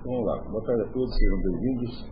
Vamos lá, boa tarde a todos, sejam bem-vindos.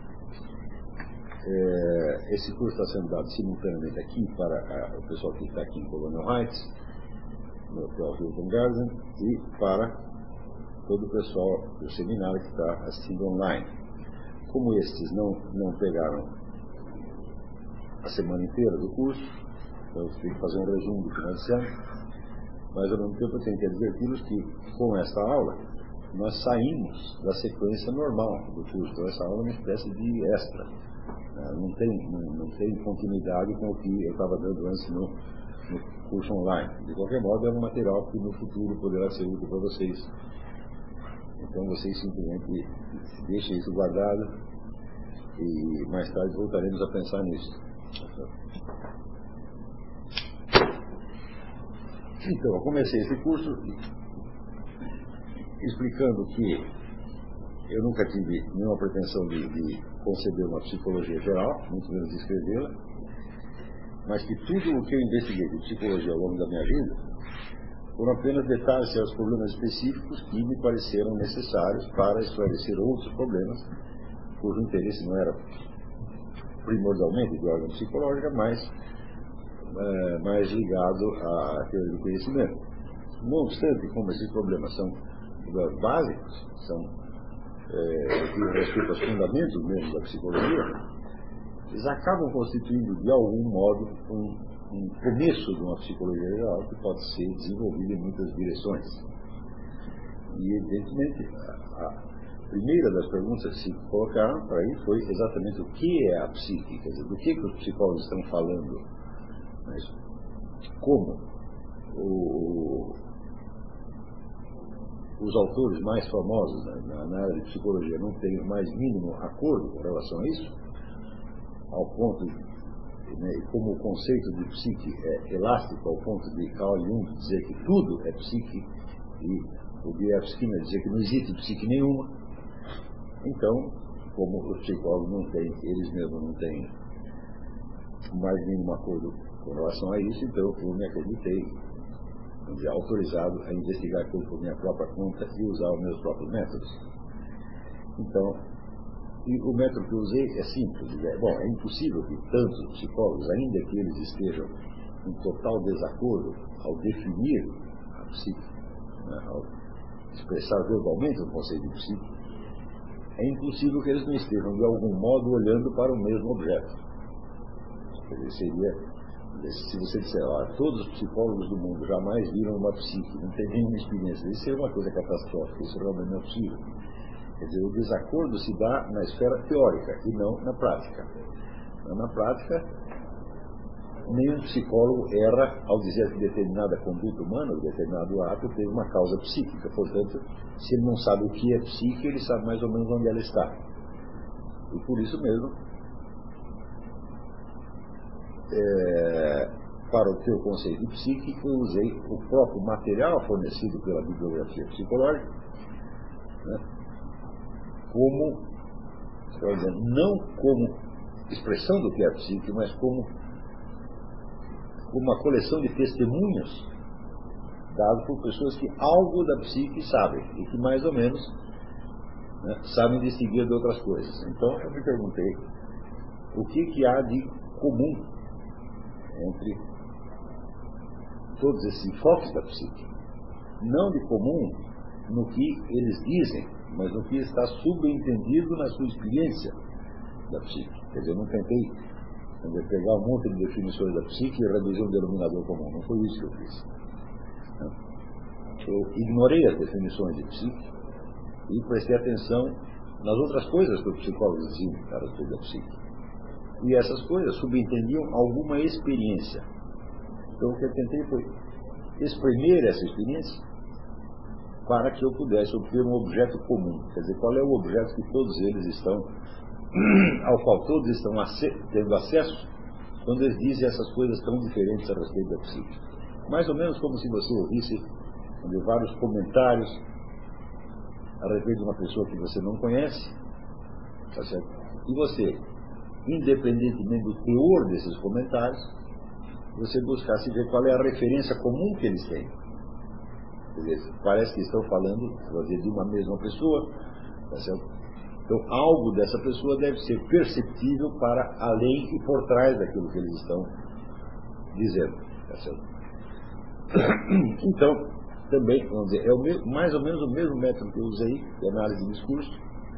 Esse curso está sendo dado simultaneamente aqui para o pessoal que está aqui em Colonial Heights, no Hotel Hilton Garden, e para todo o pessoal do seminário que está assistindo online. Como estes não pegaram a semana inteira do curso, então eu tenho que fazer um resumo do final de semana, mas ao mesmo tempo eu tenho que adverti-los que com esta aula nós saímos da sequência normal do curso. Então essa aula é uma espécie de extra, não tem continuidade com o que eu estava dando antes no curso online. De qualquer modo, é um material que no futuro poderá ser útil para vocês. Então vocês simplesmente deixem isso guardado e mais tarde voltaremos a pensar nisso. Então, eu comecei esse curso explicando que eu nunca tive nenhuma pretensão de conceber uma psicologia geral, muito menos de escrevê-la, mas que tudo o que eu investiguei de psicologia ao longo da minha vida foram apenas detalhes aos problemas específicos que me pareceram necessários para esclarecer outros problemas cujo interesse não era primordialmente de ordem psicológica, mas mais ligado à teoria do conhecimento. Não obstante, como esses problemas são básicos, que respeito aos fundamentos mesmo da psicologia, eles acabam constituindo de algum modo um começo de uma psicologia geral que pode ser desenvolvida em muitas direções. E evidentemente a primeira das perguntas que se colocaram para aí foi exatamente o que é a psique, quer dizer, do que os psicólogos estão falando, mas como os autores mais famosos na área de psicologia não têm o mais mínimo acordo com relação a isso, ao ponto, como o conceito de psique é elástico, ao ponto de Carl Jung dizer que tudo é psique e o B.F. Skinner dizer que não existe psique nenhuma. Então, como os psicólogos não têm, eles mesmos não têm o mais mínimo acordo com relação a isso, então eu me acreditei autorizado a investigar aquilo por minha própria conta e usar os meus próprios métodos. Então, e o método que eu usei é simples. É impossível que tantos psicólogos, ainda que eles estejam em total desacordo ao definir a psique, ao expressar verbalmente o conceito de psique, é impossível que eles não estejam de algum modo olhando para o mesmo objeto. Quer dizer, seria, se você disser, todos os psicólogos do mundo jamais viram uma psique, não tem nenhuma experiência, isso é uma coisa catastrófica, isso realmente não é possível. Quer dizer, o desacordo se dá na esfera teórica e não na prática. Na prática, nenhum psicólogo erra ao dizer que determinada conduta humana, determinado ato, tem uma causa psíquica. Portanto, se ele não sabe o que é psique, ele sabe mais ou menos onde ela está. E por isso mesmo, para o teu conceito de psique, eu usei o próprio material fornecido pela bibliografia psicológica, não como expressão do que é psique, mas como uma coleção de testemunhos dados por pessoas que algo da psique sabem e que mais ou menos sabem distinguir de outras coisas. Então eu me perguntei o que há de comum entre todos esses enfoques da psique. Não de comum no que eles dizem, mas no que está subentendido na sua experiência da psique. Quer dizer, eu não tentei pegar um monte de definições da psique e reduzir um denominador comum. Não foi isso que eu fiz. Eu ignorei as definições de psique e prestei atenção nas outras coisas que os psicólogos diziam a respeito da psique. E essas coisas subentendiam alguma experiência. Então o que eu tentei foi exprimir essa experiência para que eu pudesse obter um objeto comum. Quer dizer, qual é o objeto que todos eles estão, ao qual todos estão tendo acesso quando eles dizem essas coisas tão diferentes a respeito da psique. Mais ou menos como se você ouvisse vários comentários a respeito de uma pessoa que você não conhece, tá certo? E você, independentemente do teor desses comentários, você buscasse ver qual é a referência comum que eles têm. Quer dizer, parece que estão falando de uma mesma pessoa, Tá certo? Então, algo dessa pessoa deve ser perceptível para além e por trás daquilo que eles estão dizendo. Tá certo? Então, também, vamos dizer, mais ou menos o mesmo método que eu usei de análise de discurso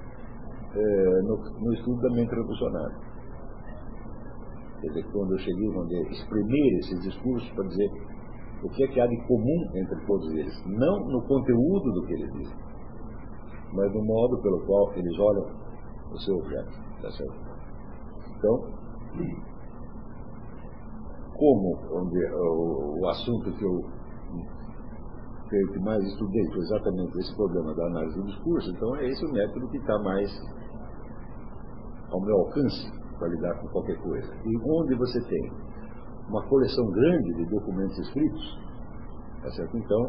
no estudo da mente revolucionária. Quer dizer, quando eu cheguei, vamos dizer, exprimir esses discursos para dizer o que é que há de comum entre todos eles, não no conteúdo do que eles dizem, mas no modo pelo qual eles olham o seu objeto. Tá certo? Então, como, vamos dizer, o assunto que eu mais estudei foi exatamente esse problema da análise do discurso, então é esse o método que está mais ao meu alcance para lidar com qualquer coisa. E onde você tem uma coleção grande de documentos escritos, tá certo? Então,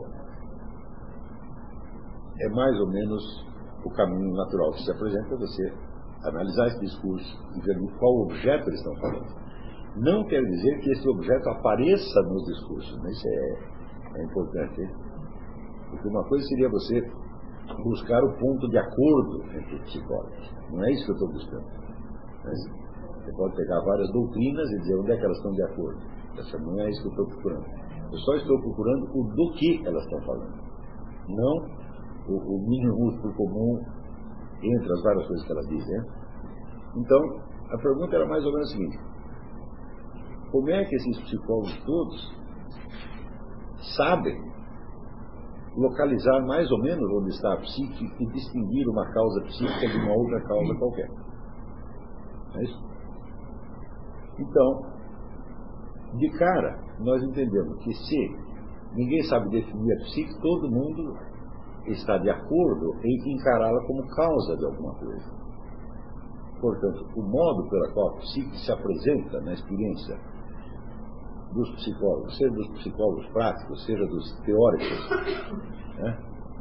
é mais ou menos o caminho natural que se apresenta, você analisar esse discurso e ver de qual objeto eles estão falando. Não quer dizer que esse objeto apareça nos discursos, né? Isso é importante, hein? Porque uma coisa seria você buscar o ponto de acordo entre psicólogos. Não é isso que eu estou buscando. Você pode pegar várias doutrinas e dizer onde é que elas estão de acordo. Não é isso que eu estou procurando. Eu só estou procurando o do que elas estão falando. Não o mínimo múltiplo comum entre as várias coisas que elas dizem. Né? Então, a pergunta era mais ou menos a seguinte: como é que esses psicólogos todos sabem localizar mais ou menos onde está a psique e distinguir uma causa psíquica de uma outra causa qualquer? É isso? Então, de cara, nós entendemos que se ninguém sabe definir a psique, todo mundo está de acordo em encará-la como causa de alguma coisa. Portanto, o modo pela qual a psique se apresenta na experiência dos psicólogos, seja dos psicólogos práticos, seja dos teóricos, né?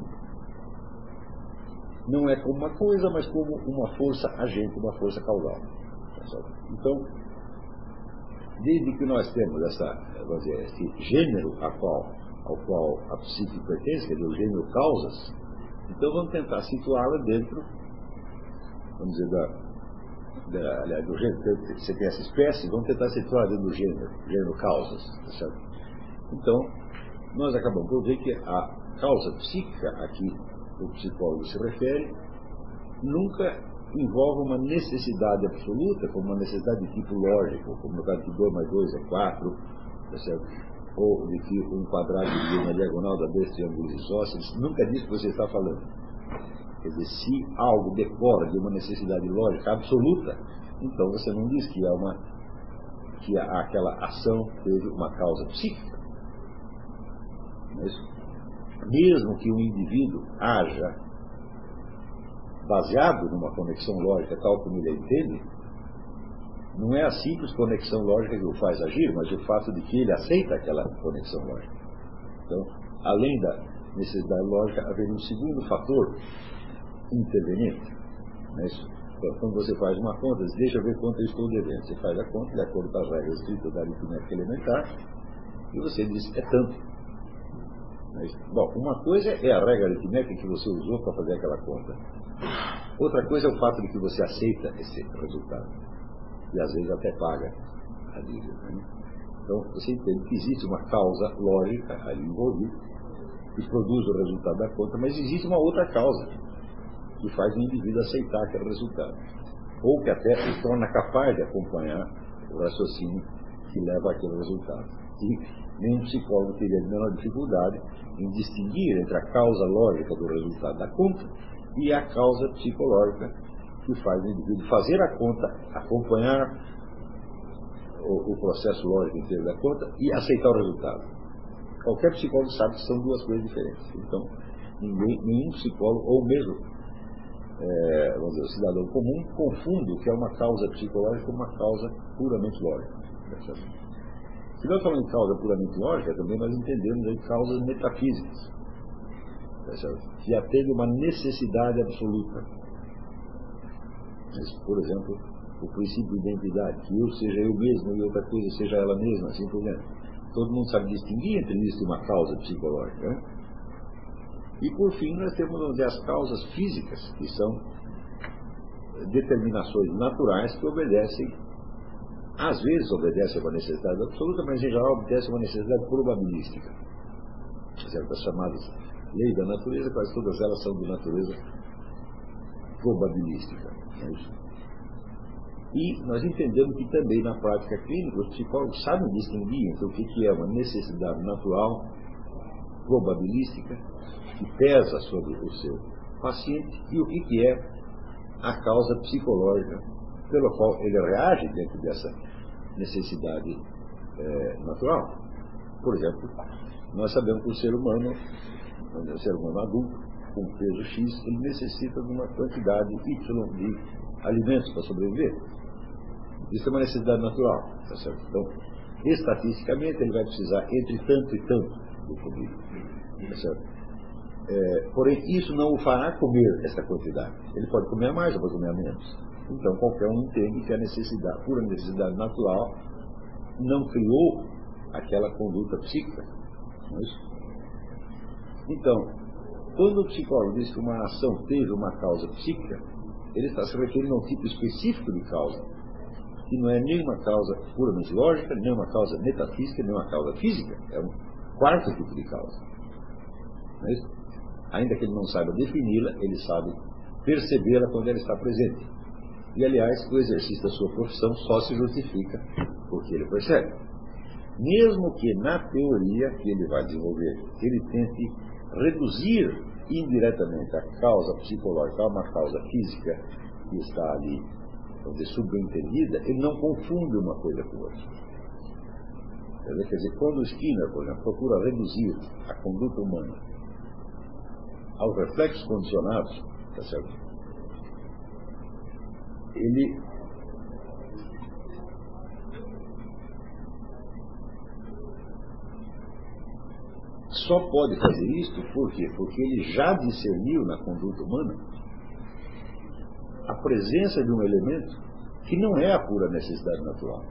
Não é como uma coisa, mas como uma força agente, uma força causal. Então, desde que nós temos esse gênero ao qual a psique pertence, quer dizer, o gênero causas, então vamos tentar situá-la dentro, vamos dizer, do gênero. Você tem essa espécie, vamos tentar situar dentro do gênero causas. Tá certo? Então, nós acabamos por ver que a causa psíquica a que o psicólogo se refere nunca envolve uma necessidade absoluta, como uma necessidade de tipo lógico, como no caso de 2 mais 2 é 4, tá certo? Ou de que um quadrado de uma diagonal da desse triângulo isósceles. Nunca disso que você está falando. Quer dizer, se algo decorre de uma necessidade lógica absoluta, então você não diz que aquela ação teve uma causa psíquica. Mas, mesmo que um indivíduo haja baseado numa conexão lógica tal como ele entende, não é a simples conexão lógica que o faz agir, mas o fato de que ele aceita aquela conexão lógica. Então, além da necessidade lógica, haveria um segundo fator interveniente. Então, quando você faz uma conta, diz, deixa eu ver quanto eu estou devendo. Você faz a conta de acordo com as regras escritas da aritmética elementar e você diz, é tanto. Bom, uma coisa é a regra aritmética que você usou para fazer aquela conta. Outra coisa é o fato de que você aceita esse resultado. E às vezes até paga a dívida. Né? Então você entende que existe uma causa lógica ali envolvida que produz o resultado da conta, mas existe uma outra causa que faz o indivíduo aceitar aquele resultado. Ou que até se torna capaz de acompanhar o raciocínio que leva àquele resultado. E nenhum psicólogo teria a menor dificuldade em distinguir entre a causa lógica do resultado da conta e a causa psicológica que faz o indivíduo fazer a conta, acompanhar o processo lógico inteiro da conta e aceitar o resultado. Qualquer psicólogo sabe que são duas coisas diferentes. Então, nenhum psicólogo, ou mesmo vamos dizer, o cidadão comum, confunde o que é uma causa psicológica com uma causa puramente lógica. Se nós falamos de causa puramente lógica, também nós entendemos aí causas metafísicas, que atendem uma necessidade absoluta. Mas, por exemplo, o princípio de identidade, que eu seja eu mesmo e outra coisa seja ela mesma, assim por diante. Todo mundo sabe distinguir entre isso e uma causa psicológica. Né? E por fim nós temos, vamos dizer, as causas físicas, que são determinações naturais que obedecem, às vezes obedecem a uma necessidade absoluta, mas em geral obedecem a uma necessidade probabilística. Certas chamadas leis da natureza, quase todas elas são de natureza probabilística. E nós entendemos que também na prática clínica os psicólogos sabem distinguir entre o que é uma necessidade natural probabilística que pesa sobre o seu paciente e o que é a causa psicológica pela qual ele reage dentro dessa necessidade natural. Por exemplo, nós sabemos que o ser humano adulto, com peso X, ele necessita de uma quantidade Y de alimentos para sobreviver. Isso é uma necessidade natural, tá certo? Então, estatisticamente, ele vai precisar entre tanto e tanto de comida, tá certo? Porém, isso não o fará comer essa quantidade. Ele pode comer mais ou pode comer menos. Então, qualquer um entende que a necessidade, pura necessidade natural, não criou aquela conduta psíquica. Não é isso? Então, quando o psicólogo diz que uma ação teve uma causa psíquica, ele está se referindo a um tipo específico de causa, que não é nem uma causa puramente lógica, nem uma causa metafísica, nem uma causa física. É um quarto tipo de causa. Não é isso? Ainda que ele não saiba defini-la, ele sabe percebê-la quando ela está presente. E, aliás, o exercício da sua profissão só se justifica porque ele percebe. Mesmo que, na teoria que ele vai desenvolver, ele tente reduzir indiretamente a causa psicológica a uma causa física que está ali, vamos dizer, subentendida, ele não confunde uma coisa com outra. Quer dizer, quando o Skinner, por exemplo, procura reduzir a conduta humana aos reflexos condicionados, tá certo? Ele só pode fazer isto por quê? Porque ele já discerniu na conduta humana a presença de um elemento que não é a pura necessidade natural.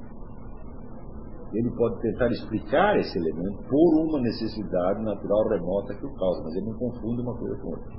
Ele pode tentar explicar esse elemento por uma necessidade natural remota que o causa, mas ele não confunde uma coisa com outra.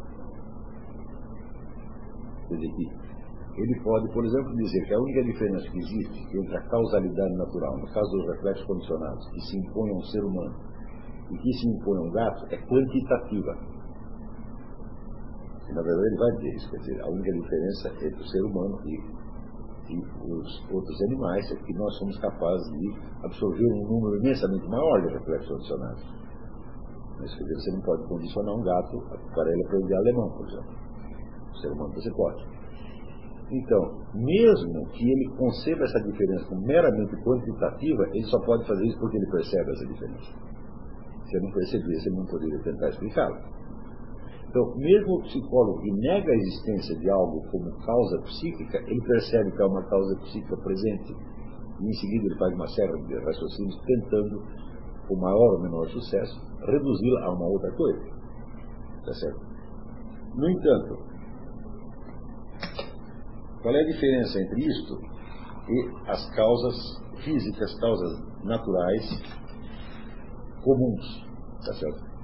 Quer dizer que ele pode, por exemplo, dizer que a única diferença que existe entre a causalidade natural, no caso dos reflexos condicionados, que se impõe a um ser humano e que se impõe a um gato, é quantitativa. E, na verdade, ele vai dizer isso. Quer dizer, a única diferença entre o ser humano e os outros animais é que nós somos capazes de absorver um número imensamente maior de reflexos condicionados. Mas, quer dizer, você não pode condicionar um gato para ele aprender alemão, por exemplo. O ser humano você pode. Então, mesmo que ele conceba essa diferença como meramente quantitativa, ele só pode fazer isso porque ele percebe essa diferença. Se ele não percebesse, ele não poderia tentar explicá-la. Então, mesmo o psicólogo que nega a existência de algo como causa psíquica, ele percebe que há uma causa psíquica presente. E em seguida ele faz uma série de raciocínios tentando, com maior ou menor sucesso, reduzi-la a uma outra coisa. Tá certo? No entanto, qual é a diferença entre isto e as causas físicas, causas naturais comuns? Tá certo?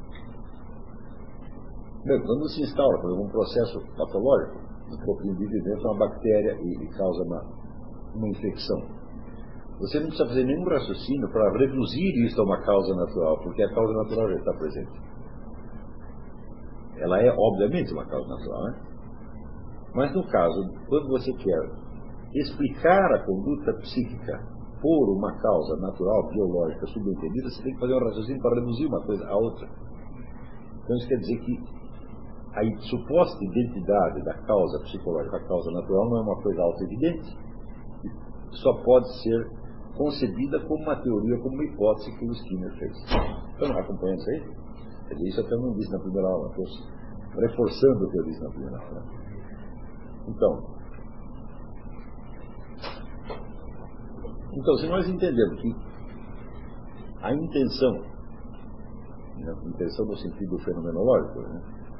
Bem, quando se instaura, por exemplo, um processo patológico, no corpo indivíduo entra uma bactéria e causa uma infecção, você não precisa fazer nenhum raciocínio para reduzir isso a uma causa natural, porque a causa natural já está presente. Ela é, obviamente, uma causa natural, né? Mas, no caso, quando você quer explicar a conduta psíquica por uma causa natural, biológica, subentendida, você tem que fazer um raciocínio para reduzir uma coisa a outra. Então, isso quer dizer que a suposta identidade da causa psicológica, a causa natural, não é uma coisa auto-evidente. Só pode ser concebida como uma teoria, como uma hipótese que o Skinner fez. Estão acompanhando isso aí? Quer dizer, isso até eu não disse na primeira aula, estou reforçando o que eu disse na primeira aula. Então, se nós entendemos que a intenção, né, intenção no sentido fenomenológico, né,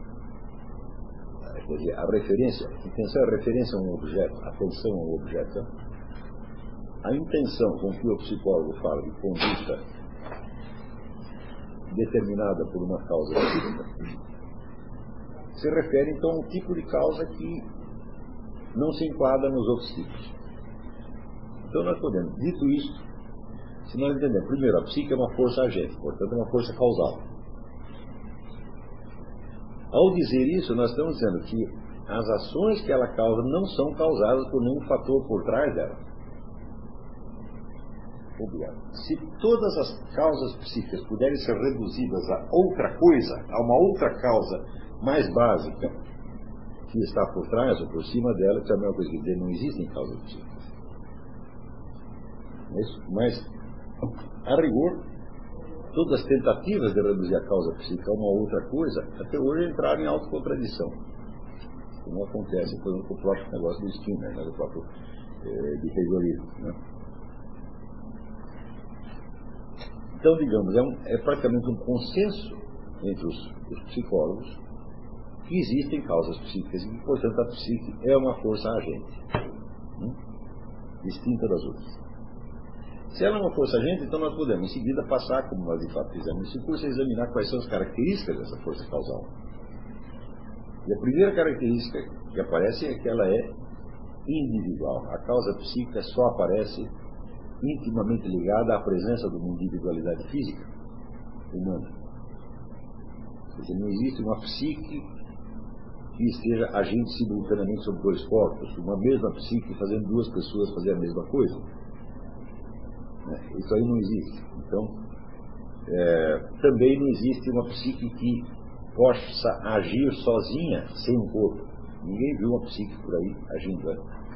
quer dizer, a referência, a intenção é a referência a um objeto, a atenção a um objeto. Né? A intenção com que o psicólogo fala de conduta determinada por uma causa psíquica, se refere então a um tipo de causa que não se enquadra nos outros tipos. Então nós podemos, dito isto, se nós entendemos, primeiro, a psique é uma força agente, portanto é uma força causal. Ao dizer isso, nós estamos dizendo que as ações que ela causa não são causadas por nenhum fator por trás dela. Obrigado. Se todas as causas psíquicas puderem ser reduzidas a outra coisa, a uma outra causa mais básica que está por trás ou por cima dela, que é a mesma coisa que dizer, não existem causas psíquicas. Mas, a rigor, todas as tentativas de reduzir a causa psíquica a uma outra coisa, até hoje entraram em autocontradição. Como acontece, por exemplo, com o próprio negócio do Skinner, né, do próprio behaviorismo. Né? Então, digamos, é praticamente um consenso entre os psicólogos que existem causas psíquicas e que, portanto, a psique é uma força agente, distinta das outras. Se ela é uma força agente, então nós podemos, em seguida, passar, como nós de fato fizemos nesse curso, a examinar quais são as características dessa força causal. E a primeira característica que aparece é que ela é individual. A causa psíquica só aparece intimamente ligada à presença de uma individualidade física humana. Quer dizer, não existe uma psique que esteja agente simultaneamente sobre dois corpos, uma mesma psique fazendo duas pessoas fazer a mesma coisa. Isso aí não existe. Então, também não existe uma psique que possa agir sozinha, sem um corpo. Ninguém viu uma psique por aí agindo.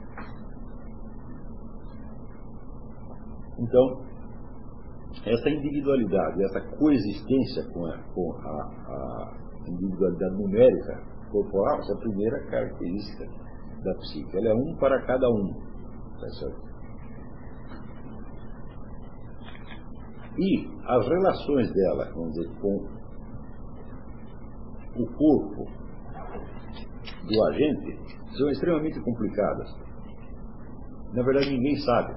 Então, essa individualidade, essa coexistência com a individualidade numérica corporal, essa é a primeira característica da psique. Ela é um para cada um. Tá certo? E as relações dela, vamos dizer, com o corpo do agente são extremamente complicadas. Na verdade, ninguém sabe.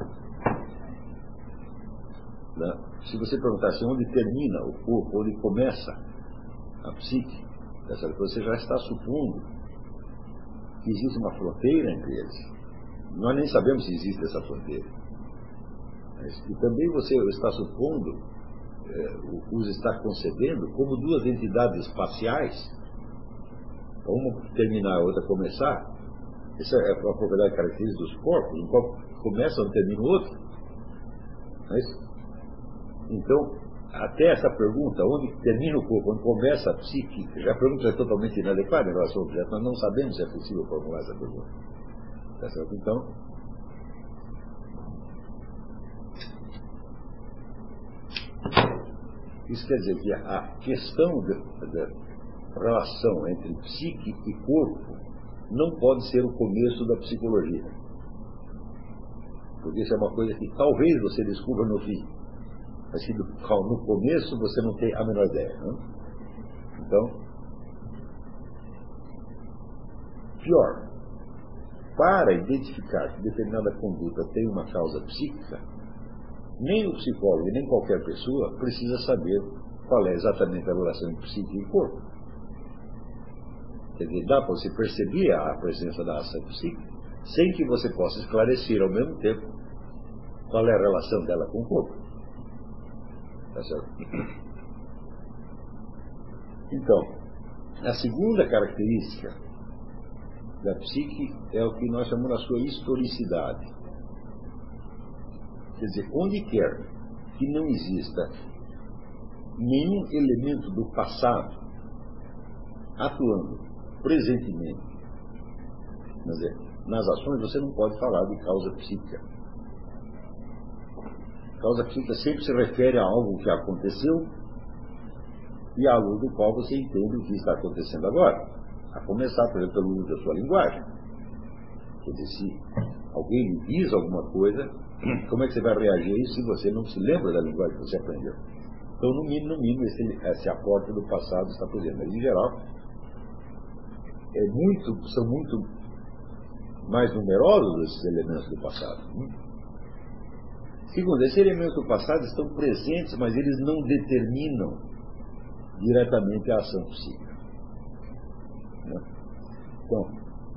Né? Se você perguntasse onde termina o corpo, onde começa a psique, você já está supondo que existe uma fronteira entre eles. Nós nem sabemos se existe essa fronteira. E também você está supondo, os está concebendo como duas entidades espaciais, uma terminar, a outra começar. Essa é a propriedade característica dos corpos, um corpo começa onde termina o outro. Não é isso? Então, até essa pergunta, onde termina o corpo, onde começa a psique, já a pergunta é totalmente inadequada em relação ao objeto, nós não sabemos se é possível formular essa pergunta. Tá certo? Então, isso quer dizer que a questão da relação entre psique e corpo não pode ser o começo da psicologia. Porque isso é uma coisa que talvez você descubra no fim. Mas que no começo você não tem a menor ideia. Não? Então, pior, para identificar que determinada conduta tem uma causa psíquica, nem o psicólogo, nem qualquer pessoa precisa saber qual é exatamente a relação entre psique e corpo. Quer dizer, dá para você perceber a presença da ação psíquica sem que você possa esclarecer ao mesmo tempo qual é a relação dela com o corpo. Tá certo? Então, a segunda característica da psique é o que nós chamamos da sua historicidade. Quer dizer, onde quer que não exista nenhum elemento do passado atuando presentemente, quer dizer, nas ações, você não pode falar de causa psíquica. Causa psíquica sempre se refere a algo que aconteceu e à luz do qual você entende o que está acontecendo agora. A começar, por exemplo, pelo uso da sua linguagem. Quer dizer, se alguém lhe diz alguma coisa, como é que você vai reagir a isso se você não se lembra da linguagem que você aprendeu? Então, no mínimo esse aporte do passado está presente. Mas, em geral, são muito mais numerosos esses elementos do passado. Segundo, esses elementos do passado estão presentes, mas eles não determinam diretamente à ação psíquica. Então,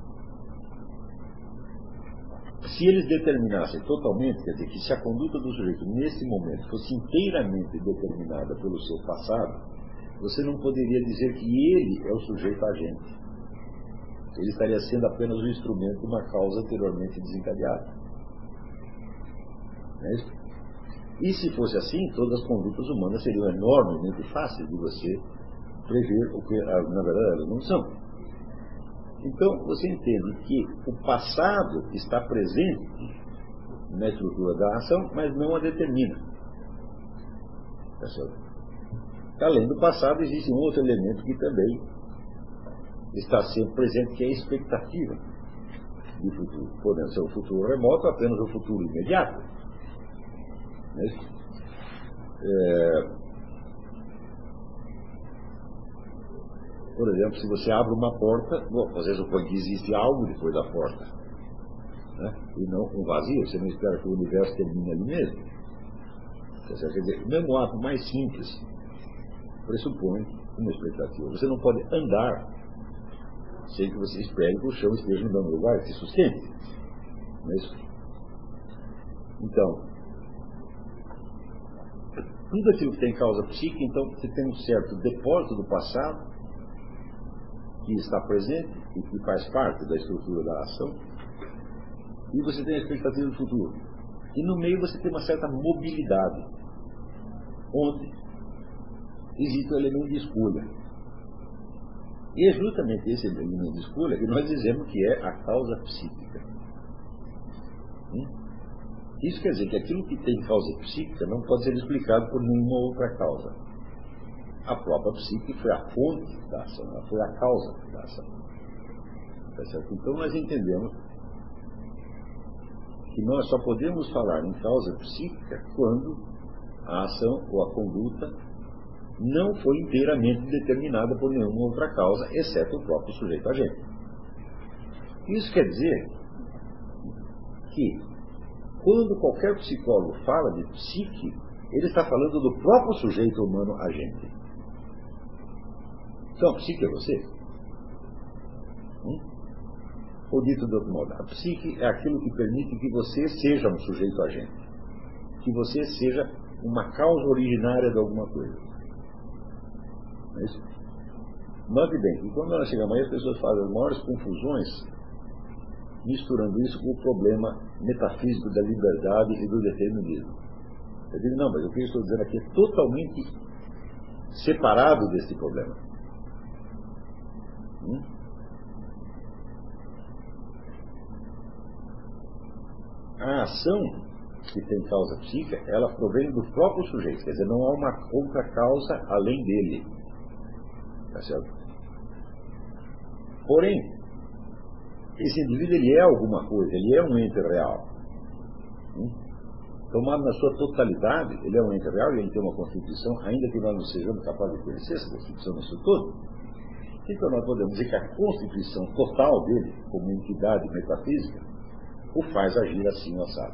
se eles determinassem totalmente, quer dizer, que se a conduta do sujeito nesse momento fosse inteiramente determinada pelo seu passado, você não poderia dizer que ele é o sujeito agente. Ele estaria sendo apenas o instrumento de uma causa anteriormente desencadeada. Não é isso? E se fosse assim, todas as condutas humanas seriam enormemente fáceis de você prever o que, na verdade, elas não são. Então, você entende que o passado está presente na estrutura da ação, mas não a determina. Além do passado, existe um outro elemento que também está sempre presente, que é a expectativa de futuro. Podendo ser o futuro remoto, apenas o futuro imediato. Por exemplo, se você abre uma porta, você supõe que existe algo depois da porta, né? E não um vazio. Você não espera que o universo termine ali mesmo. Quer dizer, o mesmo ato mais simples pressupõe uma expectativa. Você não pode andar sem que você espere que o chão esteja no mesmo lugar, que se sustente. Não é isso? Então, tudo aquilo que tem causa psíquica, então você tem um certo depósito do passado que está presente e que faz parte da estrutura da ação, e você tem a expectativa do futuro. E no meio você tem uma certa mobilidade, onde existe o elemento de escolha. E é justamente esse elemento de escolha que nós dizemos que é a causa psíquica. Isso quer dizer que aquilo que tem causa psíquica não pode ser explicado por nenhuma outra causa. A própria psique foi a fonte da ação, ela foi a causa da ação. Tá certo? Então nós entendemos que nós só podemos falar em causa psíquica quando a ação ou a conduta não foi inteiramente determinada por nenhuma outra causa, exceto o próprio sujeito agente. Isso quer dizer que, quando qualquer psicólogo fala de psique, ele está falando do próprio sujeito humano agente. Então, a psique é você? Ou dito de outro modo, a psique é aquilo que permite que você seja um sujeito agente, que você seja uma causa originária de alguma coisa. Não é isso? Note bem que quando nós chegamos aí, as pessoas fazem as maiores confusões, misturando isso com o problema metafísico da liberdade e do determinismo. Eu digo, não, mas o que eu estou dizendo aqui é totalmente separado desse problema. A ação que tem causa psíquica, ela provém do próprio sujeito, quer dizer, não há uma outra causa além dele. Tá certo? Porém, esse indivíduo, ele é alguma coisa, ele é um ente real. Tomado na sua totalidade, ele é um ente real, ele tem uma constituição, ainda que nós não sejamos capazes de conhecer essa constituição no seu todo. Então nós podemos dizer que a constituição total dele, como entidade metafísica, o faz agir assim, assado.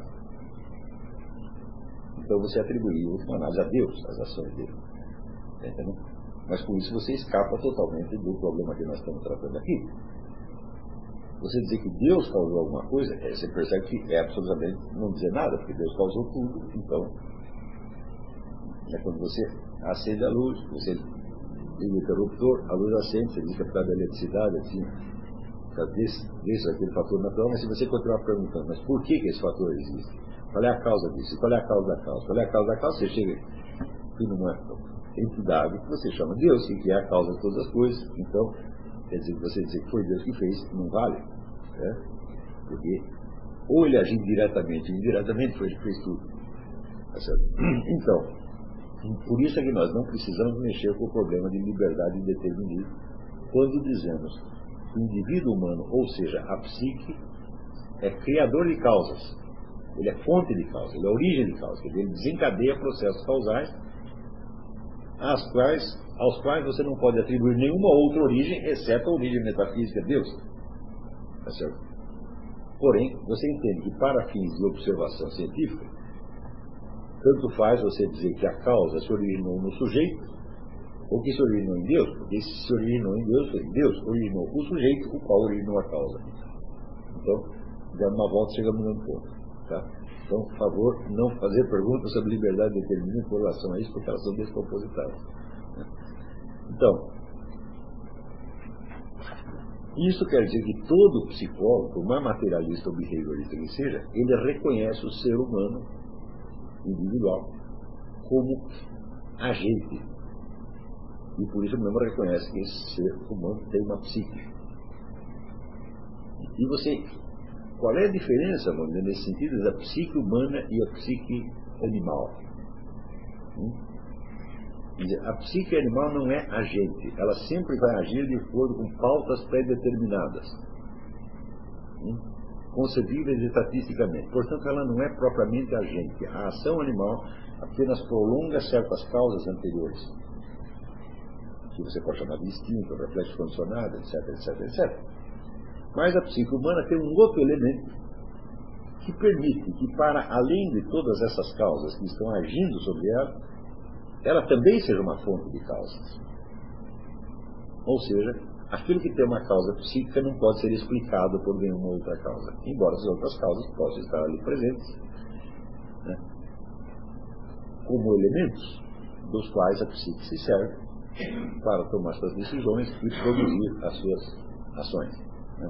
Então você atribui, em última análise, a Deus as ações dele. Tá entendendo? Mas com isso você escapa totalmente do problema que nós estamos tratando aqui. Você dizer que Deus causou alguma coisa, você percebe que é absolutamente não dizer nada, porque Deus causou tudo. Então, quando você acende a luz, você liga o interruptor, a luz acende, você diz que é por causa da eletricidade, assim, desse aquele fator natural, mas se você continuar perguntando, mas por que esse fator existe? Qual é a causa disso? Qual é a causa da causa? Qual é a causa da causa? Você chega numa entidade que você chama Deus, que é a causa de todas as coisas. Então, quer dizer, você dizer que foi Deus que fez, não vale. Né? Porque ou ele agiu diretamente ou indiretamente, foi ele que fez tudo. Tá certo? Então, por isso é que nós não precisamos mexer com o problema de liberdade e determinismo quando dizemos que o indivíduo humano, ou seja, a psique, é criador de causas. Ele é fonte de causa, ele é origem de causa. Ele desencadeia processos causais aos quais você não pode atribuir nenhuma outra origem, exceto a origem metafísica de Deus. Tá certo? Porém, você entende que para fins de observação científica, tanto faz você dizer que a causa se originou no sujeito, Ou que se originou em Deus, porque se originou em Deus originou o sujeito, o qual originou a causa. Então, dando uma volta, chegamos no ponto. Tá? Então, por favor, não fazer perguntas sobre liberdade de determinismo com relação a isso, porque elas são despropositadas. Então, isso quer dizer que todo psicólogo, por mais materialista ou behaviorista que seja, ele reconhece o ser humano individual como agente. E por isso mesmo reconhece que esse ser humano tem uma psique. E você, qual é a diferença, vamos dizer, nesse sentido, da psique humana e a psique animal? A psique animal não é agente, ela sempre vai agir de acordo com pautas pré-determinadas, concebíveis estatisticamente. Portanto, ela não é propriamente agente. A ação animal apenas prolonga certas causas anteriores, que você pode chamar de instinto, reflexo condicionado, etc. Mas a psique humana tem um outro elemento que permite que, para além de todas essas causas que estão agindo sobre ela também seja uma fonte de causas. Ou seja, aquilo que tem uma causa psíquica não pode ser explicado por nenhuma outra causa, embora as outras causas possam estar ali presentes, né, como elementos dos quais a psique se serve para tomar suas decisões e produzir as suas ações. Né.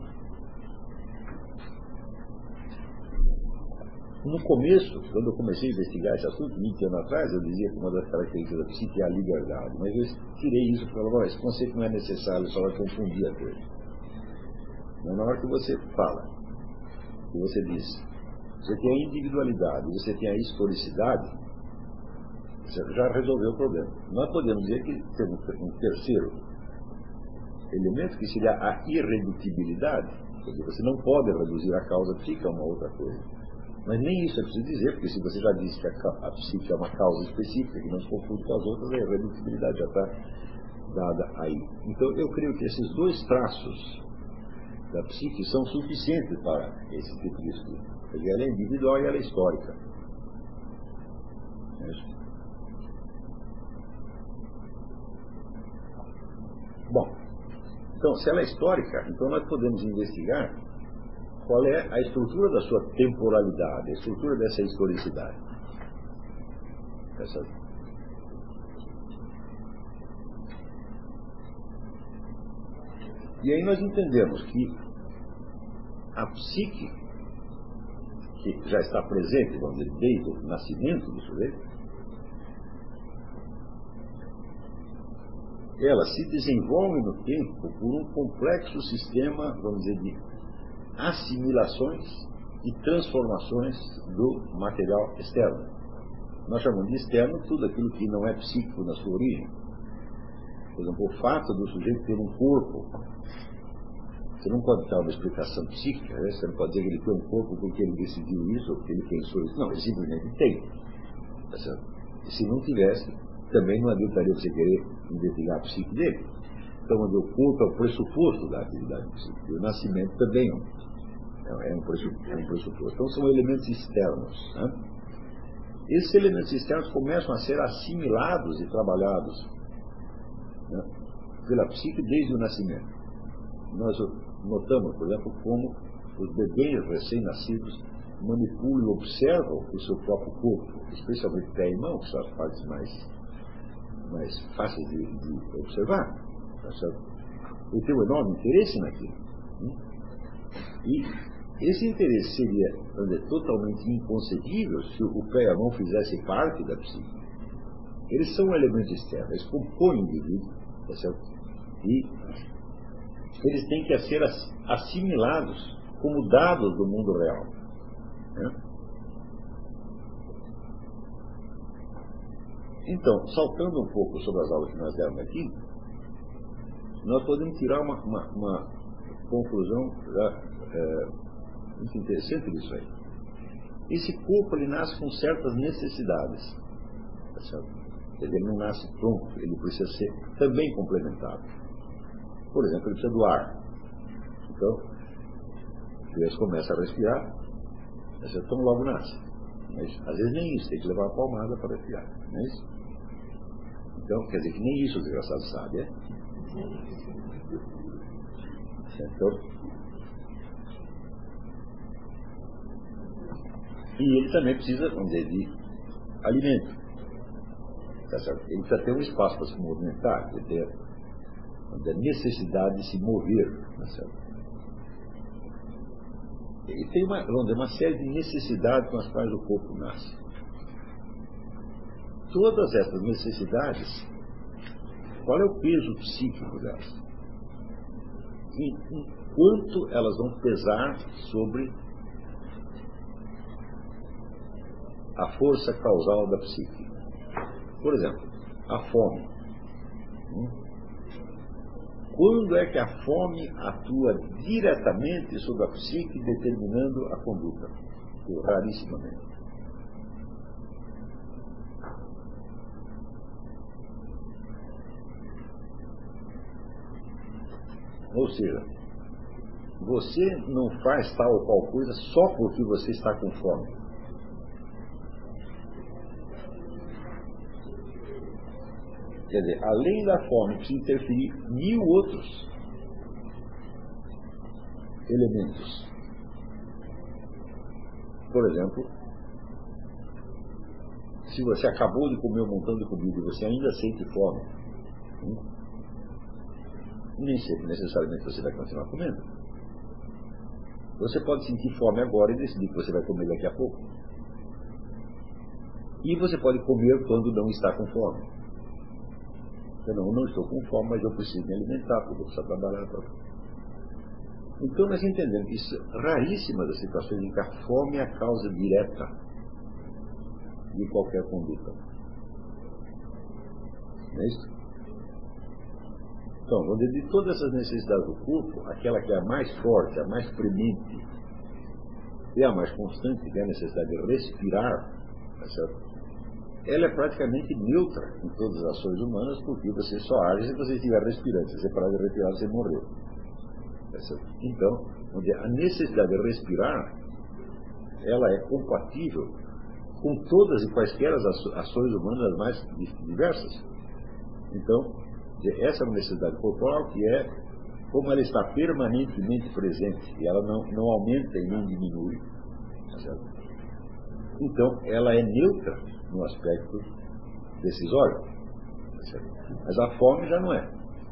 No começo, quando eu comecei a investigar esse assunto, 20 anos atrás, eu dizia que uma das características da psique é a liberdade. Mas eu tirei isso e falei, esse conceito não é necessário, só vai confundir a coisa. Mas na hora que você fala, que você diz, você tem a individualidade, você tem a historicidade, você já resolveu o problema. Nós podemos dizer que temos um terceiro elemento, que seria a irredutibilidade. Quer dizer, você não pode reduzir a causa psíquica a uma outra coisa. Mas nem isso é preciso dizer, porque se você já disse que a psique é uma causa específica, que não se confunde com as outras, a irredutibilidade já está dada aí. Então, eu creio que esses dois traços da psique são suficientes para esse tipo de estudo. Quer dizer, ela é individual e ela é histórica. Bom, então, se ela é histórica, então nós podemos investigar qual é a estrutura da sua temporalidade, a estrutura dessa historicidade. E aí nós entendemos que a psique, que já está presente, vamos dizer, desde o nascimento do sujeito, ela se desenvolve no tempo por um complexo sistema, vamos dizer, de assimilações e transformações do material externo. Nós chamamos de externo tudo aquilo que não é psíquico na sua origem. Por exemplo, o fato do sujeito ter um corpo, você não pode dar uma explicação psíquica, né? Você não pode dizer que ele tem um corpo porque ele decidiu isso ou porque ele pensou isso. Não, ele simplesmente tem. Tá certo? E se não tivesse, também não adiantaria você querer investigar a psique dele. Então, onde o corpo é o pressuposto da atividade psíquica, e o nascimento também é um pressuposto. Então, são elementos externos. Né? Esses elementos externos começam a ser assimilados e trabalhados, né, pela psique desde o nascimento. Nós notamos, por exemplo, como os bebês recém-nascidos manipulam e observam o seu próprio corpo, especialmente pé e mão, que são as partes mais fáceis de observar. Tá certo? Ele tem um enorme interesse naquilo. E esse interesse seria totalmente inconcebível se o pé e a mão fizessem parte da psique. Eles são um elemento externo, eles compõem o indivíduo, tá certo? E eles têm que ser assimilados como dados do mundo real. Né? Então, saltando um pouco sobre as aulas que nós demos aqui, nós podemos tirar uma conclusão muito interessante disso aí. Esse corpo, ele nasce com certas necessidades. Tá certo? Ele não nasce pronto, ele precisa ser também complementado. Por exemplo, ele precisa do ar. Então, a criança começa a respirar, tá certo? Então logo nasce. Mas às vezes nem isso, tem que levar uma palmada para respirar. Não é isso? Então, quer dizer que nem isso o desgraçado sabe, é? Então, e ele também precisa, vamos dizer, de alimento. Tá certo? Ele precisa ter um espaço para se movimentar, ele tem a necessidade de se mover. Tá certo? E tem uma série de necessidades com as quais o corpo nasce. Todas essas necessidades, qual é o peso psíquico delas? E quanto elas vão pesar sobre a força causal da psique? Por exemplo, a fome. Quando é que a fome atua diretamente sobre a psique, determinando a conduta? Rarissimamente. Ou seja, você não faz tal ou qual coisa só porque você está com fome. Quer dizer, além da fome, precisa interferir 1000 outros elementos. Por exemplo, se você acabou de comer um montão de comida e você ainda sente fome, nem sempre necessariamente você vai continuar comendo. Você pode sentir fome agora e decidir que você vai comer daqui a pouco. E você pode comer quando não está com fome. Eu não estou com fome, mas eu preciso me alimentar, porque eu preciso trabalhar. Então nós entendemos que isso é raríssima das situações em que a fome é a causa direta de qualquer conduta. Não é isso? Então, de todas essas necessidades do corpo, aquela que é a mais forte, a mais premente e a mais constante, que é a necessidade de respirar, tá certo? Ela é praticamente neutra em todas as ações humanas, porque você só age se você estiver respirando. Se você parar de respirar, você morreu. Tá certo? Então, a necessidade de respirar, ela é compatível com todas e quaisquer as ações humanas mais diversas. Então, essa é uma necessidade corporal que é, como ela está permanentemente presente, e ela não aumenta e nem diminui, tá certo? Então, ela é neutra no aspecto decisório, tá certo? Mas a fome já não é.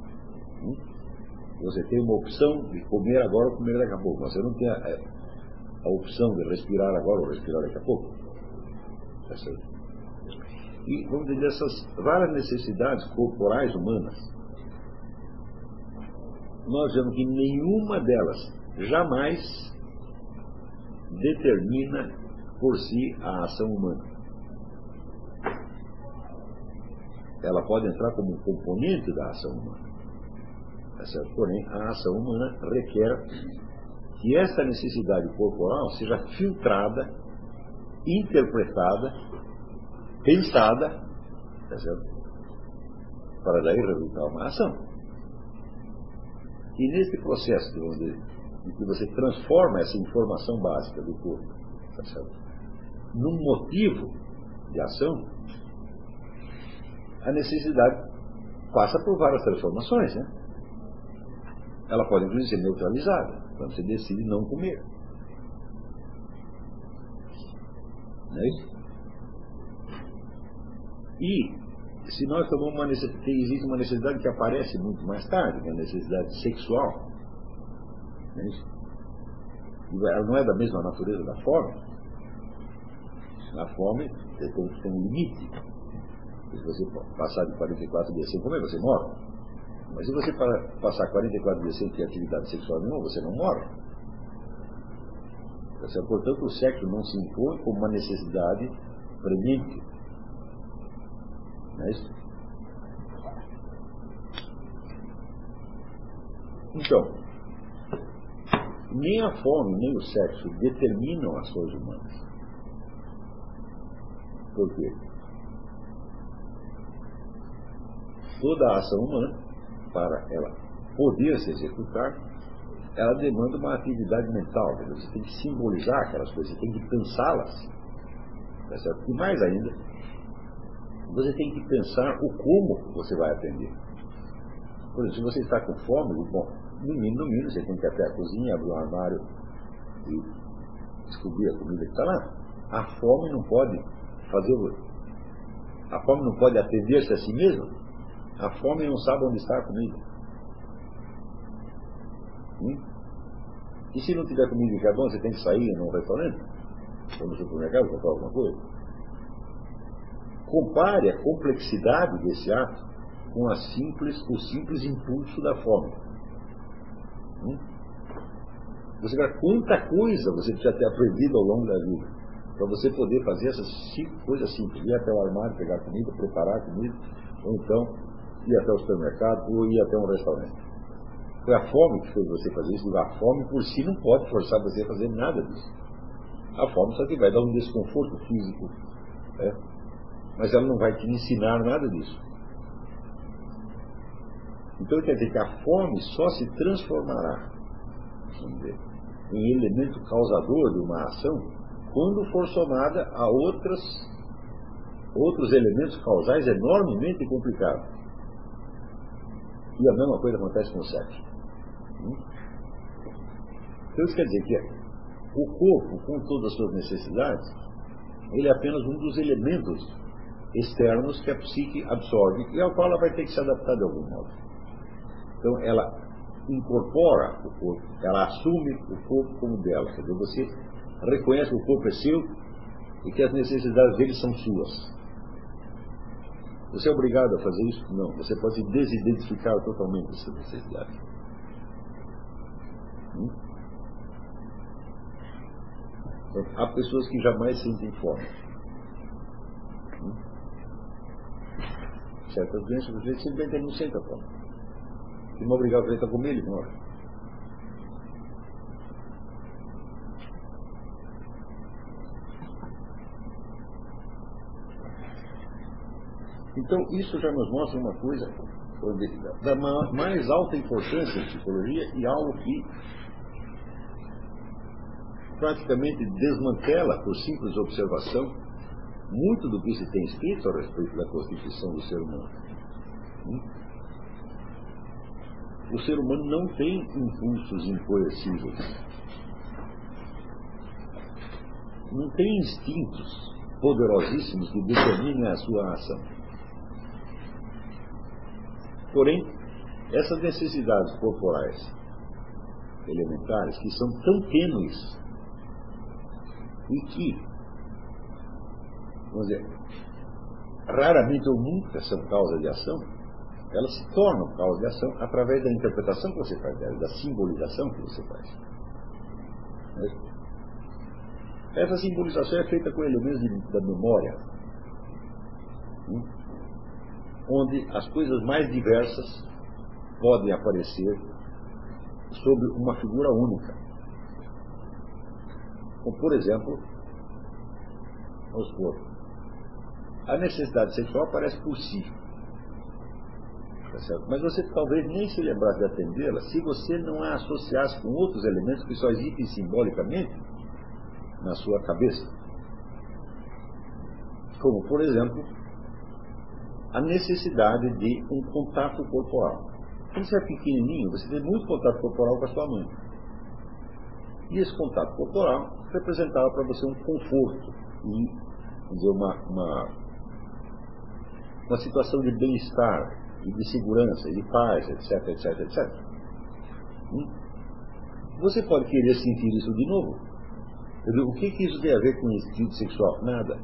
Você tem uma opção de comer agora ou comer daqui a pouco, mas você não tem a opção de respirar agora ou respirar daqui a pouco, tá certo? E, vamos dizer, essas várias necessidades corporais humanas, nós vemos que nenhuma delas jamais determina por si a ação humana. Ela pode entrar como um componente da ação humana. Tá certo? Porém, a ação humana requer que essa necessidade corporal seja filtrada, interpretada, pensada, tá certo? Para daí resultar uma ação. E nesse processo de que você transforma essa informação básica do corpo, tá certo? Num motivo de ação, a necessidade passa por várias transformações, né? Ela pode inclusive ser neutralizada quando você decide não comer. Não é isso? E se nós tomamos uma necessidade, existe uma necessidade que aparece muito mais tarde, que é a necessidade sexual, não é isso? Ela não é da mesma natureza da fome. Na fome tem um limite. Se você passar de 44 dias sem comer, você morre. Mas se você passar 44 dias sem ter atividade sexual nenhuma, você não morre. Portanto, o sexo não se impõe como uma necessidade premente. Não é isso? Então, nem a fome, nem o sexo determinam ações humanas. Por quê? Toda a ação humana, para ela poder se executar, ela demanda uma atividade mental. Você tem que simbolizar aquelas coisas, você tem que pensá-las. Tá certo? E mais ainda, Você tem que pensar o como você vai atender. Por exemplo, se você está com fome, bom, no mínimo, você tem que ir até a cozinha, abrir um armário e descobrir a comida que está lá. A fome não pode atender-se a si mesma. A fome não sabe onde está a comida. E se não tiver comida que é bom, você tem que sair num restaurante ou no supermercado comprar alguma coisa. Compare a complexidade desse ato com o simples impulso da fome. Você vê quanta coisa você precisa ter aprendido ao longo da vida para você poder fazer essas coisas simples. Ir até o armário, pegar comida, preparar comida, ou então ir até o supermercado, ou ir até um restaurante. Foi a fome que fez você fazer isso. A fome por si não pode forçar você a fazer nada disso. A fome só que vai dar um desconforto físico, mas ela não vai te ensinar nada disso. Então quer dizer que a fome só se transformará, vamos dizer, em elemento causador de uma ação quando for somada a outros elementos causais enormemente complicados. E a mesma coisa acontece com o sexo. Então isso quer dizer que o corpo, com todas as suas necessidades, ele é apenas um dos elementos externos que a psique absorve e ao qual ela vai ter que se adaptar de algum modo. Então ela incorpora o corpo, ela assume o corpo como dela. Quer dizer, você reconhece que o corpo é seu e que as necessidades dele são suas. Você é obrigado a fazer isso? Não. Você pode se desidentificar totalmente dessas necessidades. Há pessoas que jamais sentem fome. Certas doenças, às vezes, simplesmente não sentem a fome. Se não obrigado a comer, ele morre. Então, isso já nos mostra uma coisa da mais alta importância em psicologia e algo que praticamente desmantela, por simples observação, muito do que se tem escrito a respeito da constituição do ser humano. O ser humano não tem impulsos incoercíveis. Não tem instintos poderosíssimos que determinem a sua ação. Porém, essas necessidades corporais elementares, que são tão tênues e que, vamos dizer, raramente ou nunca são causa de ação, elas se tornam causa de ação através da interpretação que você faz delas, da simbolização que você faz. Essa simbolização é feita com elementos da memória, onde as coisas mais diversas podem aparecer sob uma figura única. Como, por exemplo, vamos supor, a necessidade sexual aparece por si. Tá certo? Mas você talvez nem se lembrasse de atendê-la se você não a associasse com outros elementos que só existem simbolicamente na sua cabeça. Como, por exemplo, a necessidade de um contato corporal. Quando você é pequenininho, você tem muito contato corporal com a sua mãe. E esse contato corporal representava para você um conforto e, vamos dizer, uma situação de bem-estar, e de segurança, e de paz, etc, etc, etc. Você pode querer sentir isso de novo. Eu digo, o que isso tem a ver com o instinto sexual? Nada.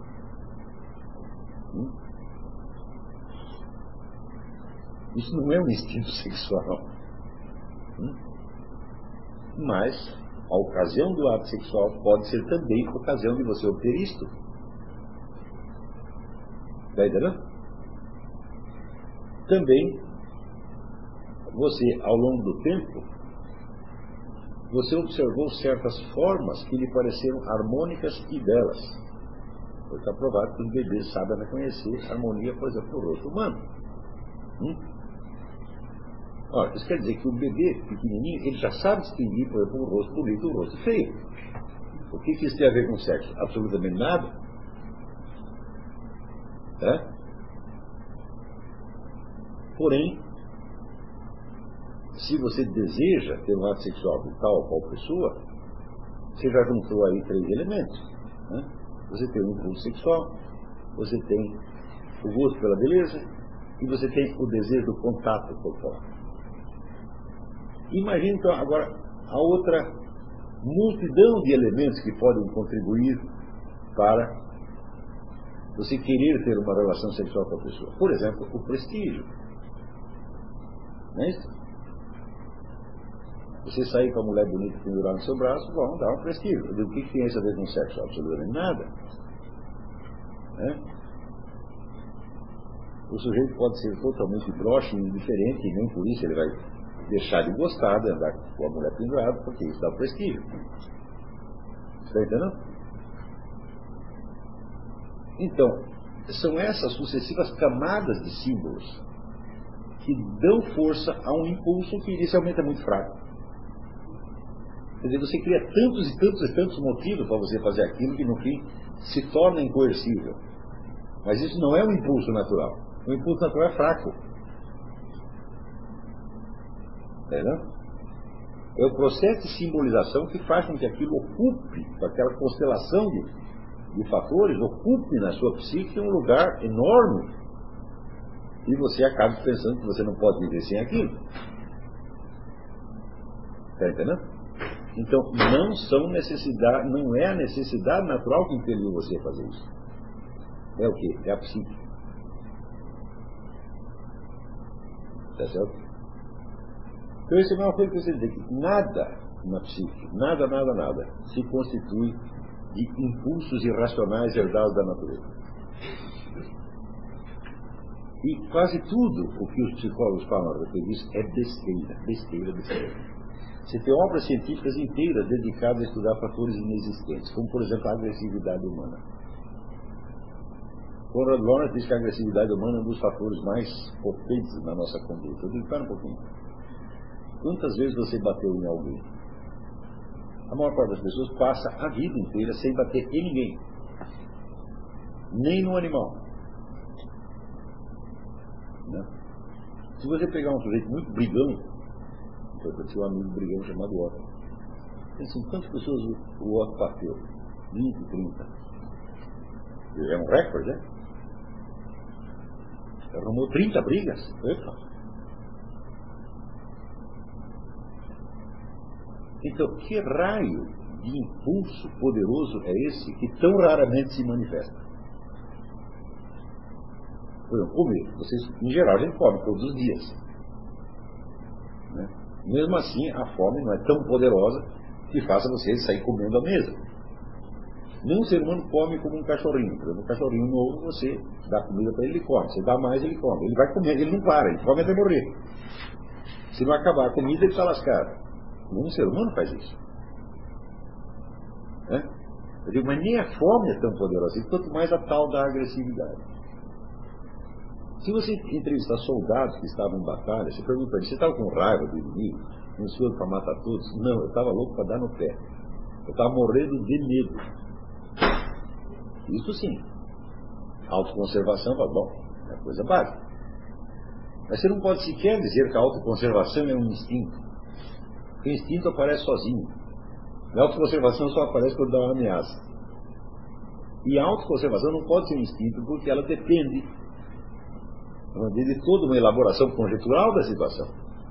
Isso não é um instinto sexual. Mas a ocasião do ato sexual pode ser também a ocasião de você obter isto. Está entendendo? Também, você, ao longo do tempo, você observou certas formas que lhe pareceram harmônicas e belas. Está provado que os bebês sabem reconhecer harmonia, por exemplo, no rosto humano. Ora, isso quer dizer que o bebê pequenininho, ele já sabe distinguir, por exemplo, um rosto bonito e um rosto feio. O que isso tem a ver com sexo? Absolutamente nada. Porém, se você deseja ter um ato sexual com tal ou qual pessoa, você já juntou aí 3 elementos, né? Você tem o impulso sexual, você tem o gosto pela beleza e você tem o desejo do contato corporal. Imagine então agora a outra multidão de elementos que podem contribuir para você querer ter uma relação sexual com a pessoa. Por exemplo, o prestígio. Não é isso? Você sair com a mulher bonita e pendurar no seu braço, bom, dá um prestígio. Eu digo, o que tem isso a ver com sexo? Absolutamente nada. Né? O sujeito pode ser totalmente broxe e indiferente, e nem por isso ele vai deixar de gostar de andar com a mulher pendurada, porque isso dá prestígio. Está entendendo? Então, são essas sucessivas camadas de símbolos que dão força a um impulso que inicialmente é muito fraco. Quer dizer, você cria tantos e tantos e tantos motivos para você fazer aquilo que no fim se torna incoercível. Mas isso não é um impulso natural. O impulso natural é fraco. Entendeu? É o processo de simbolização que faz com que aquilo ocupe, com aquela constelação de fatores, ocupe na sua psique um lugar enorme. E você acaba pensando que você não pode viver sem aquilo. Está entendendo? Então, não é a necessidade natural que impeliu você a fazer isso. É o quê? É a psique. Está certo? Então, isso é uma coisa que você dizer que nada na psique, nada, se constitui de impulsos irracionais herdados da natureza. E quase tudo o que os psicólogos falam a respeito disso é besteira. Você tem obras científicas inteiras dedicadas a estudar fatores inexistentes, como, por exemplo, a agressividade humana. Conrad Lorenz diz que a agressividade humana é um dos fatores mais potentes na nossa conduta. Eu digo, espera um pouquinho. Quantas vezes você bateu em alguém? A maior parte das pessoas passa a vida inteira sem bater em ninguém. Nem no animal. Né? Se você pegar um sujeito muito brigão, eu tinha um amigo brigão chamado Otto. Assim, quantas pessoas o Otto bateu? 20, 30. É um recorde, né? Arrumou 30 brigas. Epa! Então, que raio de impulso poderoso é esse que tão raramente se manifesta? Por exemplo, comer. Vocês, em geral, a gente come todos os dias. Né? Mesmo assim, a fome não é tão poderosa que faça você sair comendo à mesa. Nenhum ser humano come como um cachorrinho. Por exemplo, um cachorrinho novo, você dá comida para ele, ele come. Você dá mais, ele come. Ele vai comer, ele não para, ele come até morrer. Se não acabar a comida, ele está lascado. Nenhum ser humano faz isso. Eu digo, mas nem a fome é tão poderosa, quanto mais a tal da agressividade. Se você entrevistar soldados que estavam em batalha, você pergunta para eles, você estava com raiva do inimigo, ansioso para matar todos? Não, eu estava louco para dar no pé. Eu estava morrendo de medo. Isso sim. Autoconservação, bom, é coisa básica. Mas você não pode sequer dizer que a autoconservação é um instinto. Porque o instinto aparece sozinho. A autoconservação só aparece quando dá uma ameaça. E a autoconservação não pode ser um instinto porque ela depende de toda uma elaboração conjectural da situação.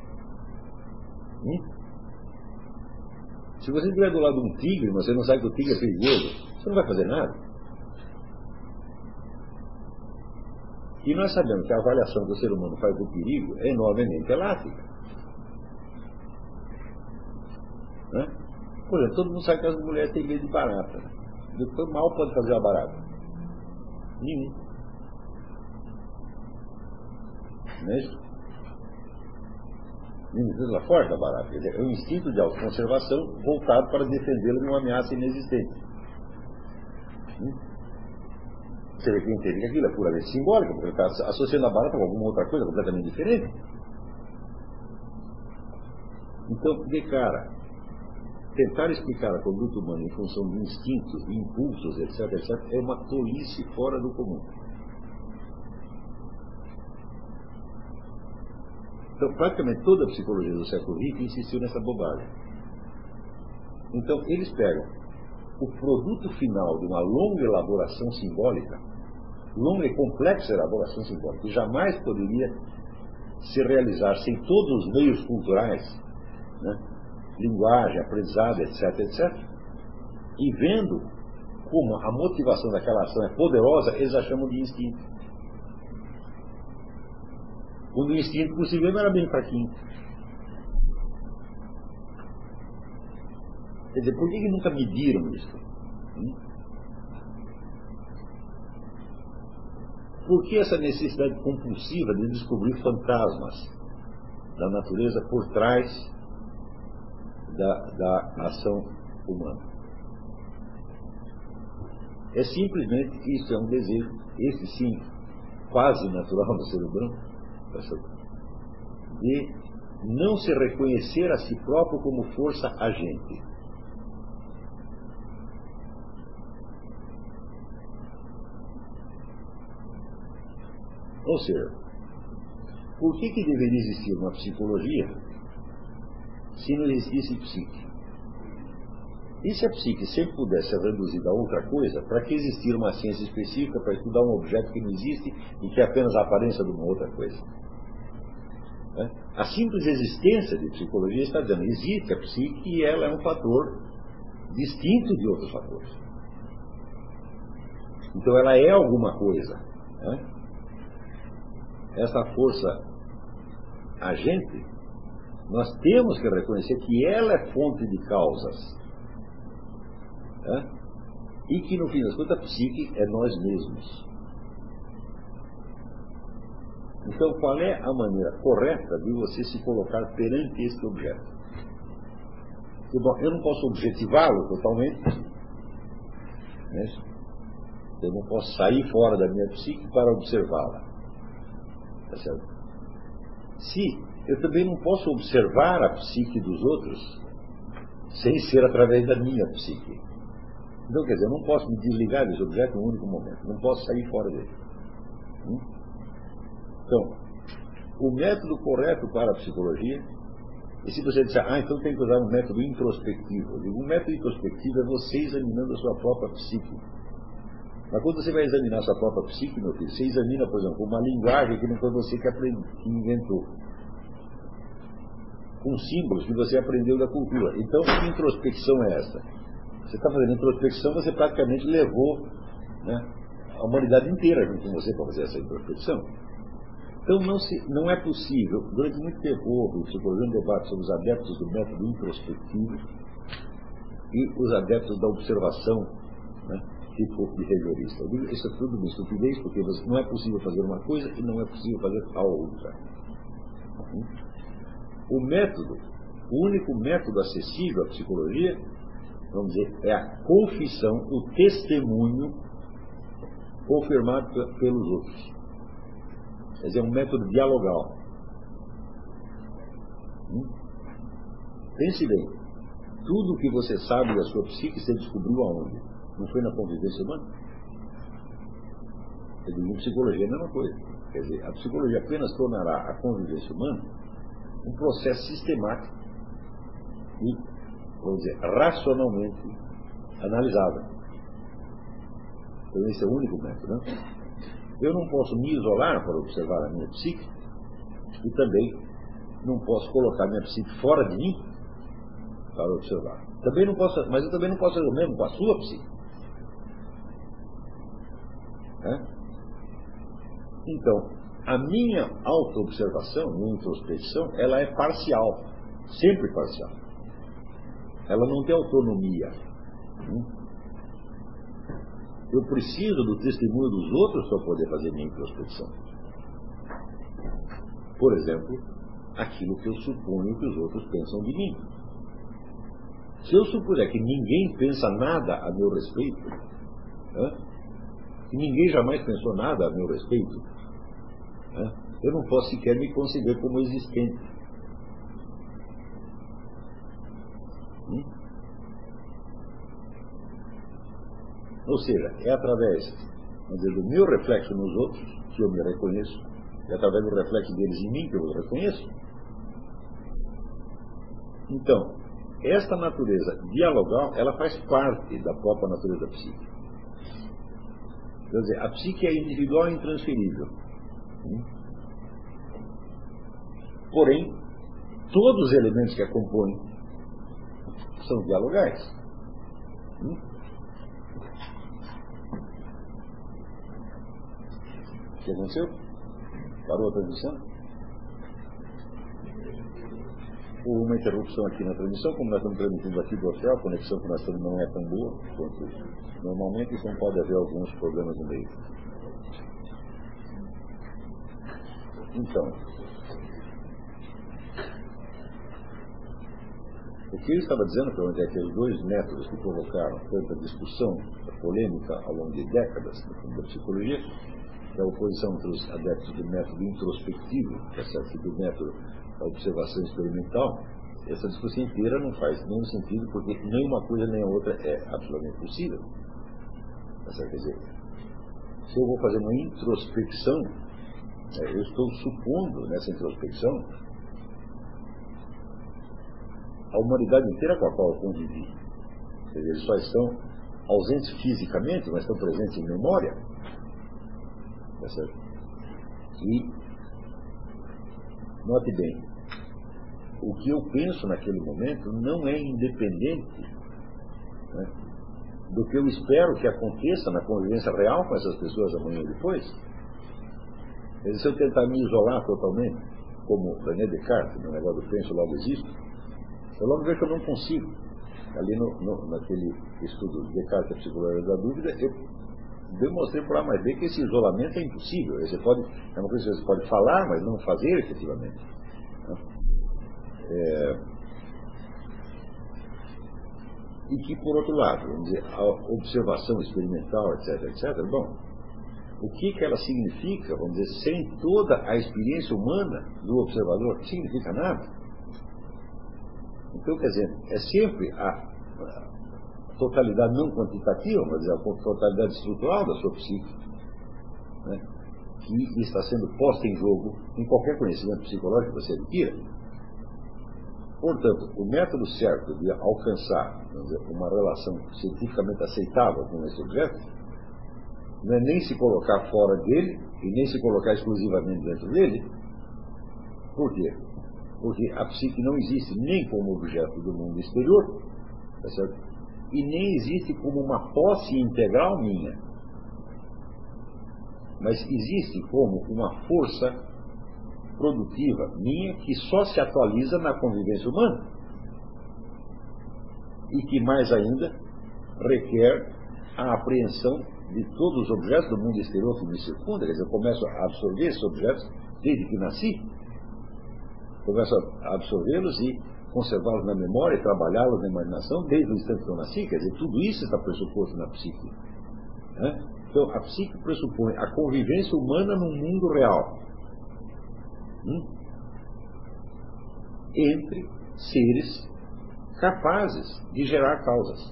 Se você estiver do lado de um tigre, mas você não sabe que o tigre é perigoso, você não vai fazer nada. E nós sabemos que a avaliação que o ser humano faz do perigo é enormemente elástica. Né? Por exemplo, todo mundo sabe que as mulheres têm medo de barata. Depois mal pode fazer a barata. Nenhum. Não é isso? Ela foge da barata. Quer dizer, é um instinto de autoconservação voltado para defendê-la de uma ameaça inexistente. Você vê que entende que aquilo é puramente simbólico, porque está associando a barata com alguma outra coisa completamente diferente. Então, de cara, tentar explicar a conduta humana em função de instintos, impulsos, etc., é uma tolice fora do comum. Então, praticamente toda a psicologia do século XX insistiu nessa bobagem. Então, eles pegam o produto final de uma longa elaboração simbólica, longa e complexa elaboração simbólica, que jamais poderia se realizar sem todos os meios culturais, né? Linguagem, aprendizado, etc, etc, e vendo como a motivação daquela ação é poderosa, eles a chamam de instinto. Quando o instinto, por si mesmo, era bem fraquinho. Quer dizer, por que nunca mediram isso? Por que essa necessidade compulsiva de descobrir fantasmas da natureza por trás da ação humana? É simplesmente que isso é um desejo, esse sim, quase natural do ser humano, de não se reconhecer a si próprio como força agente. Ou seja, por que deveria existir uma psicologia se não existisse psique? E se a psique sempre pudesse ser reduzida a outra coisa, para que existir uma ciência específica para estudar um objeto que não existe e que é apenas a aparência de uma outra coisa? A simples existência de psicologia está dizendo que existe a psique e ela é um fator distinto de outros fatores. Então ela é alguma coisa. Essa força agente, nós temos que reconhecer que ela é fonte de causas. E que no fim das contas a psique é nós mesmos. Então qual é a maneira correta de você se colocar perante este objeto? Eu não posso objetivá-lo totalmente, né? Eu não posso sair fora da minha psique para observá-la, tá certo? Se eu também não posso observar a psique dos outros sem ser através da minha psique. Então, quer dizer, eu não posso me desligar desse objeto em um único momento. Não posso sair fora dele. Então, o método correto para a psicologia, e se você disser, então tem que usar um método introspectivo. Eu digo, um método introspectivo é você examinando a sua própria psique. Mas quando você vai examinar a sua própria psique, meu filho, você examina, por exemplo, uma linguagem que não foi você que inventou. Com símbolos que você aprendeu da cultura. Então, que introspecção é essa? Você está fazendo introspecção, você praticamente levou, né, a humanidade inteira junto com você para fazer essa introspecção. Então não é possível. Durante muito tempo houve um debate sobre os adeptos do método introspectivo e os adeptos da observação, né, tipo behaviorista. Eu digo, isso é tudo uma estupidez, porque não é possível fazer uma coisa e não é possível fazer a outra. O único método acessível à psicologia, vamos dizer, é a confissão, o testemunho confirmado pelos outros. Quer dizer, um método dialogal. Pense bem, tudo o que você sabe da sua psique, você descobriu aonde? Não foi na convivência humana? Quer dizer, em psicologia é a mesma coisa. Quer dizer, a psicologia apenas tornará a convivência humana um processo sistemático e, vamos dizer, racionalmente analisável. Então esse é o único método, né? Eu não posso me isolar para observar a minha psique e também não posso colocar a minha psique fora de mim para observar. Também não posso, mas eu também não posso fazer o mesmo com a sua psique. Então, a minha auto-observação, minha introspecção, ela é parcial, sempre parcial. Ela não tem autonomia. Eu preciso do testemunho dos outros para poder fazer minha introspecção. Por exemplo, aquilo que eu suponho que os outros pensam de mim. Se eu supuser que ninguém pensa nada a meu respeito, que ninguém jamais pensou nada a meu respeito, eu não posso sequer me conceber como existente. Ou seja, é através, vamos dizer, do meu reflexo nos outros que eu me reconheço, é através do reflexo deles em mim que eu me reconheço, Então, esta natureza dialogal, ela faz parte da própria natureza psíquica. Quer dizer, a psique é individual e intransferível. Porém, todos os elementos que a compõem são dialogais. O que aconteceu? Parou a transmissão? Houve uma interrupção aqui na transmissão, como nós estamos transmitindo aqui do hotel, a conexão que nós estamos não é tão boa quanto normalmente, então pode haver alguns problemas no meio. Então, o que eu estava dizendo é que os dois métodos que provocaram tanta discussão, polêmica ao longo de décadas no fundo da psicologia, que é a oposição entre os adeptos do método introspectivo, que é do método da observação experimental, essa discussão inteira não faz nenhum sentido, porque nem uma coisa nem a outra é absolutamente possível. Quer dizer, se eu vou fazer uma introspecção, eu estou supondo nessa introspecção a humanidade inteira com a qual eu convivi. Quer dizer, eles só estão ausentes fisicamente, mas estão presentes em memória. Tá certo? E, note bem, o que eu penso naquele momento não é independente, né, do que eu espero que aconteça na convivência real com essas pessoas amanhã e depois. Quer dizer, se eu tentar me isolar totalmente, como René Descartes, no negócio do penso logo existo, eu logo vejo que eu não consigo. Ali naquele estudo de Descartes, a psicologia da dúvida, eu demonstrei por A mais B que esse isolamento é impossível. É uma coisa que você pode falar, mas não fazer efetivamente. E que, por outro lado, vamos dizer, a observação experimental, etc., bom, o que ela significa, vamos dizer, sem toda a experiência humana do observador? Não significa nada. Então, quer dizer, é sempre a totalidade não quantitativa, mas a totalidade estrutural da sua psique, né, que está sendo posta em jogo em qualquer conhecimento psicológico que você adquira. Portanto, o método certo de alcançar, vamos dizer, uma relação cientificamente aceitável com esse objeto não é nem se colocar fora dele e nem se colocar exclusivamente dentro dele. Por quê? Porque a psique não existe nem como objeto do mundo exterior, tá certo? E nem existe como uma posse integral minha, mas existe como uma força produtiva minha que só se atualiza na convivência humana e que mais ainda requer a apreensão de todos os objetos do mundo exterior que me circunda. Quer dizer, eu começo a absorver esses objetos desde que nasci, começo a absorvê-los e conservá-los na memória e trabalhá-los na imaginação desde o instante que eu nasci. Quer dizer, tudo isso está pressuposto na psique, né? Então a psique pressupõe a convivência humana num mundo real, entre seres capazes de gerar causas.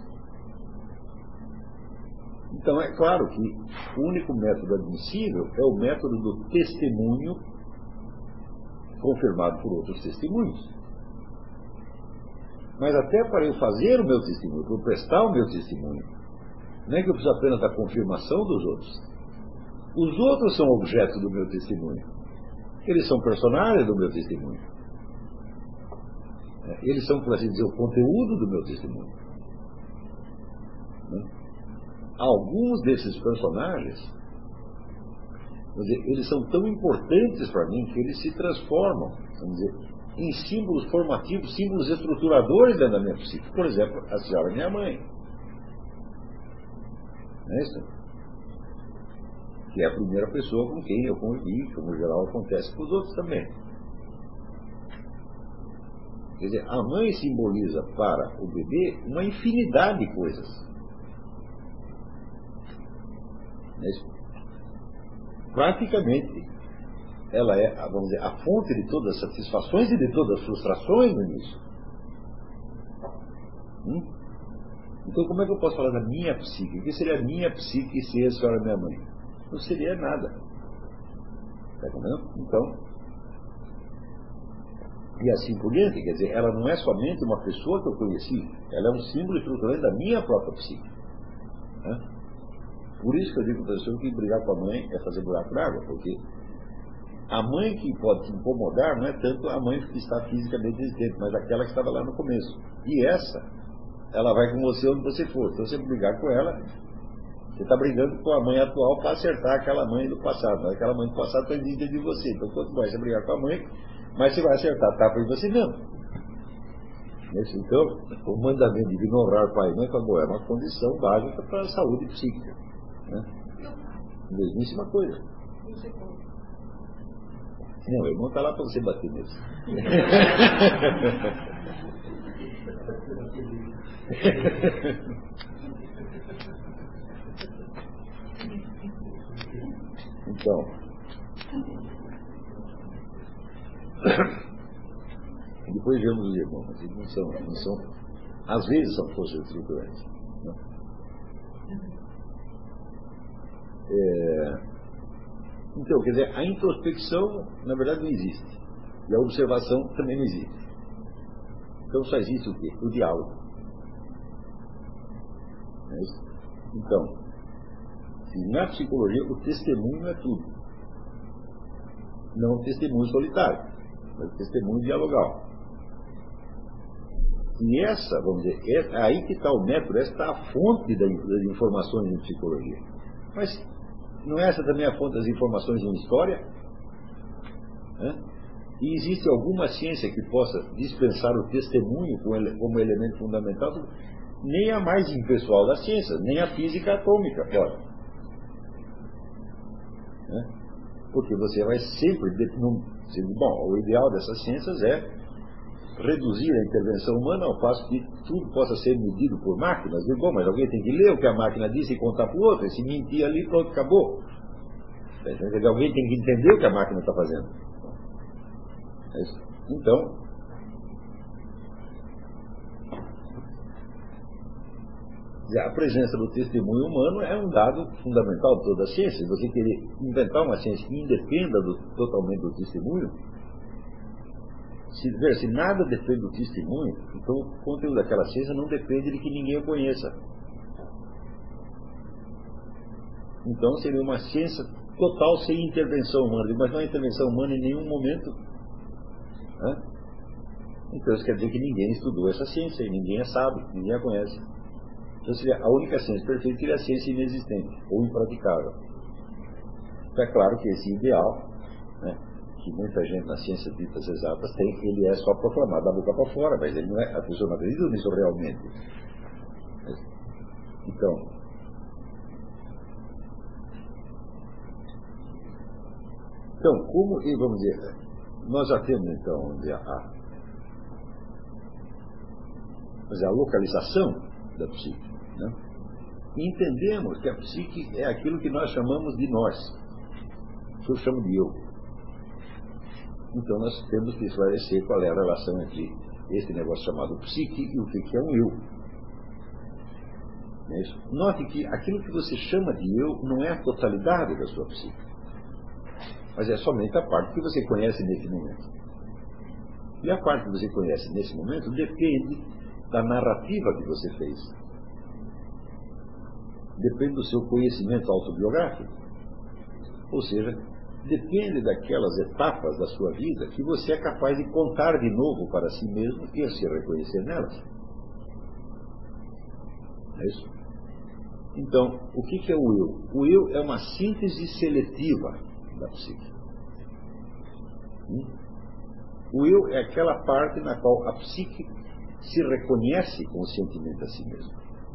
Então é claro que o único método admissível é o método do testemunho confirmado por outros testemunhos. Mas até para eu fazer o meu testemunho, para eu prestar o meu testemunho, não é que eu preciso apenas da confirmação dos outros. Os outros são objeto do meu testemunho. Eles são personagens do meu testemunho. Eles são, por assim dizer, o conteúdo do meu testemunho. Alguns desses personagens, vamos dizer, eles são tão importantes para mim que eles se transformam, vamos dizer, em símbolos formativos, símbolos estruturadores dentro da minha psique. Por exemplo, a senhora minha mãe. Não é isso? Que é a primeira pessoa com quem eu convivi, como em geral acontece com os outros também. Quer dizer, a mãe simboliza para o bebê uma infinidade de coisas. Praticamente, ela é, vamos dizer, a fonte de todas as satisfações e de todas as frustrações no início. Então, como é que eu posso falar da minha psique? O que seria a minha psique se a senhora minha mãe? Não seria nada. Está entendendo? Então, E assim por diante, quer dizer, ela não é somente uma pessoa que eu conheci, ela é um símbolo estruturante da minha própria psique. Né? Por isso que eu digo para a pessoa que brigar com a mãe é fazer buraco na água, porque a mãe que pode te incomodar não é tanto a mãe que está fisicamente existente, mas aquela que estava lá no começo. E essa, ela vai com você onde você for. Então, você brigar com ela, você está brigando com a mãe atual para acertar aquela mãe do passado. Mas aquela mãe do passado está dentro de você. Então, quanto mais você brigar com a mãe, mais você vai acertar a tapa em você mesmo. Então, o mandamento de honrar pai e mãe é uma condição básica para a saúde psíquica. Né? Mesmíssima coisa. Não, o irmão está lá para você bater mesmo. Então, depois vemos os irmãos, mas não são, às vezes são forças estruturantes. Né? Então, quer dizer, a introspecção, na verdade, não existe. E a observação também não existe. Então, só existe o quê? O diálogo. É isso? Então, na psicologia, o testemunho é tudo. Não o testemunho solitário, mas o testemunho dialogal. E essa, vamos dizer, é aí que está o método, essa está a fonte das informações em psicologia. Mas não é essa também a fonte das informações em história? E existe alguma ciência que possa dispensar o testemunho como elemento fundamental? Nem a mais impessoal da ciência, nem a física atômica pode. Porque você vai sempre... Bom, o ideal dessas ciências é reduzir a intervenção humana ao passo que tudo possa ser medido por máquinas. Bom, mas alguém tem que ler o que a máquina disse e contar para o outro. E se mentir ali, pronto, acabou. Alguém tem que entender o que a máquina está fazendo. Então, a presença do testemunho humano é um dado fundamental de toda a ciência. Se você querer inventar uma ciência que independa totalmente do testemunho, se nada depende do testemunho, então o conteúdo daquela ciência não depende de que ninguém o conheça. Então seria uma ciência total sem intervenção humana. Mas não há intervenção humana em nenhum momento. Então isso quer dizer que ninguém estudou essa ciência, e ninguém a sabe, ninguém a conhece. Então seria a única ciência perfeita seria a ciência inexistente, ou impraticável. Então é claro que esse ideal, que muita gente nas ciências ditas exatas tem, ele é só proclamado da boca para fora, mas ele não é, a pessoa não acredita nisso realmente. Então, como, e vamos dizer, nós já temos então a localização da psique, né? E entendemos que a psique é aquilo que nós chamamos de nós, que eu chamo de eu. Então nós temos que esclarecer qual é a relação entre esse negócio chamado psique e o que é um eu. É isso? Note que aquilo que você chama de eu não é a totalidade da sua psique, mas é somente a parte que você conhece nesse momento. E a parte que você conhece nesse momento depende da narrativa que você fez. Depende do seu conhecimento autobiográfico. Ou seja, depende daquelas etapas da sua vida que você é capaz de contar de novo para si mesmo e se reconhecer nelas. É isso? Então, o que é o eu? O eu é uma síntese seletiva da psique. O eu é aquela parte na qual a psique se reconhece conscientemente a si mesma.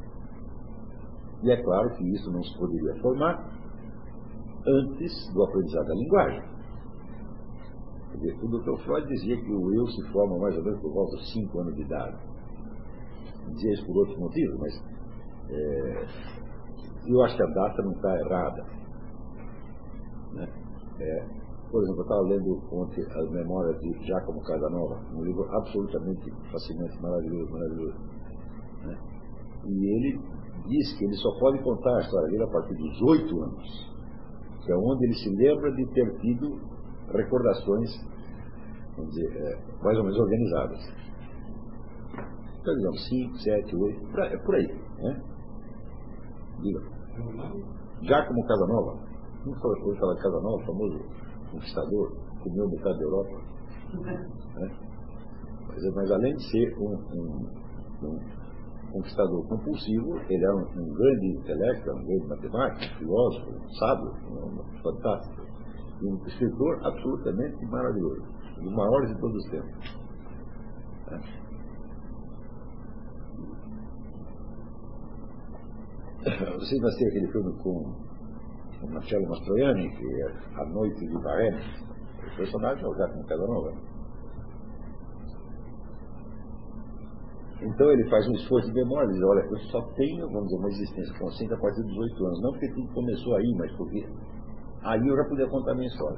E é claro que isso não se poderia formar antes do aprendizado da linguagem. O Dr. Freud dizia que o eu se forma mais ou menos por volta dos 5 anos de idade. Dizia isso por outros motivos, mas eu acho que a data não está errada. Por exemplo, eu estava lendo ontem as memórias de Giacomo Casanova, um livro absolutamente fascinante, maravilhoso. E ele diz que ele só pode contar a história dele a partir dos 8 anos, que é onde ele se lembra de ter tido recordações vamos dizer, mais ou menos organizadas. Então, digamos, 5, 7, 8, é por aí. Né? Diga. Giacomo Casanova, não foi falar de Casanova, famoso conquistador, comeu metade da Europa. Né? Mas além de ser um conquistador compulsivo, ele era um grande intelecto, um grande matemático, filósofo, sábio, fantástico. E um escritor absolutamente maravilhoso, um dos maiores de todos os tempos. Vocês vão ter aquele filme com o Marcello Mastroianni, que é A Noite de Varenne. O personagem é o Giacomo Casanova. Então ele faz um esforço de memória, ele diz, olha, eu só tenho, vamos dizer, uma existência consciente a partir dos 18 anos, não porque tudo começou aí, mas porque aí eu já podia contar a minha história.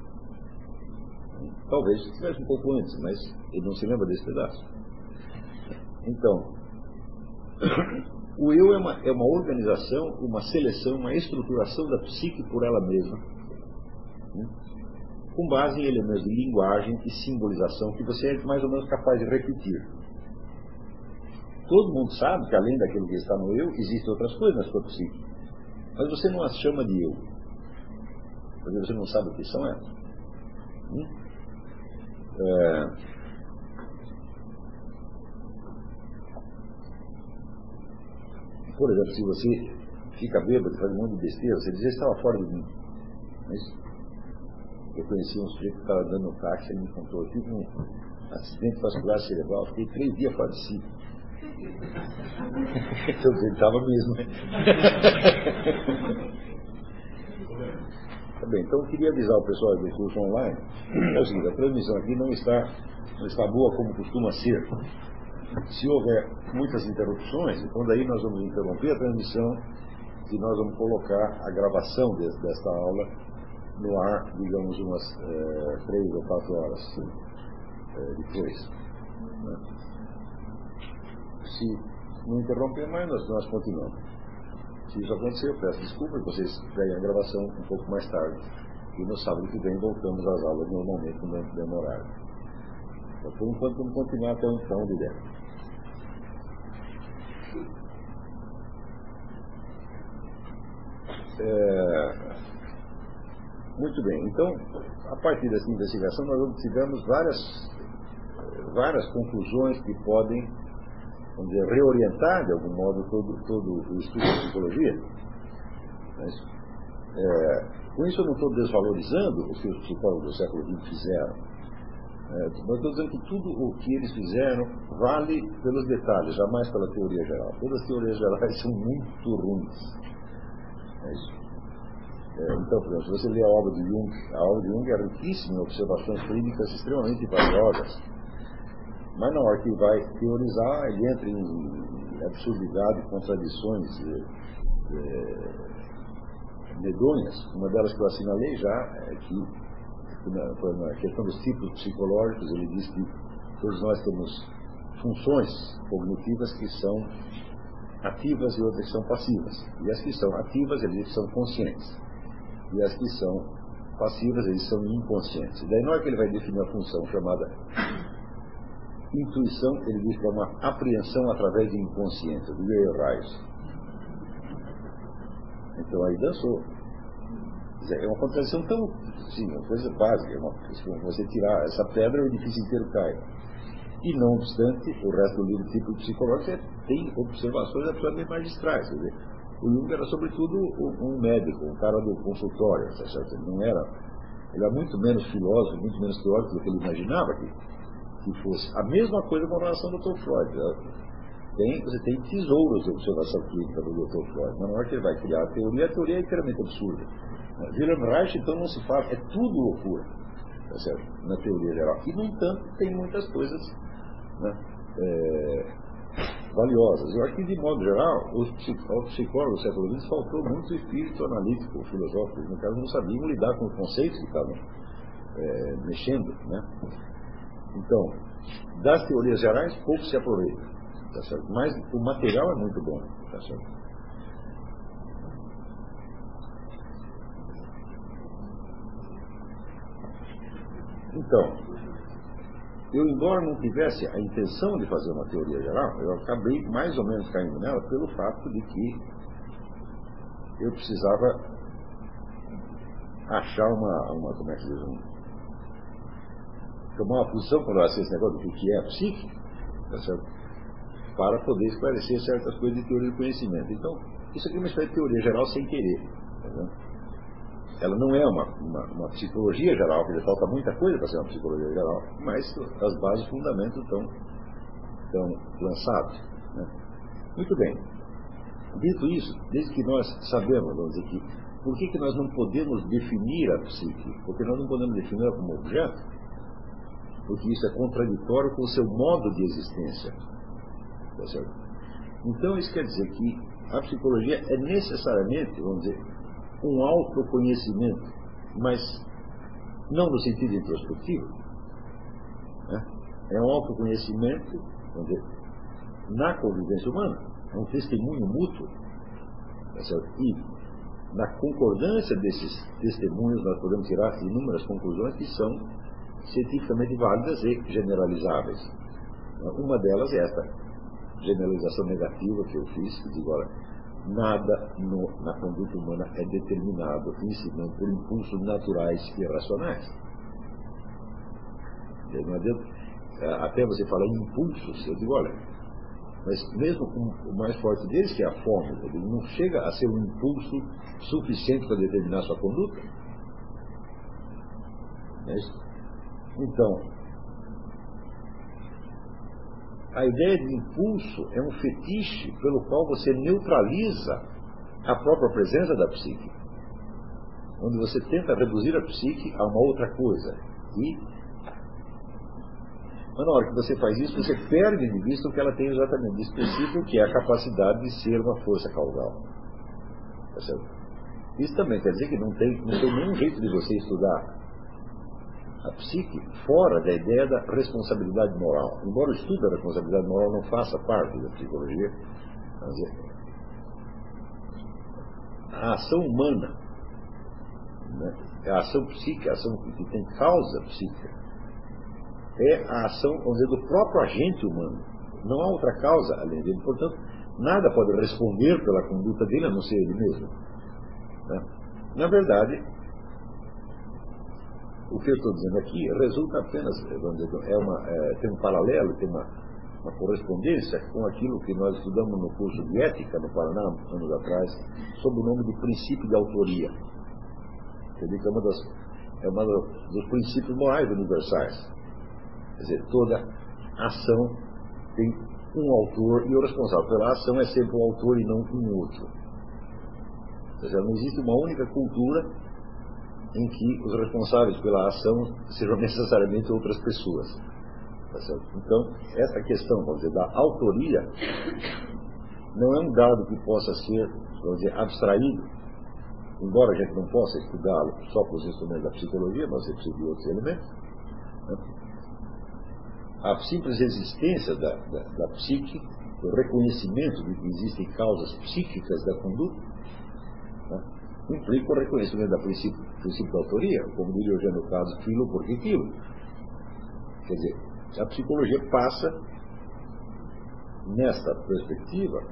Talvez estivesse um pouco antes, mas ele não se lembra desse pedaço. Então, o eu é uma organização, uma seleção, uma estruturação da psique por ela mesma, com base em elementos de linguagem e simbolização que você é mais ou menos capaz de repetir. Todo mundo sabe que além daquilo que está no eu, existem outras coisas na sua psique. Mas você não as chama de eu. Porque você não sabe o que são elas. Por exemplo, se você fica bêbado e faz um monte de besteira, você diz, estava fora de mim. Mas eu conheci um sujeito que estava andando no táxi, ele me contou, eu tive um acidente vascular cerebral, fiquei 3 dias fora de si. Então ele estava mesmo. Tá bem, então eu queria avisar o pessoal do curso online, é o seguinte, a transmissão aqui não está boa como costuma ser. Se houver muitas interrupções, então daí nós vamos interromper a transmissão e nós vamos colocar a gravação desta aula no ar, digamos, umas 3 ou 4 horas depois. Né? Se não interromper mais, nós continuamos. Se isso acontecer, eu peço desculpas, vocês peguem a gravação um pouco mais tarde. E no sábado que vem voltamos às aulas normalmente no mesmo horário. Então, por enquanto, vamos continuar até onde der. Muito bem, então, a partir dessa investigação, nós tivemos várias conclusões que podem, vamos dizer, reorientar de algum modo todo o estudo da psicologia. Mas, com isso eu não estou desvalorizando o que os psicólogos do século XX fizeram. Mas estou dizendo que tudo o que eles fizeram vale pelos detalhes, jamais pela teoria geral. Todas as teorias gerais são muito ruins. Então, por exemplo, se você lê a obra de Jung é riquíssima em observações clínicas extremamente valiosas. Mas na hora que vai teorizar, ele entra em absurdidade, contradições medonhas. Uma delas que eu assinalei já é que, na questão dos tipos psicológicos, ele diz que todos nós temos funções cognitivas que são ativas e outras que são passivas. E as que são ativas, ele diz que são conscientes. E as que são passivas, eles são inconscientes. E daí, na hora que ele vai definir a função chamada intuição, ele diz que é uma apreensão através de inconsciência, do Reais. Então aí dançou. É uma contradição tão, sim, uma coisa básica. Você tirar essa pedra, o edifício inteiro cai. E não obstante, o resto do livro tipo psicológico tem observações absolutamente magistrais. Quer dizer, o Jung era sobretudo um médico, um cara do consultório, tá certo? Ele era muito menos filósofo, muito menos teórico do que ele imaginava que fosse. A mesma coisa com relação ao Dr. Freud. Você tem tesouros de observação clínica do Dr. Freud, mas na hora que ele vai criar a teoria é inteiramente absurda. Wilhelm Reich, então, não se fala, é tudo loucura, tá certo? Na teoria geral. E, no entanto, tem muitas coisas, né, valiosas. Eu acho que, de modo geral, os psicólogos do século XX faltou muito espírito analítico, filosófico. No caso, não sabiam lidar com os conceitos que estavam mexendo, né? Então, das teorias gerais, pouco se aproveita, tá certo? Mas o material é muito bom, tá certo? Então, Eu, embora não tivesse a intenção de fazer uma teoria geral, eu acabei mais ou menos caindo nela pelo fato de que eu precisava achar como é que se diz, tomar uma posição com relação a esse negócio do que é a psique, tá certo? Para poder esclarecer certas coisas de teoria do conhecimento. Então, isso aqui é uma espécie de teoria geral sem querer. Tá, ela não é uma psicologia geral, porque falta muita coisa para ser uma psicologia geral, mas as bases, fundamentos estão lançados. Né? Muito bem. Dito isso, desde que nós sabemos, vamos dizer aqui, por que nós não podemos definir a psique? Porque nós não podemos definir-la como objeto, porque isso é contraditório com o seu modo de existência. Tá certo? Então, isso quer dizer que a psicologia é necessariamente, vamos dizer, um autoconhecimento, mas não no sentido introspectivo. Né? É um autoconhecimento, vamos dizer, na convivência humana, é um testemunho mútuo. Tá certo? E na concordância desses testemunhos nós podemos tirar inúmeras conclusões que são cientificamente válidas e generalizáveis. Uma delas é esta generalização negativa que eu fiz, que diz, olha, nada na conduta humana é determinado principalmente por impulsos naturais e racionais. Não adianta, até você falar em impulsos, eu digo, olha, mas mesmo com o mais forte deles, que é a fome, ele não chega a ser um impulso suficiente para determinar sua conduta. É isso? Então, a ideia de impulso é um fetiche pelo qual você neutraliza a própria presença da psique, onde você tenta reduzir a psique a uma outra coisa. Mas na hora que você faz isso, você perde de vista o que ela tem exatamente de específico, que é a capacidade de ser uma força causal. Tá certo? Isso também quer dizer que não tem nenhum jeito de você estudar a psique fora da ideia da responsabilidade moral. Embora o estudo da responsabilidade moral não faça parte da psicologia, a ação humana, né, a ação psíquica, a ação que tem causa psíquica, é a ação, vamos dizer, do próprio agente humano. Não há outra causa além dele. Portanto, nada pode responder pela conduta dele a não ser ele mesmo. Né? Na verdade, o que eu estou dizendo aqui resulta apenas, vamos dizer, tem um paralelo, tem uma correspondência com aquilo que nós estudamos no curso de ética no Paraná, anos atrás, sob o nome de princípio de autoria. Quer dizer que é um dos princípios morais universais. Quer dizer, toda ação tem um autor e o responsável pela ação é sempre o autor e não um outro. Quer dizer, não existe uma única cultura em que os responsáveis pela ação sejam necessariamente outras pessoas. Tá certo? Então, essa questão, vamos dizer, da autoria não é um dado que possa ser, vamos dizer, abstraído, embora a gente não possa estudá-lo só com os instrumentos da psicologia, mas você precisa de outros elementos. Né? A simples existência da psique, o reconhecimento de que existem causas psíquicas da conduta, né, implica o reconhecimento do princípio da autoria, como diria o no caso, filo porque quilo. Quer dizer, a psicologia passa, nesta perspectiva,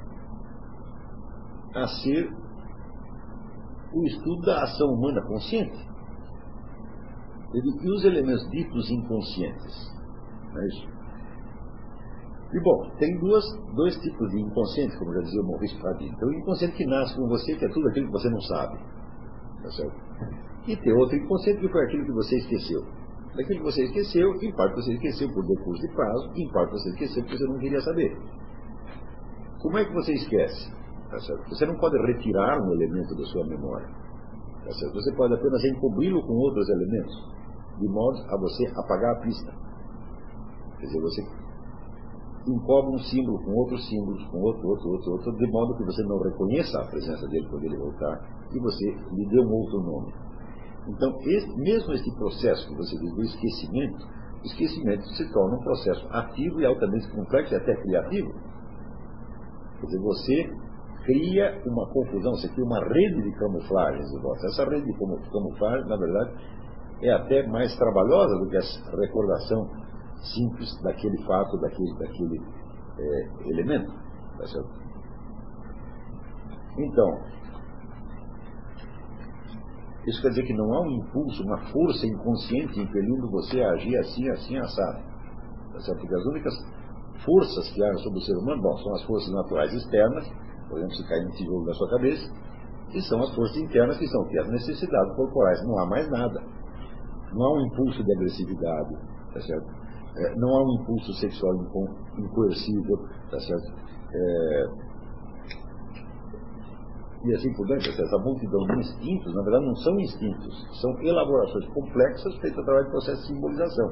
a ser o estudo da ação humana consciente. E os elementos ditos inconscientes. É isso. E bom, tem dois tipos de inconsciente, como já dizia o Maurice Padilha. Tem o inconsciente que nasce com você, que é tudo aquilo que você não sabe. Tá certo? E tem outro inconsciente que foi aquilo que você esqueceu. Daquilo que você esqueceu, em parte você esqueceu por decurso de prazo, em parte você esqueceu porque você não queria saber. Como é que você esquece? Tá certo? Você não pode retirar um elemento da sua memória. Tá certo? Você pode apenas encobri-lo com outros elementos, de modo a você apagar a pista. Quer dizer, você encobre um símbolo com outros símbolos, com outro, de modo que você não reconheça a presença dele quando ele voltar e você lhe dê um outro nome. Então, mesmo esse processo que você diz do esquecimento, o esquecimento se torna um processo ativo e altamente complexo e até criativo. Quer dizer, você cria uma confusão, você cria uma rede de camuflagens de volta. Essa rede de camuflagem, na verdade, é até mais trabalhosa do que a recordação simples daquele fato, daquele elemento. Tá certo? Então, isso quer dizer que não há um impulso, uma força inconsciente impelindo você a agir assim, assim, assado. Tá certo? Porque as únicas forças que há sobre o ser humano, bom, são as forças naturais externas, por exemplo, se cair um tijolo na sua cabeça, e são as forças internas, que são as necessidades corporais. Não há mais nada. Não há um impulso de agressividade, tá certo? Não há um impulso sexual incoercível, tá certo? E assim por diante, essa multidão de instintos, na verdade não são instintos, são elaborações complexas feitas através do processo de simbolização.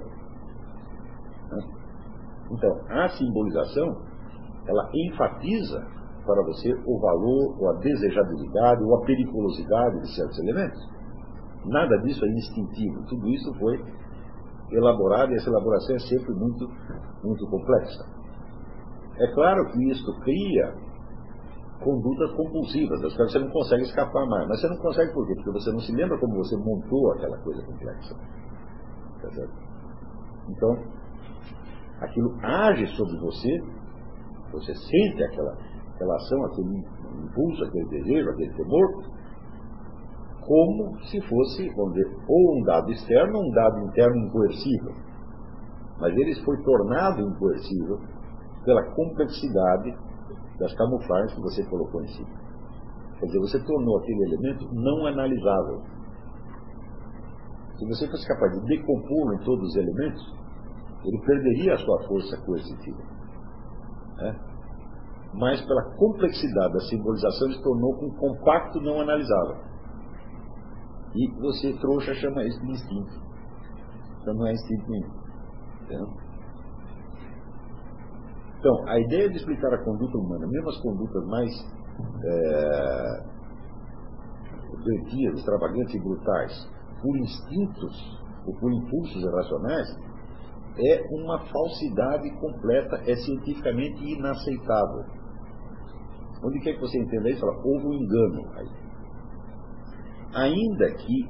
Então, a simbolização, ela enfatiza para você o valor, ou a desejabilidade, ou a periculosidade de certos elementos. Nada disso é instintivo, tudo isso foi elaborado, e essa elaboração é sempre muito, muito complexa. É claro que isso cria condutas compulsivas, das quais você não consegue escapar mais. Mas você não consegue por quê? Porque você não se lembra como você montou aquela coisa complexa. Tá certo? Então, aquilo age sobre você, você sente aquela ação, aquele impulso, aquele desejo, aquele temor, como se fosse, vamos dizer, ou um dado externo ou um dado interno incoercível. Mas ele foi tornado incoercível pela complexidade das camuflagens que você colocou em cima. Quer dizer, você tornou aquele elemento não analisável. Se você fosse capaz de decompor em todos os elementos, ele perderia a sua força coercitiva. Mas pela complexidade da simbolização, ele se tornou um compacto não analisável. E você, trouxa, chama isso de instinto. Então não é instinto nenhum. Entendeu? Então, a ideia de explicar a conduta humana, mesmo as condutas mais doentias, extravagantes e brutais, por instintos ou por impulsos irracionais, é uma falsidade completa, é cientificamente inaceitável. Onde quer que você entenda isso, fala, houve um engano aí. Ainda que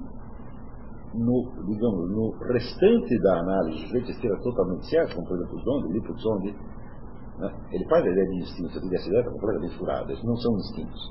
no restante da análise o sujeito esteja totalmente certo, como por exemplo o Zondi, Liput-Zondi, ele faz a ideia de instintos, essa ideia está completamente furada. Esses não são instintos.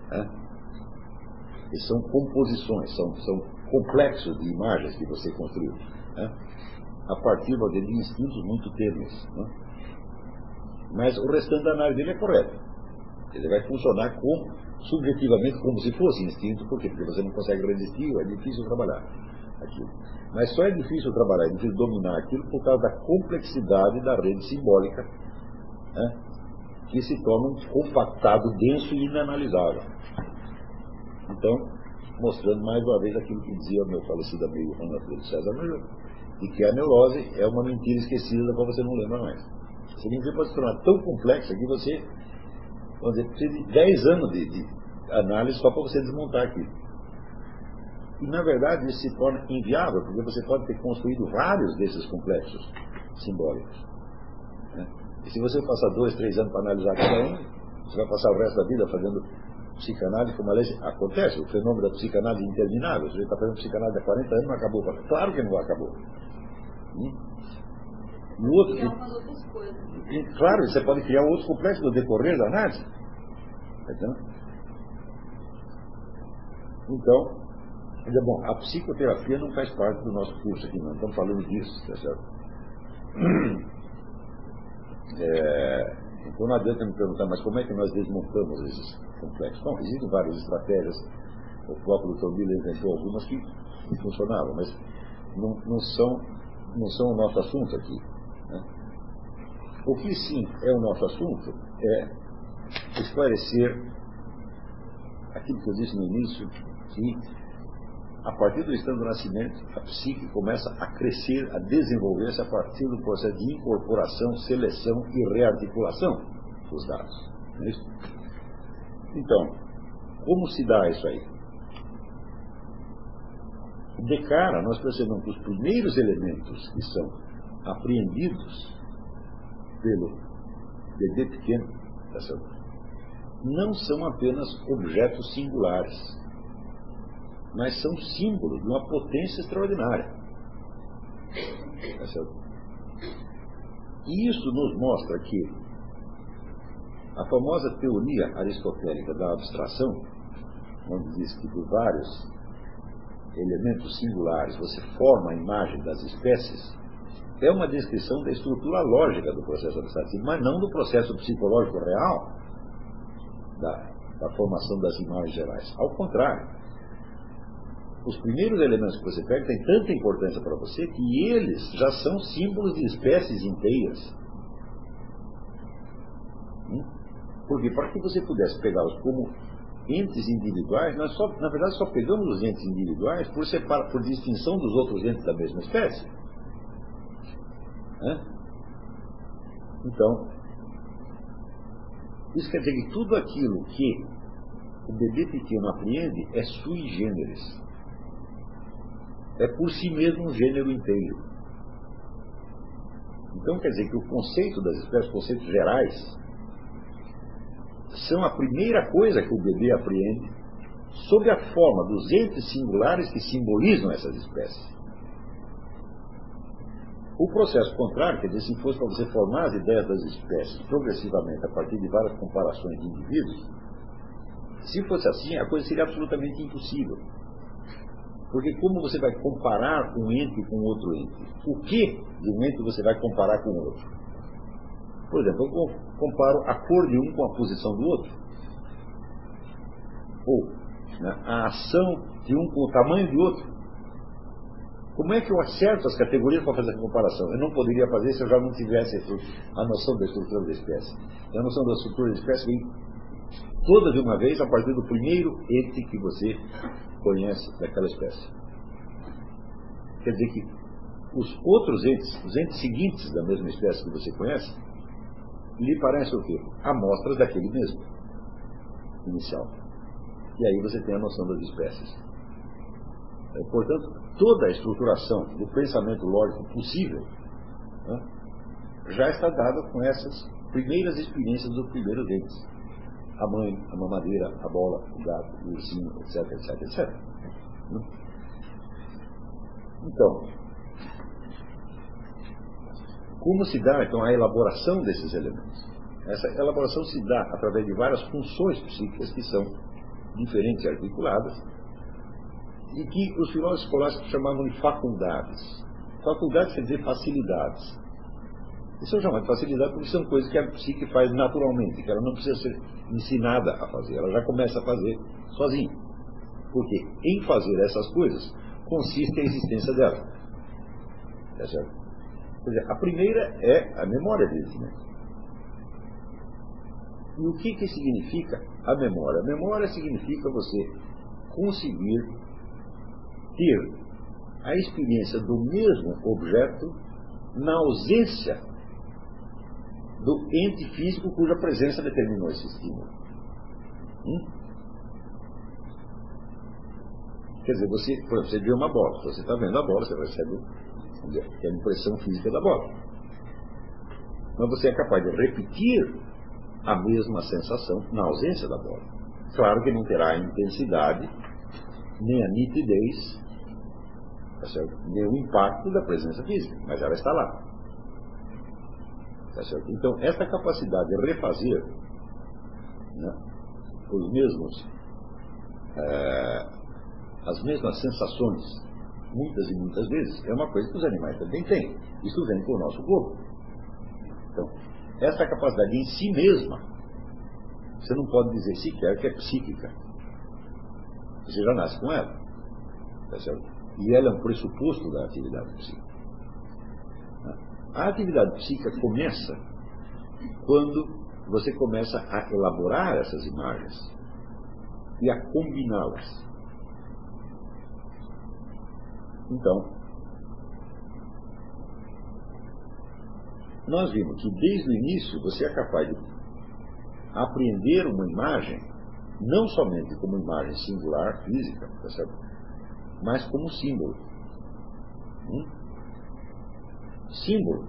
Eles são composições, são complexos de imagens que você construiu, a partir de instintos muito tênues. Mas o restante da análise dele é correto. Ele vai funcionar subjetivamente como se fosse instinto. Por quê? Porque você não consegue resistir, é difícil trabalhar aquilo. Mas só é difícil trabalhar, é difícil dominar aquilo por causa da complexidade da rede simbólica, que se torna um compactado denso e inanalisável. Então, mostrando mais uma vez aquilo que dizia o meu falecido amigo Ana Flávio César Melhor, e que a neurose é uma mentira esquecida da qual você não lembra mais. Essa mentira pode se tornar tão complexa que você, vamos dizer, precisa de 10 anos de análise só para você desmontar aquilo. E, na verdade, isso se torna inviável, porque você pode ter construído vários desses complexos simbólicos. E se você passar 2, 3 anos para analisar cada um, você vai passar o resto da vida fazendo psicanálise, como aliás acontece, o fenômeno da psicanálise interminável. Você está fazendo psicanálise há 40 anos e não acabou. Claro que não acabou. E outro, claro, você pode criar outros complexos no decorrer da análise. Então, bom, a psicoterapia não faz parte do nosso curso aqui, não estamos falando disso, tá certo? Então não adianta me perguntar, mas como é que nós desmontamos esses complexos? Bom, existem várias estratégias, o próprio Dr. Miller inventou algumas que funcionavam, mas não são o nosso assunto aqui. O que sim é o nosso assunto é esclarecer aquilo que eu disse no início, que a partir do estado do nascimento, a psique começa a crescer, a desenvolver-se a partir do processo de incorporação, seleção e rearticulação dos dados. Não é isso? Então, como se dá isso aí? De cara, nós percebemos que os primeiros elementos que são apreendidos pelo bebê pequeno, não são apenas objetos singulares, mas são símbolos de uma potência extraordinária. E isso nos mostra que a famosa teoria aristotélica da abstração, onde diz que de vários elementos singulares você forma a imagem das espécies, é uma descrição da estrutura lógica do processo abstrativo, mas não do processo psicológico real da formação das imagens gerais. Ao contrário, os primeiros elementos que você pega têm tanta importância para você que eles já são símbolos de espécies inteiras. Porque para que você pudesse pegá-los como entes individuais, nós na verdade só pegamos os entes individuais por distinção dos outros entes da mesma espécie. Então, isso quer dizer que tudo aquilo que o bebê pequeno apreende é sui generis. É por si mesmo um gênero inteiro. Então quer dizer que o conceito das espécies, conceitos gerais, são a primeira coisa que o bebê apreende sob a forma dos entes singulares que simbolizam essas espécies. O processo contrário, quer dizer, se fosse para você formar as ideias das espécies progressivamente a partir de várias comparações de indivíduos, se fosse assim, a coisa seria absolutamente impossível. Porque como você vai comparar um ente com outro ente? O que de um ente você vai comparar com o outro? Por exemplo, eu comparo a cor de um com a posição do outro. Ou a ação de um com o tamanho de outro. Como é que eu acerto as categorias para fazer a comparação? Eu não poderia fazer se eu já não tivesse a noção da estrutura da espécie. E a noção da estrutura da espécie vem toda de uma vez a partir do primeiro ente que você conhece daquela espécie. Quer dizer que os outros entes, os entes seguintes da mesma espécie que você conhece, lhe parecem o quê? Amostras daquele mesmo inicial. E aí você tem a noção das espécies. Portanto, toda a estruturação do pensamento lógico possível já está dada com essas primeiras experiências dos primeiros entes. A mãe, a mamadeira, a bola, o gato, o ursinho, etc, etc, etc. Então, como se dá então a elaboração desses elementos? Essa elaboração se dá através de várias funções psíquicas que são diferentes e articuladas e que os filósofos escolares chamavam de faculdades. Faculdades quer dizer facilidades. E são chamadas de facilidades porque são coisas que a psique faz naturalmente, que ela não precisa ser ensinada a fazer, ela já começa a fazer sozinha. Porque em fazer essas coisas consiste a existência dela. Tá certo? Quer dizer, a primeira é a memória, evidentemente. E o que significa a memória? A memória significa você conseguir ter a experiência do mesmo objeto na ausência do ente físico cuja presença determinou esse estímulo. Quer dizer, você, por exemplo, você vê uma bola. Se você está vendo a bola, você recebe a impressão física da bola. Mas você é capaz de repetir a mesma sensação na ausência da bola. Claro que não terá a intensidade, nem a nitidez, tá certo? Nem o impacto da presença física, mas ela está lá. Tá certo? Então, essa capacidade de refazer os mesmos, as mesmas sensações, muitas e muitas vezes, é uma coisa que os animais também têm. Isso vem com o nosso corpo. Então, essa capacidade em si mesma, você não pode dizer sequer que é psíquica. Você já nasce com ela. Tá certo? E ela é um pressuposto da atividade psíquica. A atividade psíquica começa quando você começa a elaborar essas imagens e a combiná-las. Então, nós vimos que desde o início você é capaz de apreender uma imagem não somente como imagem singular, física, tá certo? Mas como símbolo. Símbolo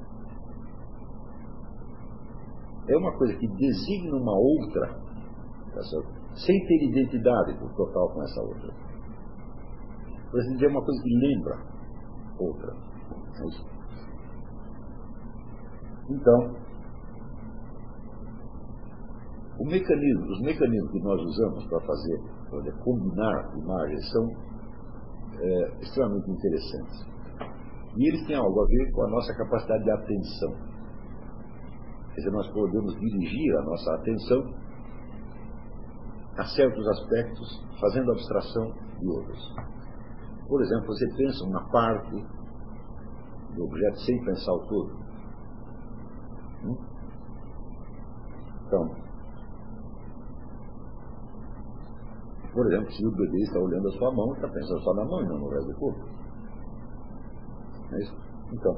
é uma coisa que designa uma outra, tá certo? Sem ter identidade por total com essa outra. Por exemplo, é uma coisa que lembra outra. Então, os mecanismos que nós usamos para combinar imagens são extremamente interessantes. E eles têm algo a ver com a nossa capacidade de atenção. Quer dizer, nós podemos dirigir a nossa atenção a certos aspectos, fazendo abstração de outros. Por exemplo, você pensa uma parte do objeto sem pensar o todo. Então, por exemplo, se o bebê está olhando a sua mão, está pensando só na mão e não no resto do corpo. Não é isso? Então,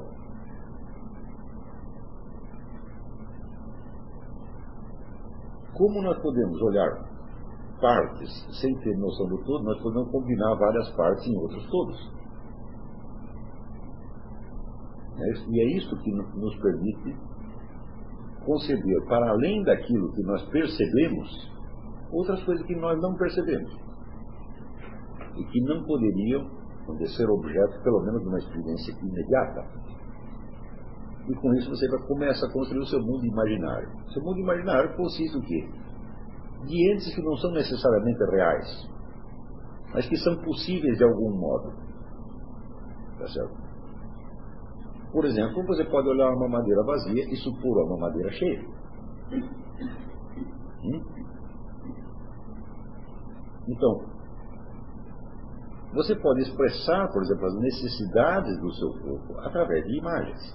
como nós podemos olhar partes sem ter noção do todo, nós podemos combinar várias partes em outros todos. E é isso que nos permite conceber, para além daquilo que nós percebemos, outras coisas que nós não percebemos e que não poderiam ser objeto, pelo menos, de uma experiência imediata. E com isso você começa a construir o seu mundo imaginário. O seu mundo imaginário consiste em quê? De entes que não são necessariamente reais, mas que são possíveis de algum modo. Tá certo? Por exemplo, você pode olhar uma mamadeira vazia e supor uma mamadeira cheia. Então, você pode expressar, por exemplo, as necessidades do seu corpo através de imagens.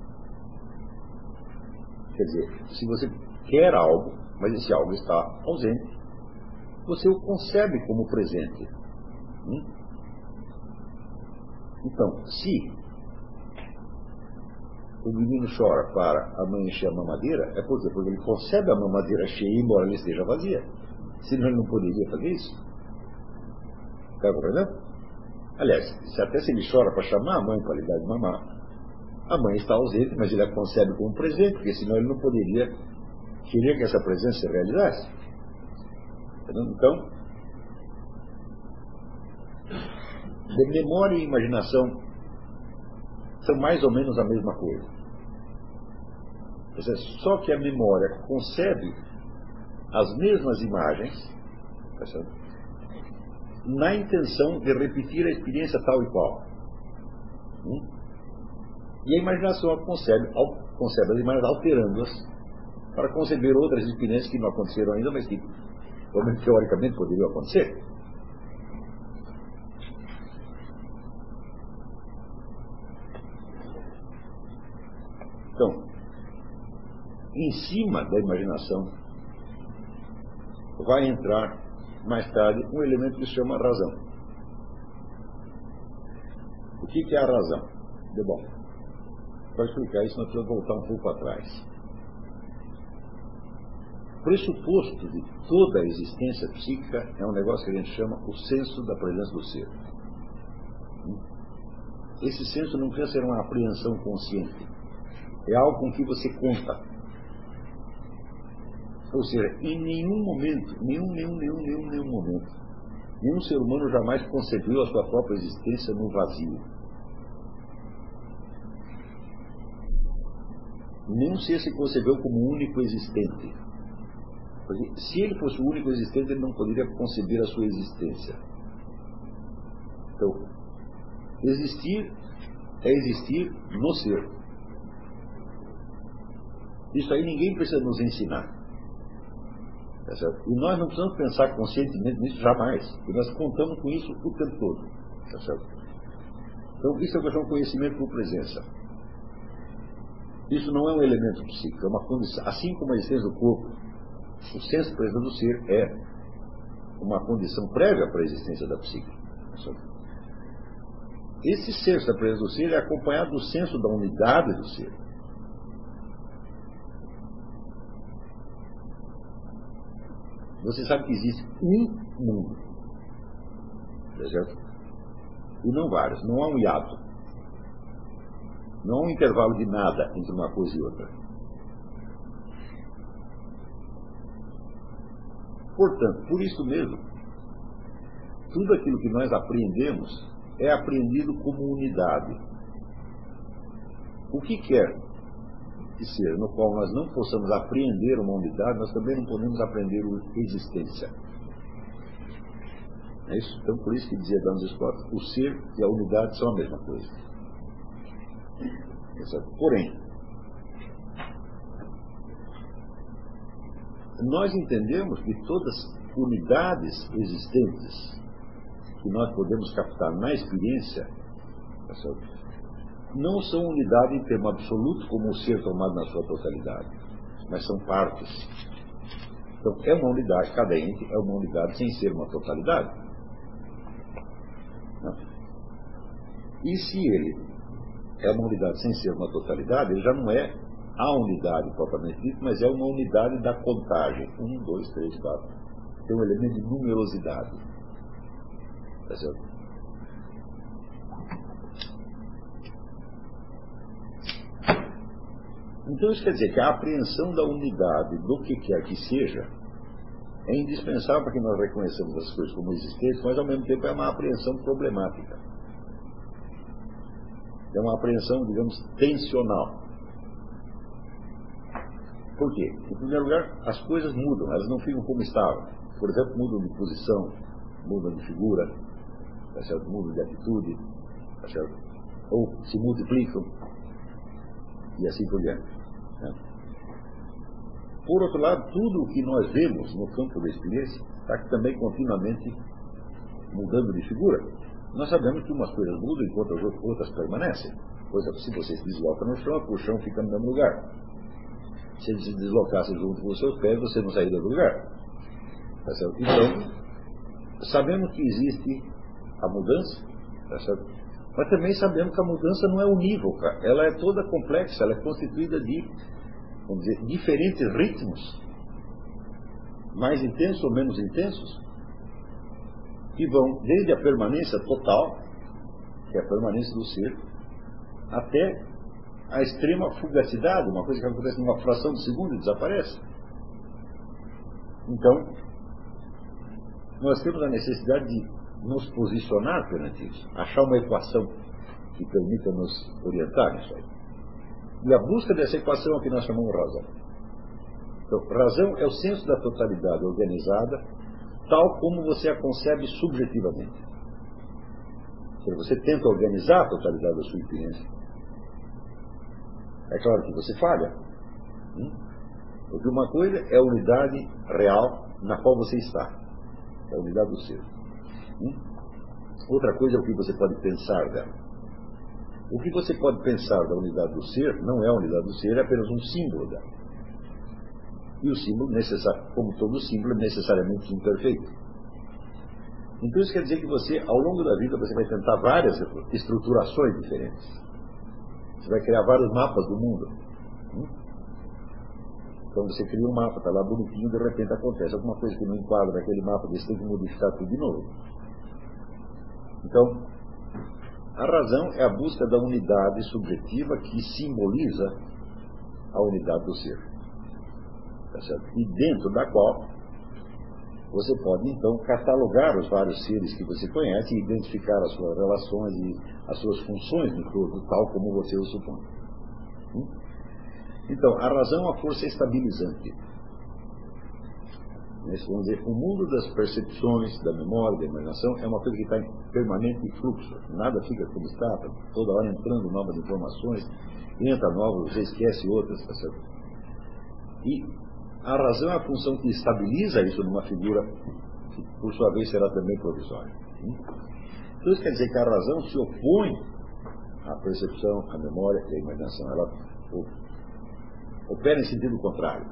Quer dizer, se você quer algo, mas esse algo está ausente, você o concebe como presente. Então, se o menino chora para a mãe encher a mamadeira, é porque ele concebe a mamadeira cheia, embora ela esteja vazia. Senão ele não poderia fazer isso. Está compreendendo? Aliás, até se ele chora para chamar a mãe para lhe dar de mamar, a mãe está ausente, mas ele a concebe como presente, porque senão ele não poderia querer que essa presença se realizasse. Então, memória e imaginação são mais ou menos a mesma coisa. Só que a memória concebe as mesmas imagens, tá certo? Na intenção de repetir a experiência tal e qual. E a imaginação concebe as imagens alterando-as para conceber outras experiências que não aconteceram ainda, mas que, pelo menos teoricamente, poderiam acontecer. Então, em cima da imaginação vai entrar mais tarde um elemento que se chama razão. O que é a razão? Bom, para explicar isso nós precisamos voltar um pouco atrás. O pressuposto de toda a existência psíquica é um negócio que a gente chama o senso da presença do ser. Esse senso não precisa ser uma apreensão consciente. É algo com que você conta. Ou seja, em nenhum momento, nenhum momento, nenhum ser humano jamais concebeu a sua própria existência no vazio. Nenhum ser se concebeu como único existente. Porque se ele fosse o único existente, ele não poderia conceber a sua existência. Então, existir é existir no ser. Isso aí ninguém precisa nos ensinar. Tá certo? E nós não precisamos pensar conscientemente nisso jamais, porque nós contamos com isso o tempo todo. Tá certo? Então, isso é um conhecimento por presença. Isso não é um elemento psíquico, é uma condição. Assim como a existência do corpo, o senso de presença do ser é uma condição prévia para a existência da psique. Tá certo? Esse senso da presença do ser é acompanhado do senso da unidade do ser. Você sabe que existe um mundo, tá certo? E não vários, não há um hiato, não há um intervalo de nada entre uma coisa e outra. Portanto, por isso mesmo, tudo aquilo que nós aprendemos é aprendido como unidade. O que quer de ser no qual nós não possamos apreender uma unidade, nós também não podemos aprender a existência. É isso? Então, por isso que dizia Duns Scotti, o ser e a unidade são a mesma coisa. Porém, nós entendemos que todas as unidades existentes que nós podemos captar na experiência, não são unidade em termo absoluto, como o ser tomado na sua totalidade, mas são partes. Então, é uma unidade, cada ente é uma unidade sem ser uma totalidade. E se ele é uma unidade sem ser uma totalidade, ele já não é a unidade propriamente dita, mas é uma unidade da contagem. 1, 2, 3, 4. Tem um elemento de numerosidade. Tá certo? Então isso quer dizer que a apreensão da unidade do que quer que seja é indispensável para que nós reconheçamos as coisas como existentes, mas ao mesmo tempo é uma apreensão problemática. É uma apreensão, digamos, tensional. Por quê? Em primeiro lugar, as coisas mudam, elas não ficam como estavam. Por exemplo, mudam de posição, mudam de figura, tá certo? Mudam de atitude, tá certo? Ou se multiplicam, e assim por diante. Né? Por outro lado, tudo o que nós vemos no campo da experiência está também continuamente mudando de figura. Nós sabemos que umas coisas mudam enquanto as outras permanecem. Por exemplo, se você se desloca no chão, o chão fica no mesmo lugar. Se ele se deslocasse junto com os seus pés, você não sairia do lugar. Tá certo? Então, sabemos que existe a mudança, tá certo? Mas também sabemos que a mudança não é unívoca, ela é toda complexa, ela é constituída de, vamos dizer, diferentes ritmos, mais intensos ou menos intensos, que vão desde a permanência total, que é a permanência do ser, até a extrema fugacidade, uma coisa que acontece numa fração de segundo e desaparece. Então, nós temos a necessidade de nos posicionar perante isso, achar uma equação que permita nos orientar nisso aí. E a busca dessa equação é o que nós chamamos razão. Então, razão é o senso da totalidade organizada, tal como você a concebe subjetivamente. Ou seja, você tenta organizar a totalidade da sua experiência. É claro que você falha. Porque uma coisa é a unidade real na qual você está. É a unidade do ser. Outra coisa é o que você pode pensar dela. O que você pode pensar da unidade do ser não é a unidade do ser, é apenas um símbolo dela. E o símbolo, como todo símbolo, é necessariamente imperfeito. Então isso quer dizer que você, ao longo da vida, você vai tentar várias estruturações diferentes. Você vai criar vários mapas do mundo. Então você cria um mapa, está lá bonitinho, de repente acontece alguma coisa que não enquadra naquele mapa, você tem que modificar tudo de novo. Então, a razão é a busca da unidade subjetiva que simboliza a unidade do ser. Tá certo? E dentro da qual você pode, então, catalogar os vários seres que você conhece e identificar as suas relações e as suas funções no todo, tal como você o supõe. Então, a razão é uma força estabilizante. Vamos dizer, o mundo das percepções, da memória, da imaginação, é uma coisa que está em permanente fluxo. Nada fica como está, toda hora entrando novas informações, entra novas, você esquece outras, tá certo? E a razão é a função que estabiliza isso numa figura que, por sua vez, será também provisória. Então isso quer dizer que a razão se opõe à percepção, à memória e à imaginação. Ela opera em sentido contrário.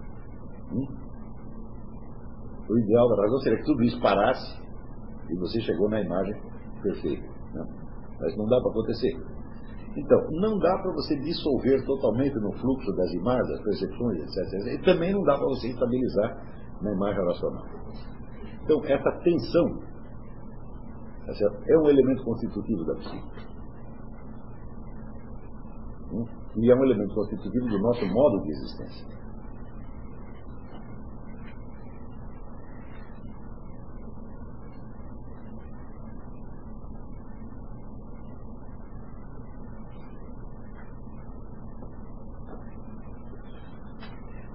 O ideal da razão seria que tudo isso parasse e você chegou na imagem perfeita. Né? Mas não dá para acontecer. Então, não dá para você dissolver totalmente no fluxo das imagens, das percepções, etc. E também não dá para você estabilizar na imagem racional. Então, essa tensão, tá certo? É um elemento constitutivo da psique. E é um elemento constitutivo do nosso modo de existência.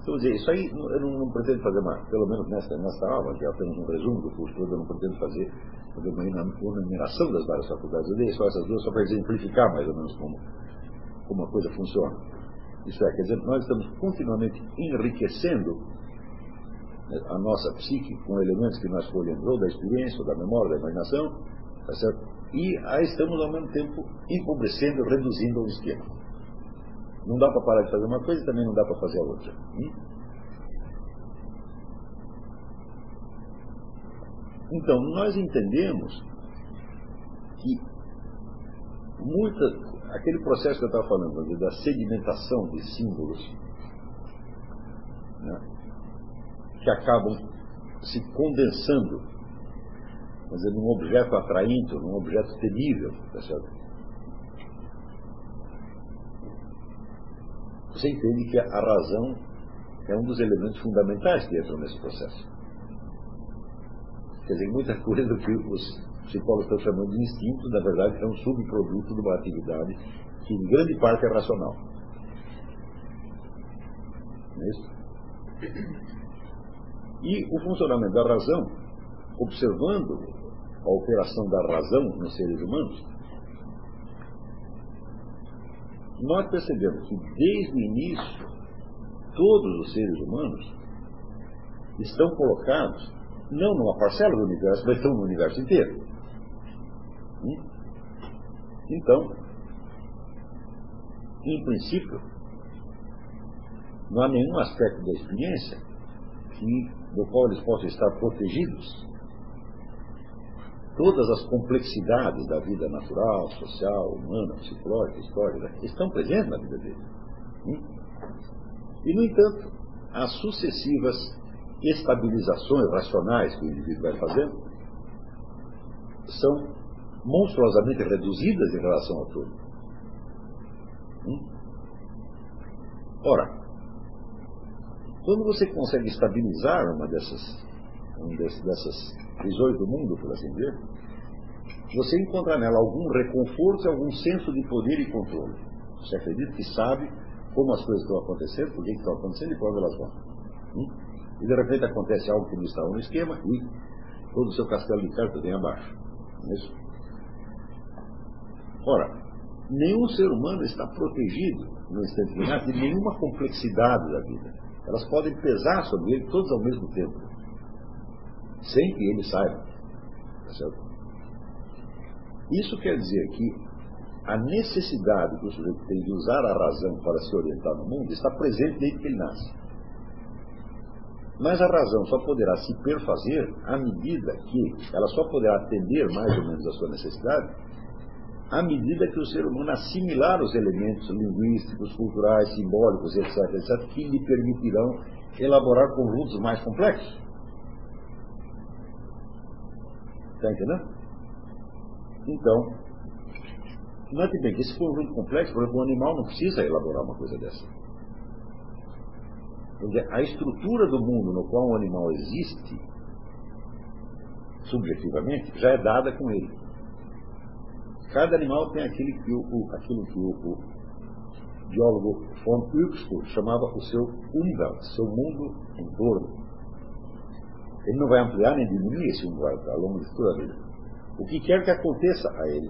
Então, isso aí eu não pretendo fazer mais, pelo menos nesta aula, que é apenas um resumo do curso todo, eu não pretendo fazer uma enumeração das várias faculdades. Eu dei só essas duas, só para exemplificar mais ou menos como a coisa funciona. Isso é, quer dizer, nós estamos continuamente enriquecendo a nossa psique com elementos que nós escolhemos, ou da experiência, ou da memória, da imaginação, tá certo? E aí estamos ao mesmo tempo empobrecendo, reduzindo o esquema. Não dá para parar de fazer uma coisa e também não dá para fazer a outra. Então, nós entendemos que aquele processo que eu estava falando, da sedimentação de símbolos, né, que acabam se condensando, quer dizer, num objeto atraente, num objeto temível, tá certo? Você entende que a razão é um dos elementos fundamentais que entram nesse processo. Quer dizer, muita coisa do que os psicólogos estão chamando de instinto, na verdade, é um subproduto de uma atividade que, em grande parte, é racional. Não é isso? E o funcionamento da razão, observando a operação da razão nos seres humanos, nós percebemos que, desde o início, todos os seres humanos estão colocados, não numa parcela do universo, mas estão no universo inteiro. Então, em princípio, não há nenhum aspecto da experiência do qual eles possam estar protegidos. Todas as complexidades da vida natural, social, humana, psicológica, histórica, estão presentes na vida deles. E, no entanto, as sucessivas estabilizações racionais que o indivíduo vai fazendo são monstruosamente reduzidas em relação ao todo. Ora, quando você consegue estabilizar uma dessas visões do mundo, por assim dizer, você encontra nela algum reconforto e algum senso de poder e controle. Você acredita que sabe como as coisas estão acontecendo, por que estão acontecendo e para onde elas vão. E de repente acontece algo que não estava no esquema e todo o seu castelo de cartas vem abaixo. Não é isso? Ora, nenhum ser humano está protegido no instante final de nenhuma complexidade da vida. Elas podem pesar sobre ele todos ao mesmo tempo, sem que ele saiba. Tá certo? Isso quer dizer que a necessidade que o sujeito tem de usar a razão para se orientar no mundo está presente desde que ele nasce. Mas a razão só poderá se perfazer à medida que ela só poderá atender mais ou menos a sua necessidade à medida que o ser humano assimilar os elementos linguísticos, culturais, simbólicos, etc., que lhe permitirão elaborar conjuntos mais complexos. Está entendendo? Então, note bem que esse conjunto complexo, por exemplo, o animal não precisa elaborar uma coisa dessa. A estrutura do mundo no qual um animal existe, subjetivamente, já é dada com ele. Cada animal tem aquilo que o biólogo von Uexküll chamava o seu Umwelt, seu mundo em torno. Ele não vai ampliar nem diminuir esse Umwelt ao longo de toda a vida. O que quer que aconteça a ele,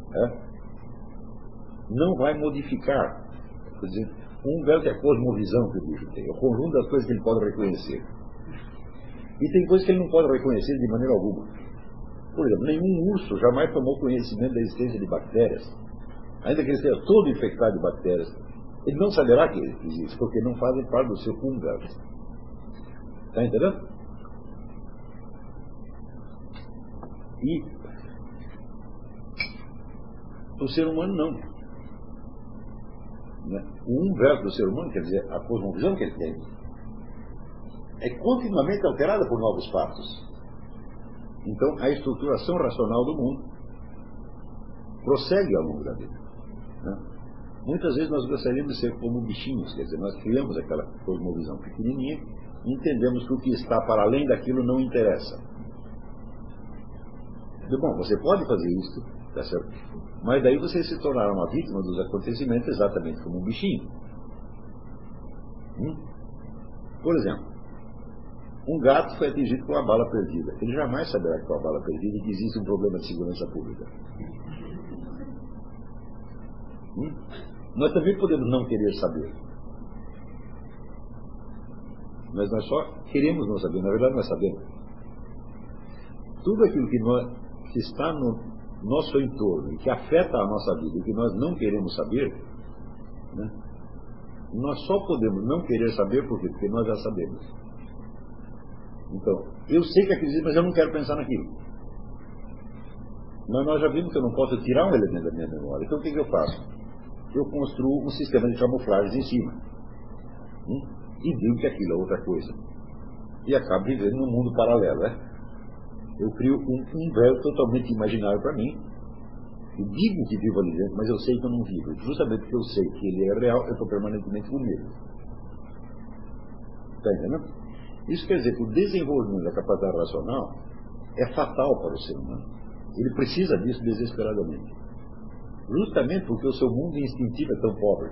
não vai modificar. Quer dizer, o Umwelt é a cosmovisão que o bicho tem, é o conjunto das coisas que ele pode reconhecer. E tem coisas que ele não pode reconhecer de maneira alguma. Por exemplo, nenhum urso jamais tomou conhecimento da existência de bactérias. Ainda que ele esteja todo infectado de bactérias, ele não saberá que existe, porque não fazem parte do seu Umwelt. Está entendendo? E o ser humano não. O Umwelt do ser humano, quer dizer, a cosmovisão que ele tem, é continuamente alterada por novos fatos. Então, a estruturação racional do mundo prossegue ao longo da vida. Muitas vezes nós gostaríamos de ser como bichinhos, quer dizer, nós criamos aquela cosmovisão pequenininha e entendemos que o que está para além daquilo não interessa. Bom, você pode fazer isso, tá certo? Mas daí você se tornará uma vítima dos acontecimentos exatamente como um bichinho. Por exemplo, um gato foi atingido por uma bala perdida. Ele jamais saberá que foi uma bala perdida e que existe um problema de segurança pública. Nós também podemos não querer saber. Mas nós só queremos não saber. Na verdade, nós sabemos. Tudo aquilo que está no nosso entorno e que afeta a nossa vida e que nós não queremos saber, né, nós só podemos não querer saber por quê? Porque nós já sabemos. Então, eu sei que aquilo existe, mas eu não quero pensar naquilo. Mas nós já vimos que eu não posso tirar um elemento da minha memória. Então, o que eu faço? Eu construo um sistema de camuflagem em cima. E digo que aquilo é outra coisa. E acabo vivendo num mundo paralelo. Eu crio um véu totalmente imaginário para mim. Eu digo que vivo ali dentro, mas eu sei que eu não vivo. Justamente porque eu sei que ele é real, eu estou permanentemente com medo. Está entendendo? Isso quer dizer que o desenvolvimento da capacidade racional é fatal para o ser humano. Ele precisa disso desesperadamente. Justamente porque o seu mundo instintivo é tão pobre.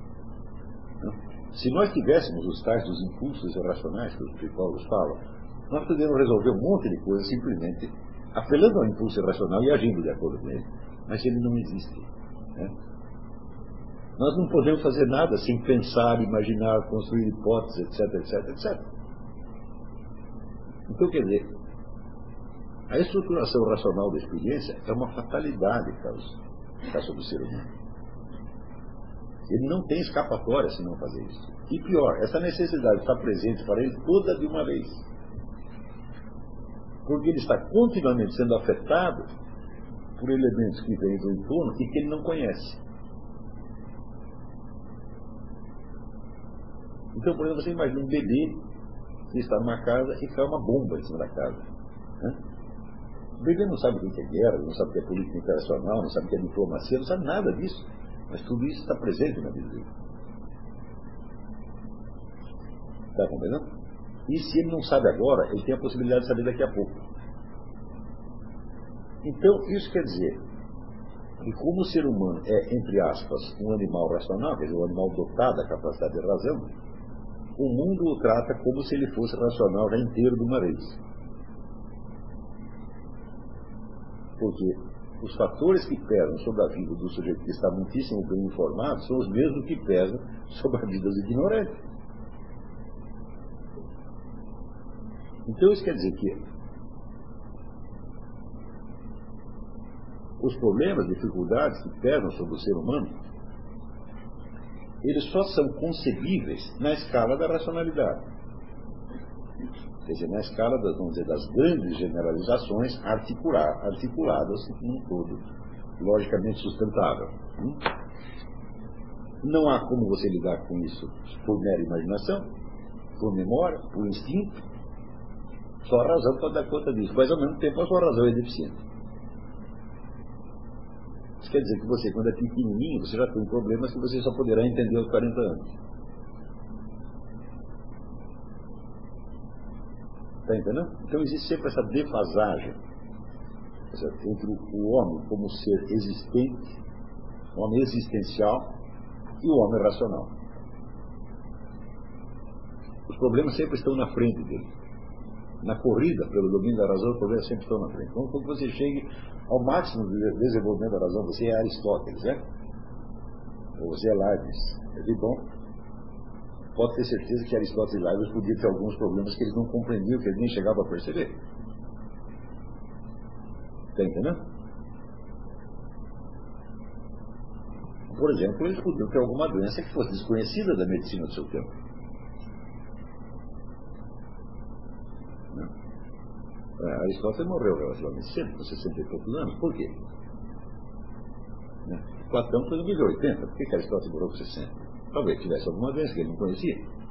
Se nós tivéssemos os tais dos impulsos irracionais que os psicólogos falam, nós poderíamos resolver um monte de coisas simplesmente apelando ao impulso irracional e agindo de acordo com ele. Mas ele não existe. Nós não podemos fazer nada sem pensar, imaginar, construir hipóteses, etc. Então, quer dizer, a estruturação racional da experiência é uma fatalidade que está sobre o ser humano. Ele não tem escapatória se não fazer isso. E pior, essa necessidade está presente para ele toda de uma vez. Porque ele está continuamente sendo afetado por elementos que vêm do entorno e que ele não conhece. Então, por exemplo, você imagina um bebê que está numa casa e cai uma bomba em cima da casa. O bebê não sabe o que é guerra, não sabe o que é política internacional, não sabe o que é diplomacia, não sabe nada disso. Mas tudo isso está presente na vida dele. Está compreendendo? E se ele não sabe agora, ele tem a possibilidade de saber daqui a pouco. Então, isso quer dizer que como o ser humano é, entre aspas, um animal racional, quer dizer, um animal dotado da capacidade de razão, o mundo o trata como se ele fosse racional já inteiro de uma vez. Porque os fatores que pesam sobre a vida do sujeito que está muitíssimo bem informado são os mesmos que pesam sobre a vida dos ignorantes. Então isso quer dizer que os problemas, dificuldades que pesam sobre o ser humano, eles só são concebíveis na escala da racionalidade. Quer dizer, na escala das grandes generalizações articuladas num todo logicamente sustentável. Não há como você lidar com isso por mera imaginação, por memória, por instinto. Só a razão pode dar conta disso, mas ao mesmo tempo a sua razão é deficiente. Isso quer dizer que você, quando é pequenininho, você já tem problemas que você só poderá entender aos 40 anos. Está entendendo? Então existe sempre essa defasagem entre o homem como ser existente, o homem existencial e o homem racional. Os problemas sempre estão na frente dele. Na corrida pelo domínio da razão, os problemas sempre estão na frente. Então, quando você chegue ao máximo do desenvolvimento da razão, você é Aristóteles, ou você é Leibniz. Bom, pode ter certeza que Aristóteles e Leibniz podiam ter alguns problemas que eles não compreendiam, que eles nem chegavam a perceber. Está entendendo? Por exemplo, eles podiam ter alguma doença que fosse desconhecida da medicina do seu tempo. Aristóteles morreu relativamente cedo, com 60 e poucos anos. Por quê? Platão foi no 1080. Por que Aristóteles morreu com 60? Talvez tivesse alguma doença que ele não conhecia.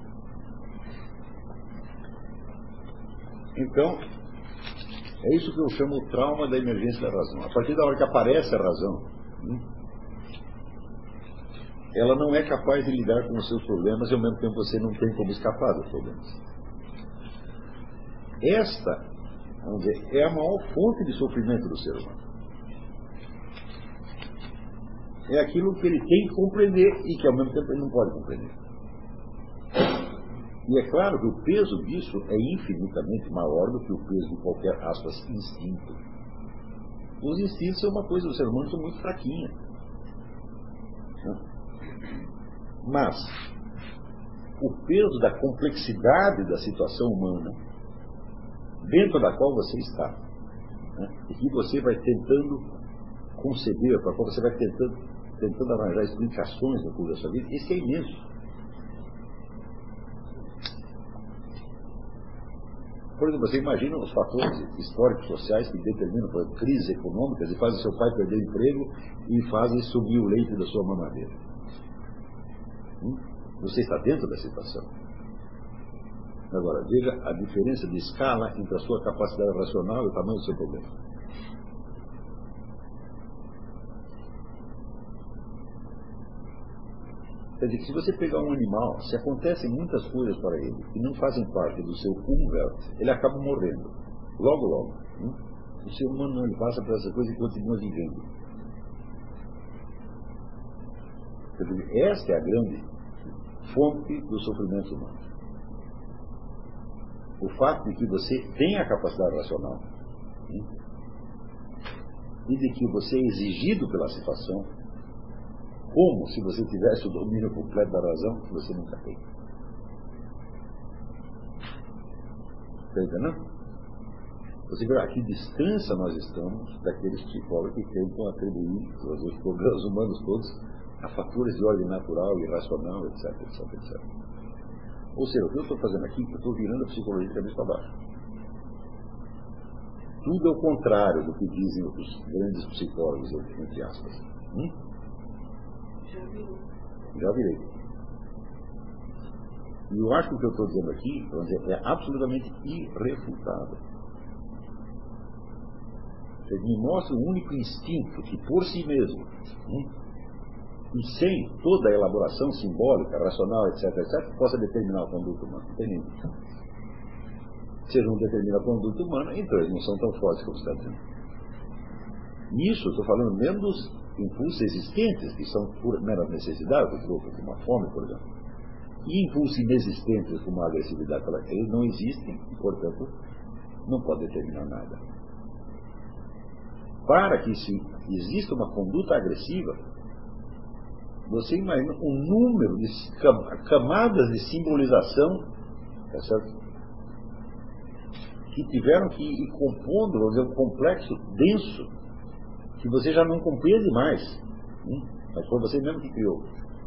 Então, é isso que eu chamo o trauma da emergência da razão. A partir da hora que aparece a razão, ela não é capaz de lidar com os seus problemas e ao mesmo tempo você não tem como escapar dos problemas. Esta, vamos dizer, é a maior fonte de sofrimento do ser humano. É aquilo que ele tem que compreender e que ao mesmo tempo ele não pode compreender. E é claro que o peso disso é infinitamente maior do que o peso de qualquer, aspas, instinto. Os instintos são uma coisa do ser humano, são muito fraquinha. Mas o peso da complexidade da situação humana, dentro da qual você está, e que você vai tentando conceber, para a qual você vai tentando arranjar explicações no curso da sua vida, esse é imenso. Por exemplo, você imagina os fatores históricos, sociais que determinam, por exemplo, crises econômicas e fazem seu pai perder o emprego e fazem subir o leite da sua mamadeira. Você está dentro da situação. Agora, veja a diferença de escala entre a sua capacidade racional e o tamanho do seu problema. Quer dizer que se você pegar um animal, se acontecem muitas coisas para ele que não fazem parte do seu Umwelt, ele acaba morrendo. Logo, logo. O ser humano não, ele passa por essa coisa e continua vivendo. Quer dizer, esta é a grande fonte do sofrimento humano. O fato de que você tem a capacidade racional e de que você é exigido pela situação como se você tivesse o domínio completo da razão, que você nunca tem. Está entendendo? Você vê a que distância nós estamos daqueles psicólogos que tentam atribuir os problemas humanos todos a fatores de ordem natural, irracional, etc, etc, etc. Ou seja, o que eu estou fazendo aqui, eu estou virando a psicologia de cabeça para baixo. Tudo é o contrário do que dizem os grandes psicólogos, entre aspas. Já virei. E eu acho que o que eu estou dizendo aqui é absolutamente irrefutável. Ele me mostra um único instinto que por si mesmo, e sem toda a elaboração simbólica, racional, etc, etc, possa determinar a conduta humana. Não tem nenhum. Se eles não determinam a conduta humana, então eles não são tão fortes como você está dizendo. Isso, eu estou falando mesmo dos impulsos existentes, que são por mera necessidade, como uma fome, por exemplo. E impulsos inexistentes, como a agressividade, eles não existem e, portanto, não podem determinar nada. Para que se exista uma conduta agressiva, você imagina um número de camadas de simbolização, tá certo? Que tiveram que ir compondo, vamos dizer, um complexo denso, que você já não compreende mais, mas foi você mesmo que criou.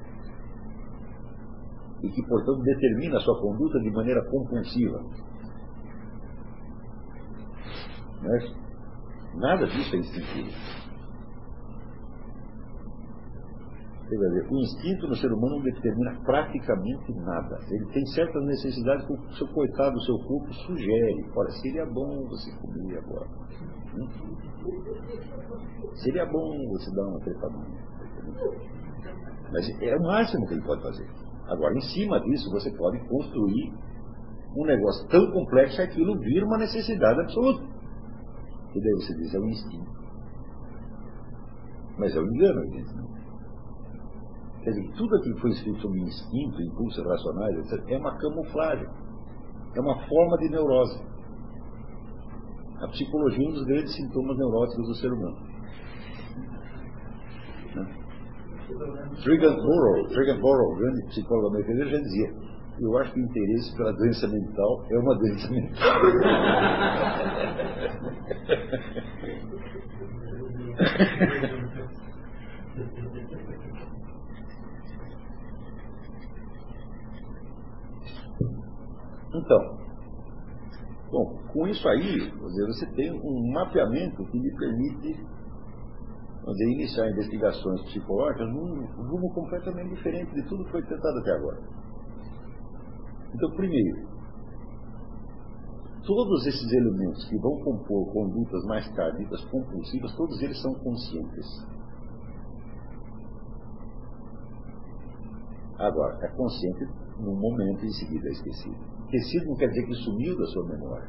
E que, portanto, determina a sua conduta de maneira compulsiva. Mas nada disso é instintivo. Quer dizer, o instinto no ser humano não determina praticamente nada. Ele tem certas necessidades que o seu coitado, o seu corpo sugere. Olha, seria bom você comer agora. Seria bom você dar uma trepadinha. Mas é o máximo que ele pode fazer. Agora, em cima disso, você pode construir um negócio tão complexo que aquilo vira uma necessidade absoluta. E daí você diz, é um instinto. Mas é um engano, evidentemente. Quer dizer, tudo aquilo que foi escrito sobre instinto, impulsos racionais, etc., é uma camuflagem. É uma forma de neurose. A psicologia é um dos grandes sintomas neuróticos do ser humano. Trigger-Borough, grande psicólogo americano, já dizia: eu acho que o interesse pela doença mental é uma doença mental. Então, bom, com isso aí, você tem um mapeamento que lhe permite iniciar investigações psicológicas num rumo completamente diferente de tudo que foi tentado até agora. Então, primeiro, todos esses elementos que vão compor condutas mais ditas compulsivas, todos eles são conscientes. Agora, é consciente num momento e em seguida é esquecido. Esquecido não quer dizer que sumiu da sua memória.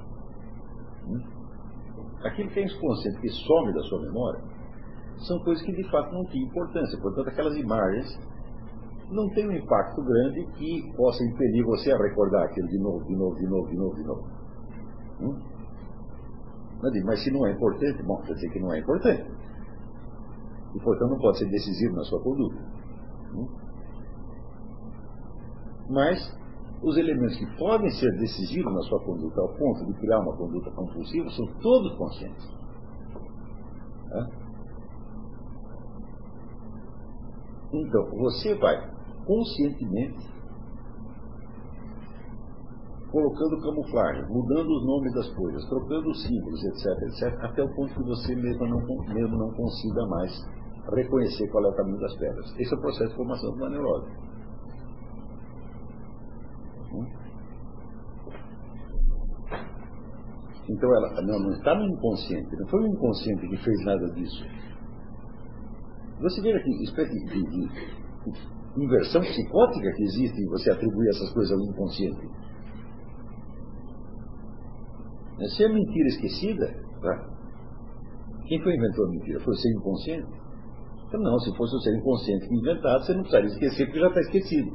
Aquilo que é inconsciente, que some da sua memória, são coisas que de fato não tinham importância. Portanto, aquelas imagens não tem um impacto grande que possa impedir você a recordar aquilo de novo. Mas se não é importante, bom, quer dizer que não é importante. E, portanto, não pode ser decisivo na sua conduta. Mas os elementos que podem ser decisivos na sua conduta ao ponto de criar uma conduta compulsiva são todos conscientes. Então, você vai conscientemente colocando camuflagem, mudando os nomes das coisas, trocando os símbolos, etc, até o ponto que você mesmo não consiga mais reconhecer qual é o caminho das pedras. Esse é o processo de formação de uma neurose. Então ela não está no inconsciente, não foi o inconsciente que fez nada disso. Você vê aqui, espécie de inversão psicótica que existe em você atribuir essas coisas ao inconsciente. Se é mentira esquecida, tá? Quem foi inventor da mentira? Foi o ser inconsciente? Então, não, se fosse o ser inconsciente que inventado, você não precisaria esquecer porque já está esquecido.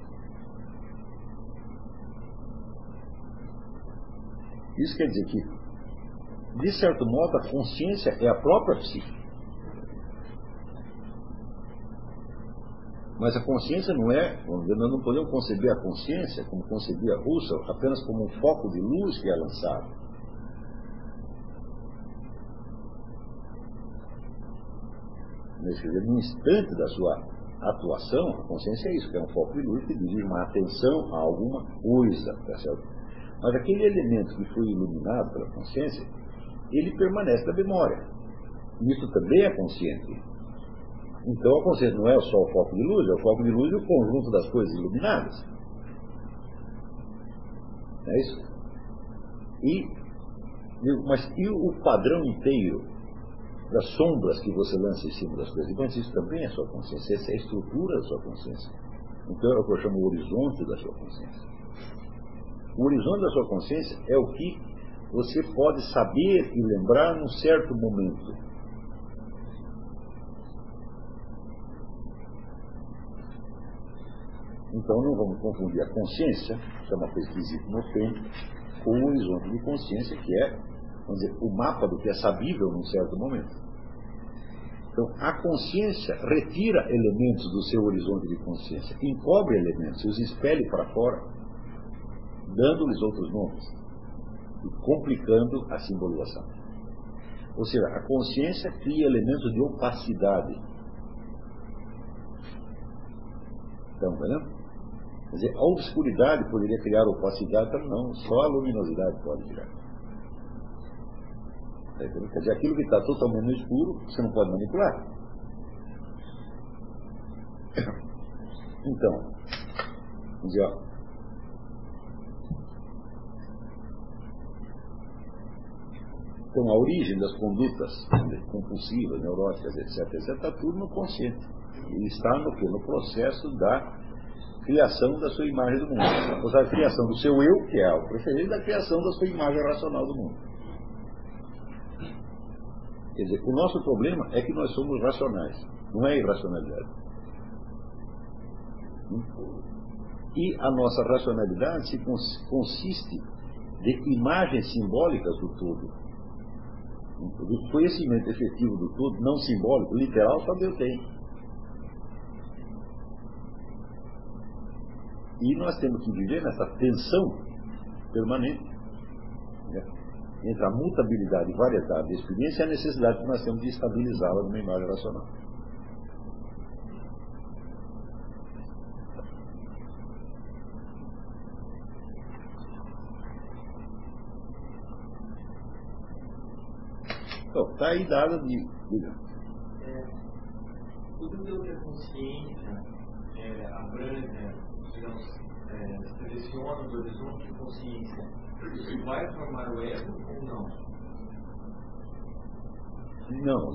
Isso quer dizer que, de certo modo, a consciência é a própria psique. Mas a consciência não é, nós não podemos conceber a consciência, como concebia Russell, apenas como um foco de luz que é lançado. No instante da sua atuação, a consciência é isso, que é um foco de luz que dirige uma atenção a alguma coisa, tá certo? Mas aquele elemento que foi iluminado pela consciência, ele permanece na memória. Isso também é consciente. Então a consciência não é só o foco de luz, é o foco de luz e o conjunto das coisas iluminadas. É isso? Mas e o padrão inteiro das sombras que você lança em cima das coisas? Então isso também é a sua consciência, essa é a estrutura da sua consciência. Então é o que eu chamo o horizonte da sua consciência. O horizonte da sua consciência é o que você pode saber e lembrar num certo momento. Então não vamos confundir a consciência, que é uma pesquisa no tempo, com o horizonte de consciência, que é, vamos dizer, o mapa do que é sabível num certo momento. Então a consciência retira elementos do seu horizonte de consciência, encobre elementos, os expele para fora, dando-lhes outros nomes e complicando a simbolização. Ou seja, a consciência cria elementos de opacidade. Estão vendo? Quer dizer, a obscuridade poderia criar opacidade, então não, só a luminosidade pode criar. Quer dizer, aquilo que está totalmente no escuro, você não pode manipular. Então, vamos dizer, então a origem das condutas compulsivas, neuróticas, etc, está tudo no consciente. Ele está no processo da criação da sua imagem do mundo. Ou seja, a criação do seu eu, que é algo preferido, da criação da sua imagem racional do mundo. Quer dizer, o nosso problema é que nós somos racionais, não é irracionalidade. E a nossa racionalidade se consiste de imagens simbólicas do todo. O conhecimento efetivo do todo, não simbólico, literal, só Deus tem. E nós temos que viver nessa tensão permanente, né, entre a mutabilidade e variedade da experiência e a necessidade que nós temos de estabilizá-la numa imagem racional. Então, está aí dado de... Tudo aquilo que é consciência abrange, digamos, seleciona o horizonte de consciência, isso vai formar o ego ou não? Não,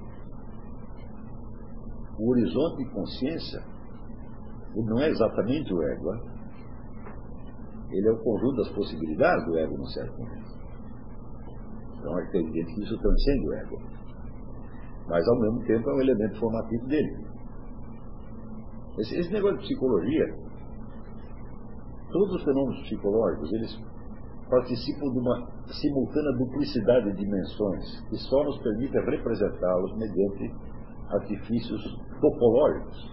o horizonte de consciência não é exatamente o ego, né? Ele é o conjunto das possibilidades do ego num certo momento. Então é evidente que isso transcende o ego, mas ao mesmo tempo é um elemento formativo dele. Esse negócio de psicologia, todos os fenômenos psicológicos, eles participam de uma simultânea duplicidade de dimensões que só nos permite representá-los mediante artifícios topológicos.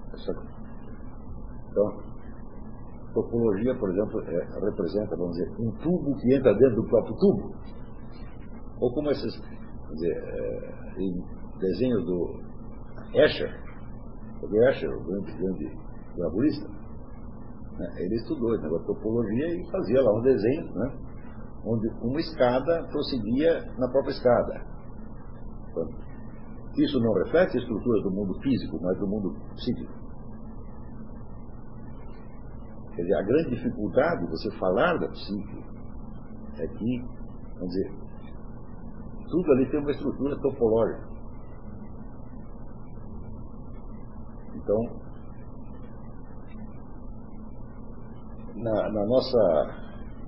Então, topologia, por exemplo, representa, vamos dizer, um tubo que entra dentro do próprio tubo. Ou como esses, em desenho do Escher, o grande gravurista, né? Ele estudou esse negócio de topologia e fazia lá um desenho, né? Onde uma escada prosseguia na própria escada. Então, isso não reflete a estrutura do mundo físico, mas do mundo psíquico. Quer dizer, a grande dificuldade de você falar da psique é que, vamos dizer, tudo ali tem uma estrutura topológica. Então, na nossa...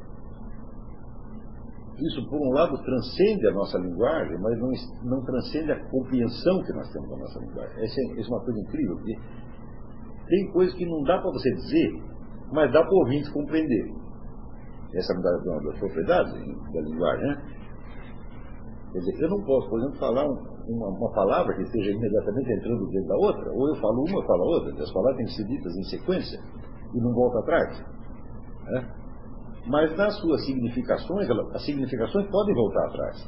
Isso, por um lado, transcende a nossa linguagem, mas não transcende a compreensão que nós temos da nossa linguagem. Essa é uma coisa incrível, porque tem coisas que não dá para você dizer, mas dá para o ouvinte compreender. Essa é uma das propriedades da linguagem, né? Quer dizer, eu não posso, por exemplo, falar uma palavra que esteja imediatamente entrando dentro da outra, ou eu falo uma, eu falo a outra. As palavras têm que ser ditas em sequência e não volta atrás. Né? Mas nas suas significações, as significações podem voltar atrás.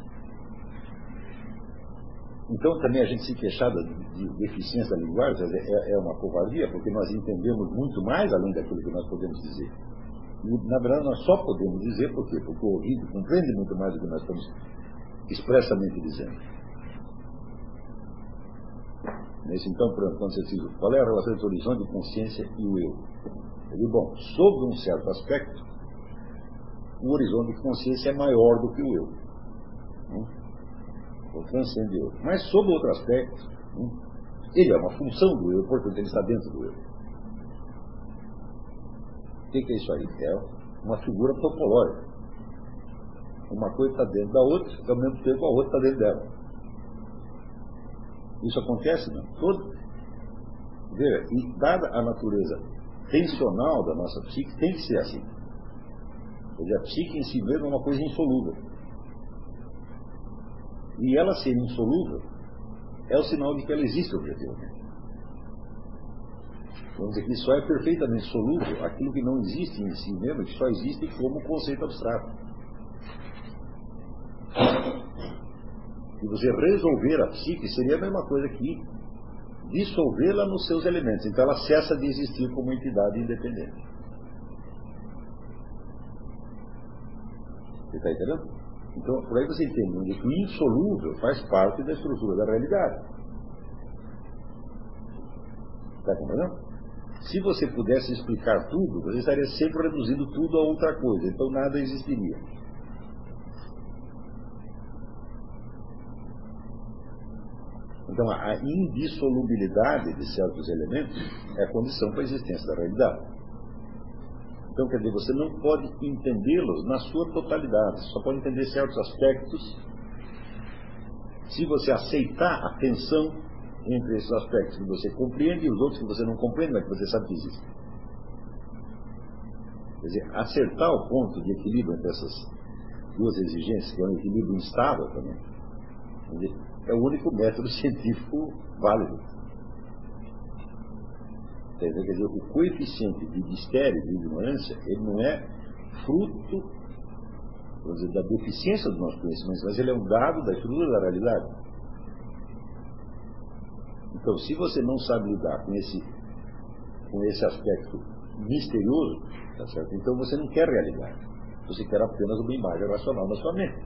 Então também a gente se queixar de deficiência da linguagem é uma covardia, porque nós entendemos muito mais além daquilo que nós podemos dizer. E, na verdade, nós só podemos dizer por quê? Porque o ouvido compreende muito mais do que nós estamos expressamente dizendo. Então, por exemplo, quando você diz qual é a relação entre o horizonte de consciência e o eu? Eu digo, bom, sob um certo aspecto, o horizonte de consciência é maior do que o eu. Ou transcende o eu. Mas sob outro aspecto, ele é uma função do eu, portanto ele está dentro do eu. O que é isso aí? É uma figura topológica. Uma coisa está dentro da outra, e ao mesmo tempo a outra está dentro dela. Isso acontece, não? Veja, e dada a natureza tensional da nossa psique, tem que ser assim. Quer dizer, a psique em si mesma é uma coisa insolúvel. E ela ser insolúvel é o sinal de que ela existe objetivamente. Vamos dizer que só é perfeitamente solúvel aquilo que não existe em si mesmo, que só existe como conceito abstrato. E você resolver a psique seria a mesma coisa que dissolvê-la nos seus elementos. Então ela cessa de existir como entidade independente. Você está entendendo? Então, por aí você entende que o insolúvel faz parte da estrutura da realidade. Está compreendendo? Se você pudesse explicar tudo, você estaria sempre reduzindo tudo a outra coisa. Então nada existiria. Então, a indissolubilidade de certos elementos é a condição para a existência da realidade. Então, quer dizer, você não pode entendê-los na sua totalidade, só pode entender certos aspectos se você aceitar a tensão entre esses aspectos que você compreende e os outros que você não compreende, mas que você sabe que existem. Quer dizer, acertar o ponto de equilíbrio entre essas duas exigências, que é um equilíbrio instável também, é o único método científico válido. Quer dizer, o coeficiente de mistério, de ignorância, ele não é fruto, vamos dizer, da deficiência do nosso conhecimento, mas ele é um dado da estrutura da realidade. Então, se você não sabe lidar com esse aspecto misterioso, tá certo? Então você não quer realidade. Você quer apenas uma imagem racional na sua mente.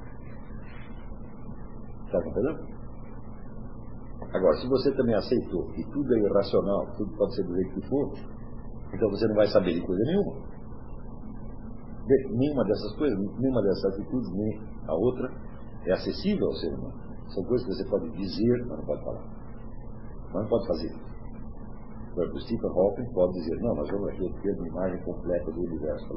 Está compreendendo? Agora, se você também aceitou que tudo é irracional, tudo pode ser do jeito que for, então você não vai saber de coisa nenhuma. Nenhuma dessas coisas, nenhuma dessas atitudes, nem a outra é acessível ao ser humano. São coisas que você pode dizer, mas não pode falar. Mas não pode fazer. Por exemplo, Stephen Hawking pode dizer, não, nós vamos aqui ter uma imagem completa do universo.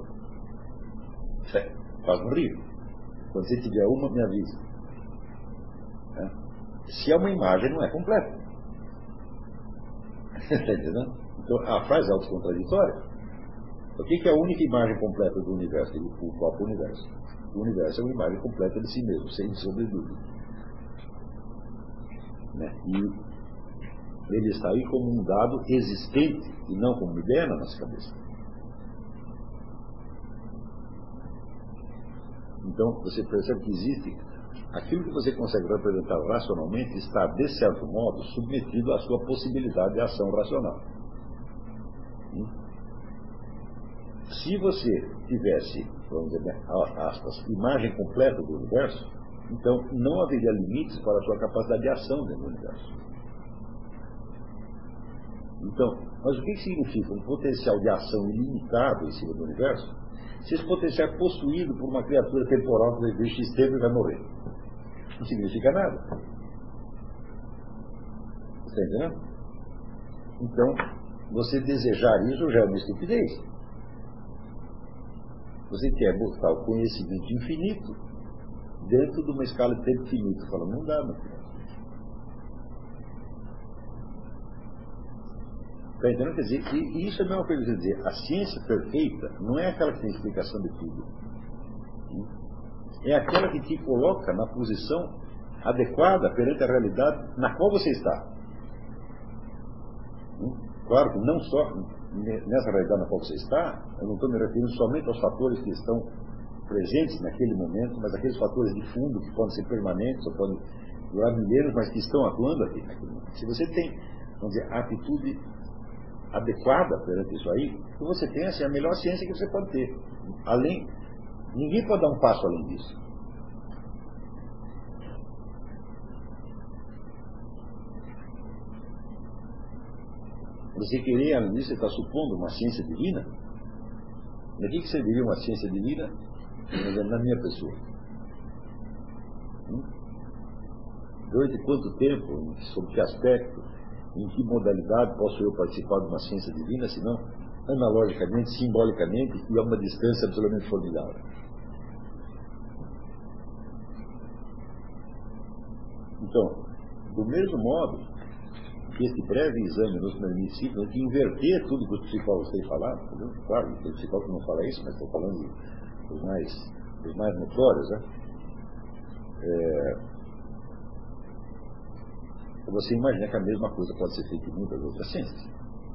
Faz um rio. Quando você tiver uma, me avisa. Se é uma imagem, não é completa. Está entendendo? Então, a frase é autocontraditória. O que é a única imagem completa do universo? O próprio universo. O universo é uma imagem completa de si mesmo, sem sombra de dúvida. Né? E ele está aí como um dado existente e não como uma ideia na nossa cabeça. Então, você percebe que existe aquilo que você consegue representar racionalmente está, de certo modo, submetido à sua possibilidade de ação racional. Se você tivesse, vamos dizer, aspas, imagem completa do universo, então não haveria limites para a sua capacidade de ação dentro do universo. Então, mas o que significa um potencial de ação ilimitado em cima do universo? Se esse potencial é possuído por uma criatura temporal que vai viver X tempo e vai morrer. Não significa nada. Está entendendo? Então, você desejar isso já é uma estupidez. Você quer botar o conhecimento infinito dentro de uma escala de tempo finito. Fala, não dá, meu filho. Está entendendo? Quer dizer, e isso é a mesma coisa. Quer dizer, a ciência perfeita não é aquela que tem explicação de tudo. É aquela que te coloca na posição adequada perante a realidade na qual você está. Claro que não só nessa realidade na qual você está, eu não estou me referindo somente aos fatores que estão presentes naquele momento, mas aqueles fatores de fundo que podem ser permanentes ou podem durar milênios, mas que estão atuando aqui naquele momento. Se você tem, vamos dizer, a atitude adequada perante isso aí, o que você tem assim, a melhor ciência que você pode ter. Ninguém pode dar um passo além disso. Você querer, além disso, você está supondo uma ciência divina? De que serviria uma ciência divina na minha pessoa? Durante quanto tempo, sob que aspecto, em que modalidade posso eu participar de uma ciência divina, se não analogicamente, simbolicamente e a uma distância absolutamente formidável? Então, do mesmo modo que este breve exame nos permite de inverter tudo que os psicólogos têm falado, entendeu? Claro, tem psicólogo que não fala isso, mas estou falando dos mais notórios, né? Você imagina que a mesma coisa pode ser feita em muitas outras ciências.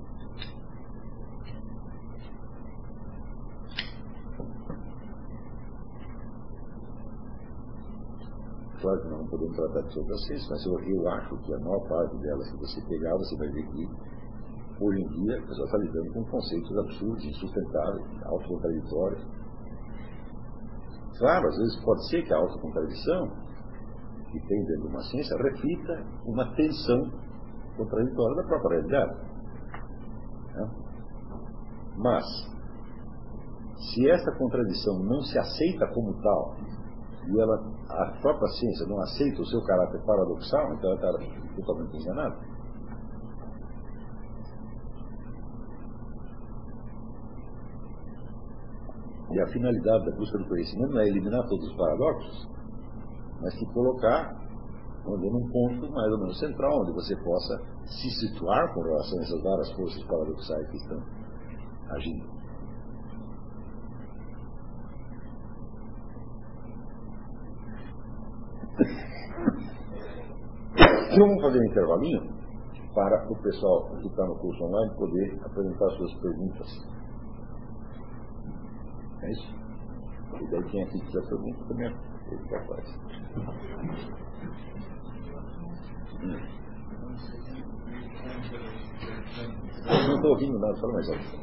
Claro que nós não podemos tratar de outras ciências, mas eu acho que a maior parte delas, se você pegar, você vai ver que, hoje em dia, a pessoa está lidando com conceitos absurdos, insustentáveis, autocontraditórios. Claro, às vezes pode ser que a autocontradição que tem dentro de uma ciência reflita uma tensão contraditória da própria realidade. Né? Mas, se essa contradição não se aceita como tal, e a própria ciência não aceita o seu caráter paradoxal, então ela está totalmente enganada. E a finalidade da busca do conhecimento não é eliminar todos os paradoxos, mas que colocar num ponto mais ou menos central, onde você possa se situar com relação a essas várias forças paradoxais que estão agindo. Então vamos fazer um intervalinho para o pessoal que está no curso online poder apresentar suas perguntas. É isso? E daí quem aqui quiser pergunta também ele faz. Eu não estou ouvindo nada, fala mais alto.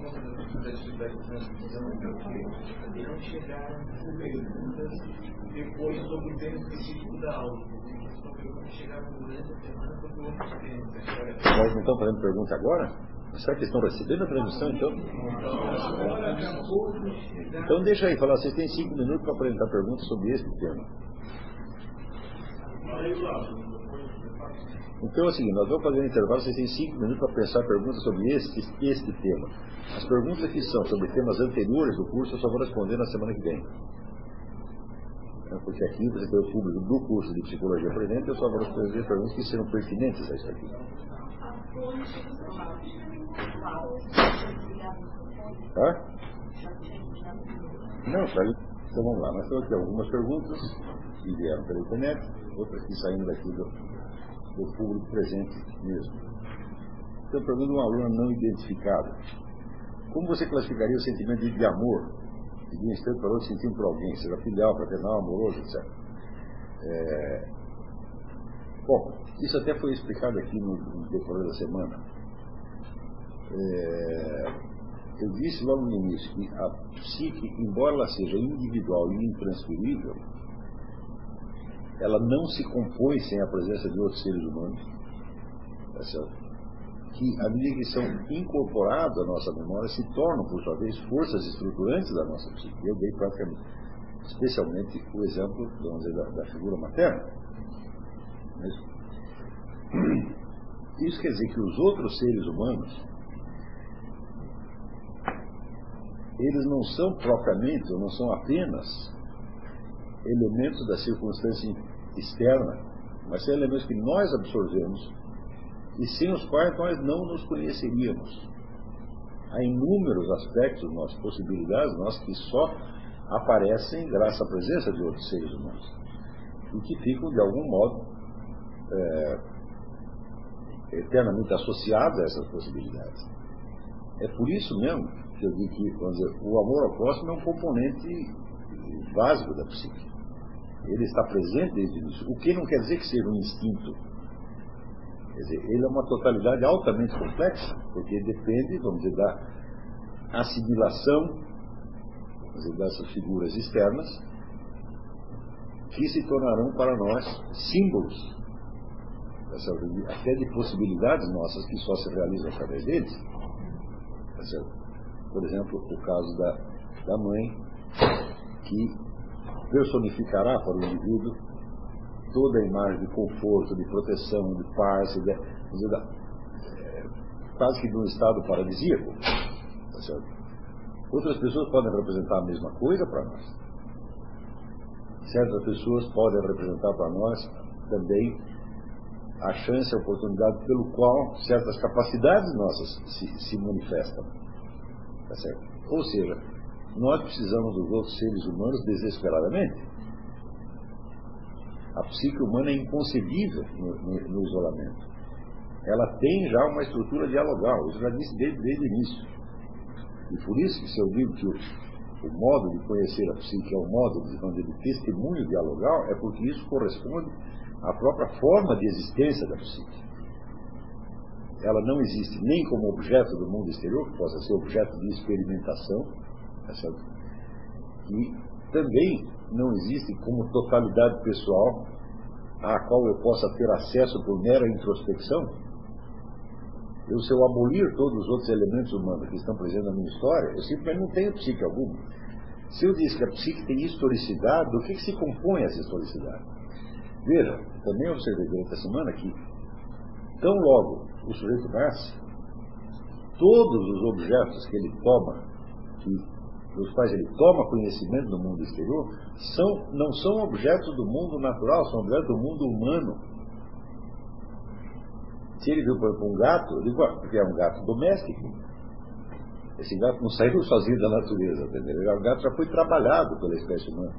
Não chegar com perguntas depois sobre o tema específico da aula. Nós não estamos fazendo pergunta agora? Será que estão recebendo a transmissão então? Então deixa aí, falar, vocês têm 5 minutos para apresentar perguntas sobre esse tema. Então é o seguinte, nós vamos fazer um intervalo, vocês têm 5 minutos para pensar perguntas sobre este tema. As perguntas que são sobre temas anteriores do curso eu só vou responder na semana que vem. Porque aqui você tem o público do curso de Psicologia Presente, eu só vou responder perguntas que serão pertinentes a isso aqui. Tá? Não, então vamos lá. Nós temos aqui algumas perguntas que vieram pela internet, outras que saindo daqui do público presente mesmo. Então, pergunta de uma aluna não identificada. Como você classificaria o sentimento de amor de um instante para outro sentindo por alguém, seja filial, fraternal, amoroso, etc. Bom, isso até foi explicado aqui no decorrer da semana. Eu disse logo no início que a psique, embora ela seja individual e intransferível, ela não se compõe sem a presença de outros seres humanos, tá certo? Que, à medida que são incorporados à nossa memória, se tornam, por sua vez, forças estruturantes da nossa psique. Eu dei praticamente, especialmente, o exemplo, vamos dizer, da figura materna. Isso quer dizer que os outros seres humanos, eles não são propriamente, ou não são apenas elementos da circunstância externa, mas são elementos que nós absorvemos e sem os quais nós não nos conheceríamos. Há inúmeros aspectos nossas, possibilidades nossas, que só aparecem graças à presença de outros seres humanos e que ficam, de algum modo, eternamente associados a essas possibilidades. É por isso mesmo que eu digo que, vamos dizer, o amor ao próximo é um componente básico da psique. Ele está presente desde o início, o que não quer dizer que seja um instinto. Quer dizer, ele é uma totalidade altamente complexa, porque depende, vamos dizer, da assimilação, vamos dizer, dessas figuras externas, que se tornarão para nós símbolos, até de possibilidades nossas que só se realizam através deles. Tá certo? Por exemplo, o caso da mãe, que personificará para o indivíduo toda a imagem de conforto, de proteção, de paz, quase que de um estado paradisíaco. Tá certo? Outras pessoas podem representar a mesma coisa para nós. Certas pessoas podem representar para nós também a chance, a oportunidade pelo qual certas capacidades nossas se manifestam. Tá certo? Ou seja, nós precisamos dos outros seres humanos desesperadamente. A psique humana é inconcebível no isolamento. Ela tem já uma estrutura dialogal, isso já disse desde o início. E por isso que se eu digo que o modo de conhecer a psique é um modo de testemunho dialogal, é porque isso corresponde à própria forma de existência da psique. Ela não existe nem como objeto do mundo exterior, que possa ser objeto de experimentação, tá certo? E também não existe como totalidade pessoal à qual eu possa ter acesso por mera introspecção. Se eu abolir todos os outros elementos humanos que estão presentes na minha história, eu simplesmente não tenho psique alguma. Se eu disse que a psique tem historicidade, do que se compõe essa historicidade? Veja, também observei durante a semana que, tão logo o sujeito nasce, todos os objetos que ele toma, dos quais ele toma conhecimento do mundo exterior, não são objetos do mundo natural, são objetos do mundo humano. Se ele viu, por exemplo, um gato, eu digo, porque é um gato doméstico. Esse gato não saiu sozinho da natureza, entendeu? O gato já foi trabalhado pela espécie humana.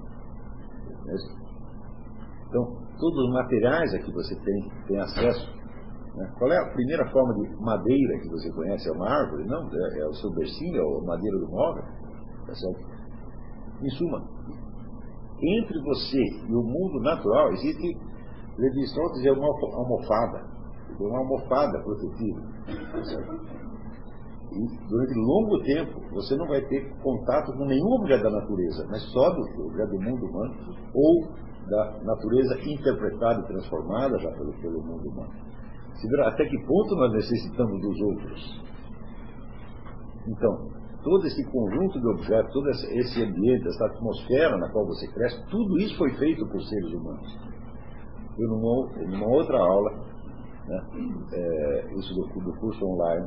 Então, todos os materiais a que você tem acesso, né? Qual é a primeira forma de madeira que você conhece? É uma árvore? Não, é o seu bercinho, é a madeira do móvel. Tá certo? Em suma, entre você e o mundo natural existe, Levi-Strauss dizia, uma almofada protetiva. Tá certo? E durante longo tempo você não vai ter contato com nenhum objeto da natureza, mas só do objeto do mundo humano ou da natureza interpretada e transformada já pelo mundo humano. Se verá até que ponto nós necessitamos dos outros. Então, todo esse conjunto de objetos, todo esse ambiente, essa atmosfera na qual você cresce, tudo isso foi feito por seres humanos. Eu, numa outra aula, né, isso do curso online,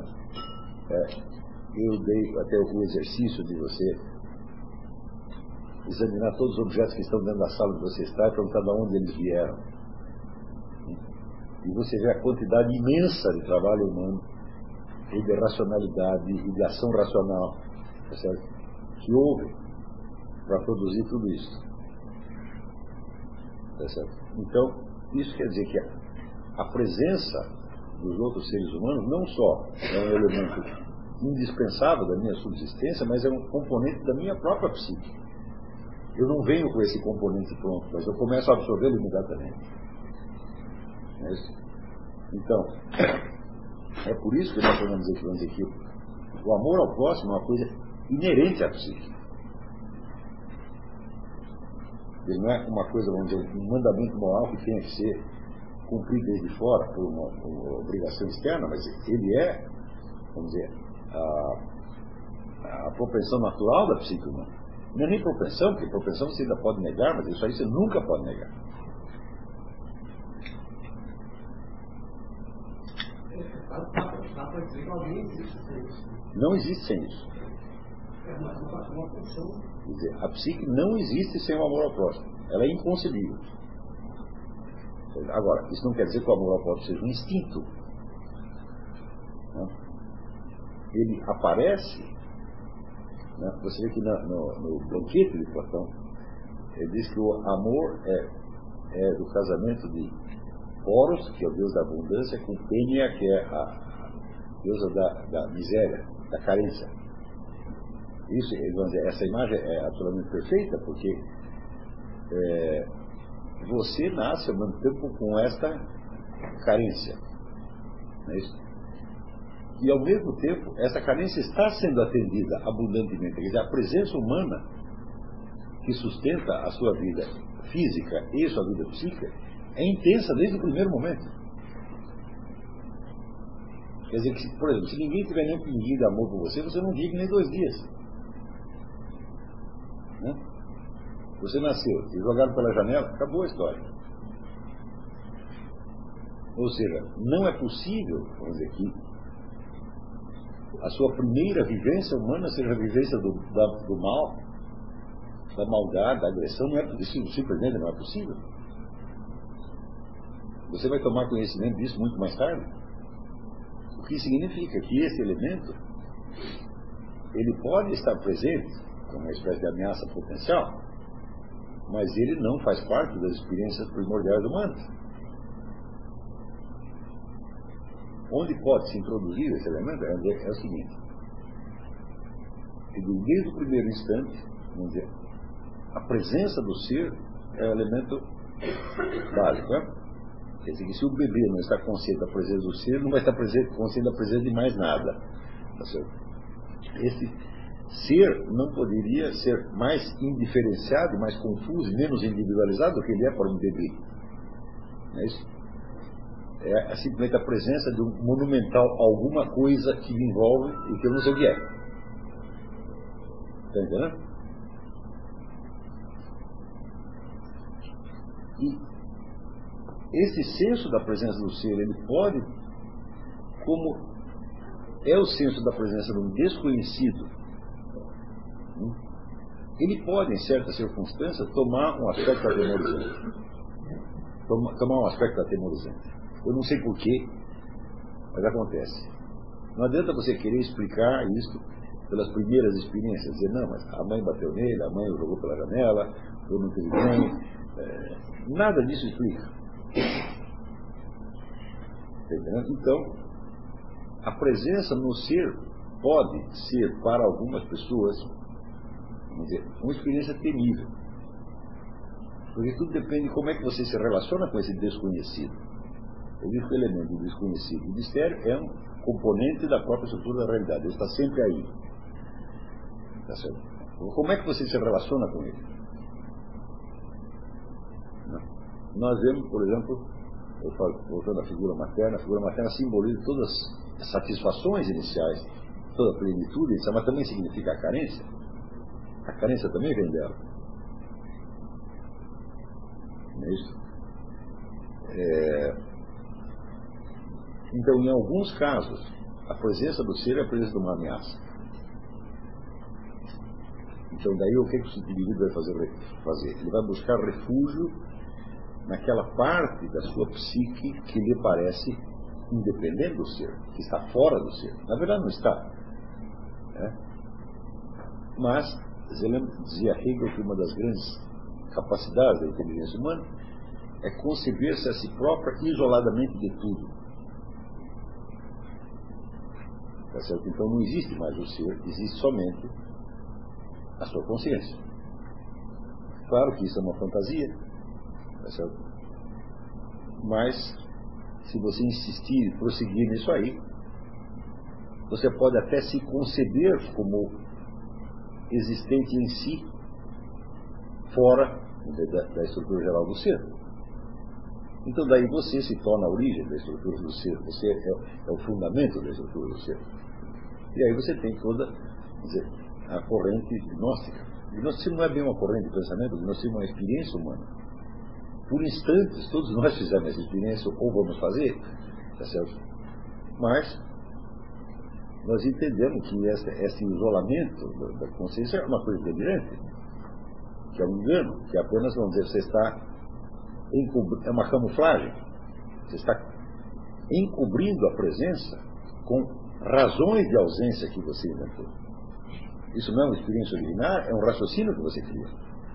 eu dei até o exercício de você examinar todos os objetos que estão dentro da sala onde você está e perguntar de onde eles vieram. E você vê a quantidade imensa de trabalho humano, e de racionalidade, e de ação racional, tá certo? Que houve para produzir tudo isso. Tá certo? Então, isso quer dizer que a presença dos outros seres humanos não só é um elemento indispensável da minha subsistência, mas é um componente da minha própria psique. Eu não venho com esse componente pronto, mas eu começo a absorvê-lo imediatamente. Então, é por isso que nós podemos dizer que o amor ao próximo é uma coisa inerente à psique. Ele não é uma coisa, vamos dizer, um mandamento moral que tenha que ser cumprido desde fora por uma obrigação externa, mas ele é, vamos dizer, a propensão natural da psique humana. Não é nem propensão, porque propensão você ainda pode negar, mas isso aí você nunca pode negar. Não existe sem isso. Quer dizer, a psique não existe sem o amor ao próximo. Ela é inconcebível. Agora, isso não quer dizer que o amor ao próximo seja um instinto. Não? Ele aparece, né? Você vê que no banquete de Platão, ele diz que o amor é do casamento de Poros, que é o deus da abundância, com Pênia, que é a deusa da miséria, da carência. Isso, vamos dizer, essa imagem é absolutamente perfeita, porque você nasce ao mesmo tempo com esta carência. Não é isso? E ao mesmo tempo, essa carência está sendo atendida abundantemente. Quer dizer, a presença humana que sustenta a sua vida física e sua vida psíquica é intensa desde o primeiro momento. Quer dizer que, por exemplo, se ninguém tiver nem pinguinho de amor por você, você não vive nem 2 dias. Né? Você nasceu e jogaram pela janela, acabou a história. Ou seja, não é possível, vamos dizer, que a sua primeira vivência humana seja a vivência do mal, da maldade, da agressão. Não é possível, simplesmente não é possível. Você vai tomar conhecimento disso muito mais tarde. O que significa que esse elemento ele pode estar presente como uma espécie de ameaça potencial, mas ele não faz parte das experiências primordiais humanas. Onde pode se introduzir esse elemento é o seguinte: desde o primeiro instante, vamos dizer, a presença do ser é o elemento básico. Né? Quer dizer que se o bebê não está consciente da presença do ser, não vai estar consciente da presença de mais nada. Tá certo? Esse ser não poderia ser mais indiferenciado, mais confuso e menos individualizado do que ele é para um bebê. Não é isso? É simplesmente a presença de um monumental alguma coisa que me envolve e que eu não sei o que é. Está entendendo? E esse senso da presença do ser, ele pode, como é o senso da presença de um desconhecido, ele pode, em certas circunstâncias, tomar um aspecto atemorizante. Tomar um aspecto atemorizante. Eu não sei porquê, mas acontece. Não adianta você querer explicar isso pelas primeiras experiências, dizer, não, mas a mãe bateu nele, a mãe o jogou pela janela, eu não teve bem. Nada disso explica. Entendeu? Então, a presença no ser pode ser, para algumas pessoas, vamos dizer, uma experiência temível. Porque tudo depende de como é que você se relaciona com esse desconhecido. Eu digo que o elemento do desconhecido, o mistério, é um componente da própria estrutura da realidade. Ele está sempre aí. Tá certo? Como é que você se relaciona com ele? Nós vemos, por exemplo, voltando à figura materna, a figura materna simboliza todas as satisfações iniciais, toda a plenitude inicial, mas também significa a carência. A carência também vem dela. Não é isso? Então, em alguns casos, a presença do ser é a presença de uma ameaça. Então, daí o que o indivíduo vai fazer? Ele vai buscar refúgio naquela parte da sua psique que lhe parece independente do ser, que está fora do ser. Na verdade não está. Mas, dizia Hegel que uma das grandes capacidades da inteligência humana é conceber-se a si própria isoladamente de tudo. Tá certo? Então não existe mais o ser, existe somente a sua consciência. Claro que isso é uma fantasia, tá certo? Mas, se você insistir e prosseguir nisso aí, você pode até se conceber como existente em si, fora da estrutura geral do ser. Então daí você se torna a origem da estrutura do ser, você é o fundamento da estrutura do ser. E aí você tem toda, quer dizer, a corrente gnóstica. O gnosticismo não é bem uma corrente de pensamento, o gnosticismo é uma experiência humana. Por instantes, todos nós fizemos essa experiência, ou vamos fazer, tá certo? Mas nós entendemos que esse isolamento da consciência é uma coisa delirante, que é um engano, que apenas, vamos dizer, você está é uma camuflagem, você está encobrindo a presença com razões de ausência que você inventou. Isso não é uma experiência originária, é um raciocínio que você cria.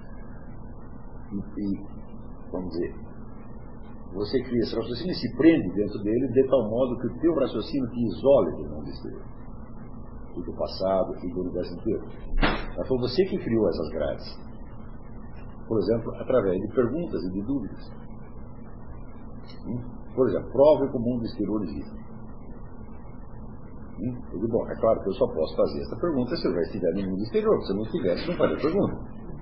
E vamos dizer, você cria esse raciocínio e se prende dentro dele de tal modo que o teu raciocínio te isole do mundo exterior, e do passado e do universo inteiro. Mas foi você que criou essas grades. Por exemplo, através de perguntas e de dúvidas. Por exemplo, prove que o mundo exterior existe. Eu digo, bom, é claro que eu só posso fazer essa pergunta se eu já estiver no mundo exterior. Se eu não estivesse, não faria pergunta.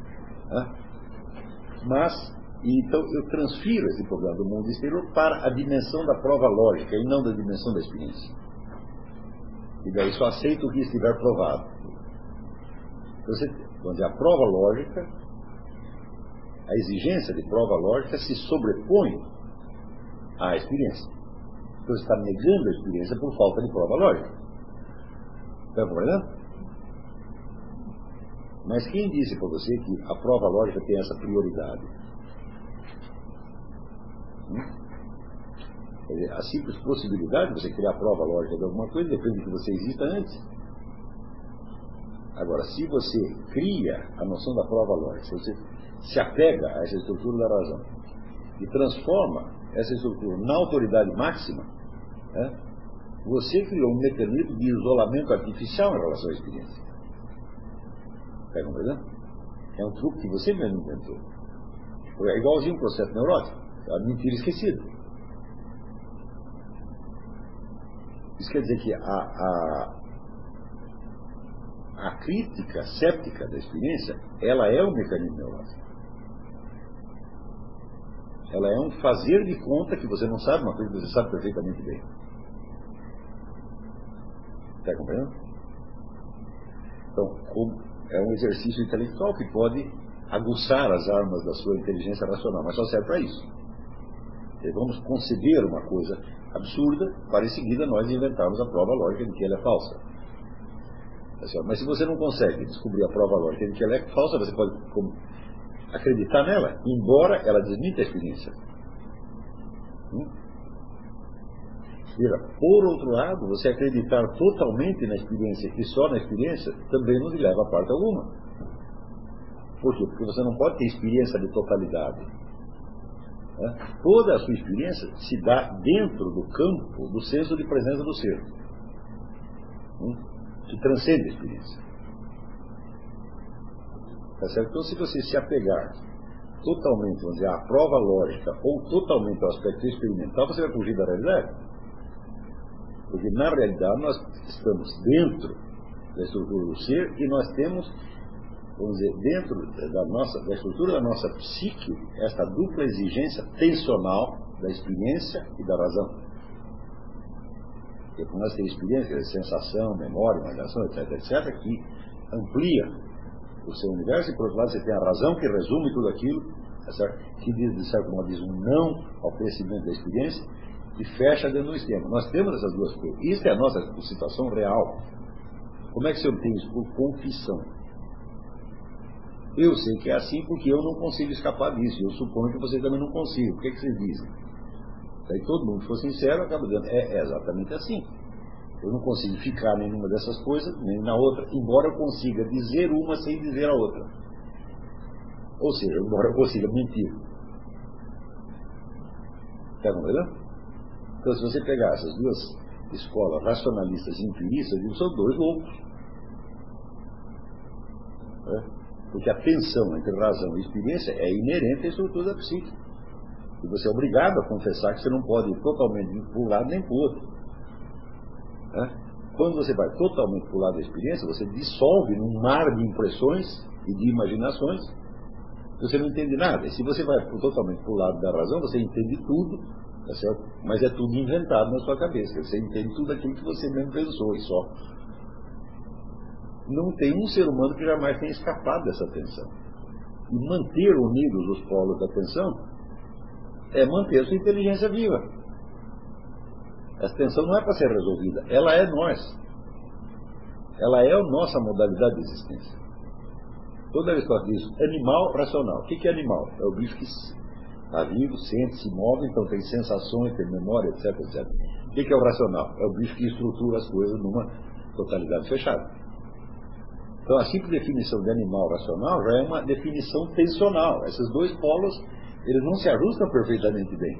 Mas, então, eu transfiro esse problema do mundo exterior para a dimensão da prova lógica e não da dimensão da experiência. E daí só aceito o que estiver provado. Então, a prova lógica, a exigência de prova lógica se sobrepõe à experiência. Então você está negando a experiência por falta de prova lógica. Está compreendendo? Mas quem disse para você que a prova lógica tem essa prioridade? Quer dizer, a simples possibilidade de você criar a prova lógica de alguma coisa depende de que você exista antes. Agora, se você cria a noção da prova lógica, se você se apega a essa estrutura da razão e transforma essa estrutura na autoridade máxima, você criou um mecanismo de isolamento artificial em relação à experiência. Está compreendendo? É um truque que você mesmo inventou. É igualzinho um processo neurótico, é a mentira esquecida. Isso quer dizer que a crítica séptica da experiência, ela é um mecanismo neurótico. Ela é um fazer de conta que você não sabe uma coisa que você sabe perfeitamente bem. Está compreendendo? Então, é um exercício intelectual que pode aguçar as armas da sua inteligência racional, mas só serve para isso. E vamos conceber uma coisa absurda para em seguida nós inventarmos a prova lógica de que ela é falsa. Mas se você não consegue descobrir a prova lógica de que ela é falsa, você pode acreditar nela, embora ela desminta a experiência. Por outro lado, você acreditar totalmente na experiência e só na experiência também não lhe leva a parte alguma. Por quê? Porque você não pode ter experiência de totalidade. Toda a sua experiência se dá dentro do campo do senso de presença do ser, que transcende a experiência. Tá certo? Então, se você se apegar totalmente, vamos dizer, à prova lógica ou totalmente ao aspecto experimental, você vai fugir da realidade. Porque, na realidade, nós estamos dentro da estrutura do ser e nós temos, vamos dizer, dentro da estrutura da nossa psique, essa dupla exigência tensional da experiência e da razão. Porque nós temos experiência, sensação, memória, imaginação, etc., que amplia o seu universo, e por outro lado você tem a razão que resume tudo aquilo, que diz, de certo modo, diz um não ao crescimento da experiência e fecha dentro do esquema. Nós temos essas duas coisas. Isso é a nossa situação real. Como é que se obtém isso? Por confissão. Eu sei que é assim porque eu não consigo escapar disso. Eu suponho que você também não consiga. O que vocês dizem? Daí todo mundo, se for sincero, acaba dizendo, é exatamente assim. Eu não consigo ficar em nenhuma dessas coisas, nem na outra, embora eu consiga dizer uma sem dizer a outra. Ou seja, embora eu consiga mentir. Está entendendo? Então, se você pegar essas duas escolas, racionalistas e empiristas, são dois loucos. Porque a tensão entre razão e experiência é inerente à estrutura da psique. E você é obrigado a confessar que você não pode ir totalmente para um lado nem para o outro. Quando você vai totalmente para o lado da experiência, você dissolve num mar de impressões e de imaginações, você não entende nada. E se você vai totalmente para o lado da razão, você entende tudo, tá certo? Mas é tudo inventado na sua cabeça. Você entende tudo aquilo que você mesmo pensou e só. Não tem um ser humano que jamais tenha escapado dessa tensão. E manter unidos os polos da tensão é manter a sua inteligência viva. Essa tensão não é para ser resolvida, ela é nós. Ela é a nossa modalidade de existência. Toda vez que eu diz animal racional. O que é animal? É o bicho que está vivo, sente, se move, então tem sensações, tem memória, etc, etc. O que é o racional? É o bicho que estrutura as coisas numa totalidade fechada. Então a simples definição de animal racional já é uma definição tensional. Esses dois polos, eles não se ajustam perfeitamente bem.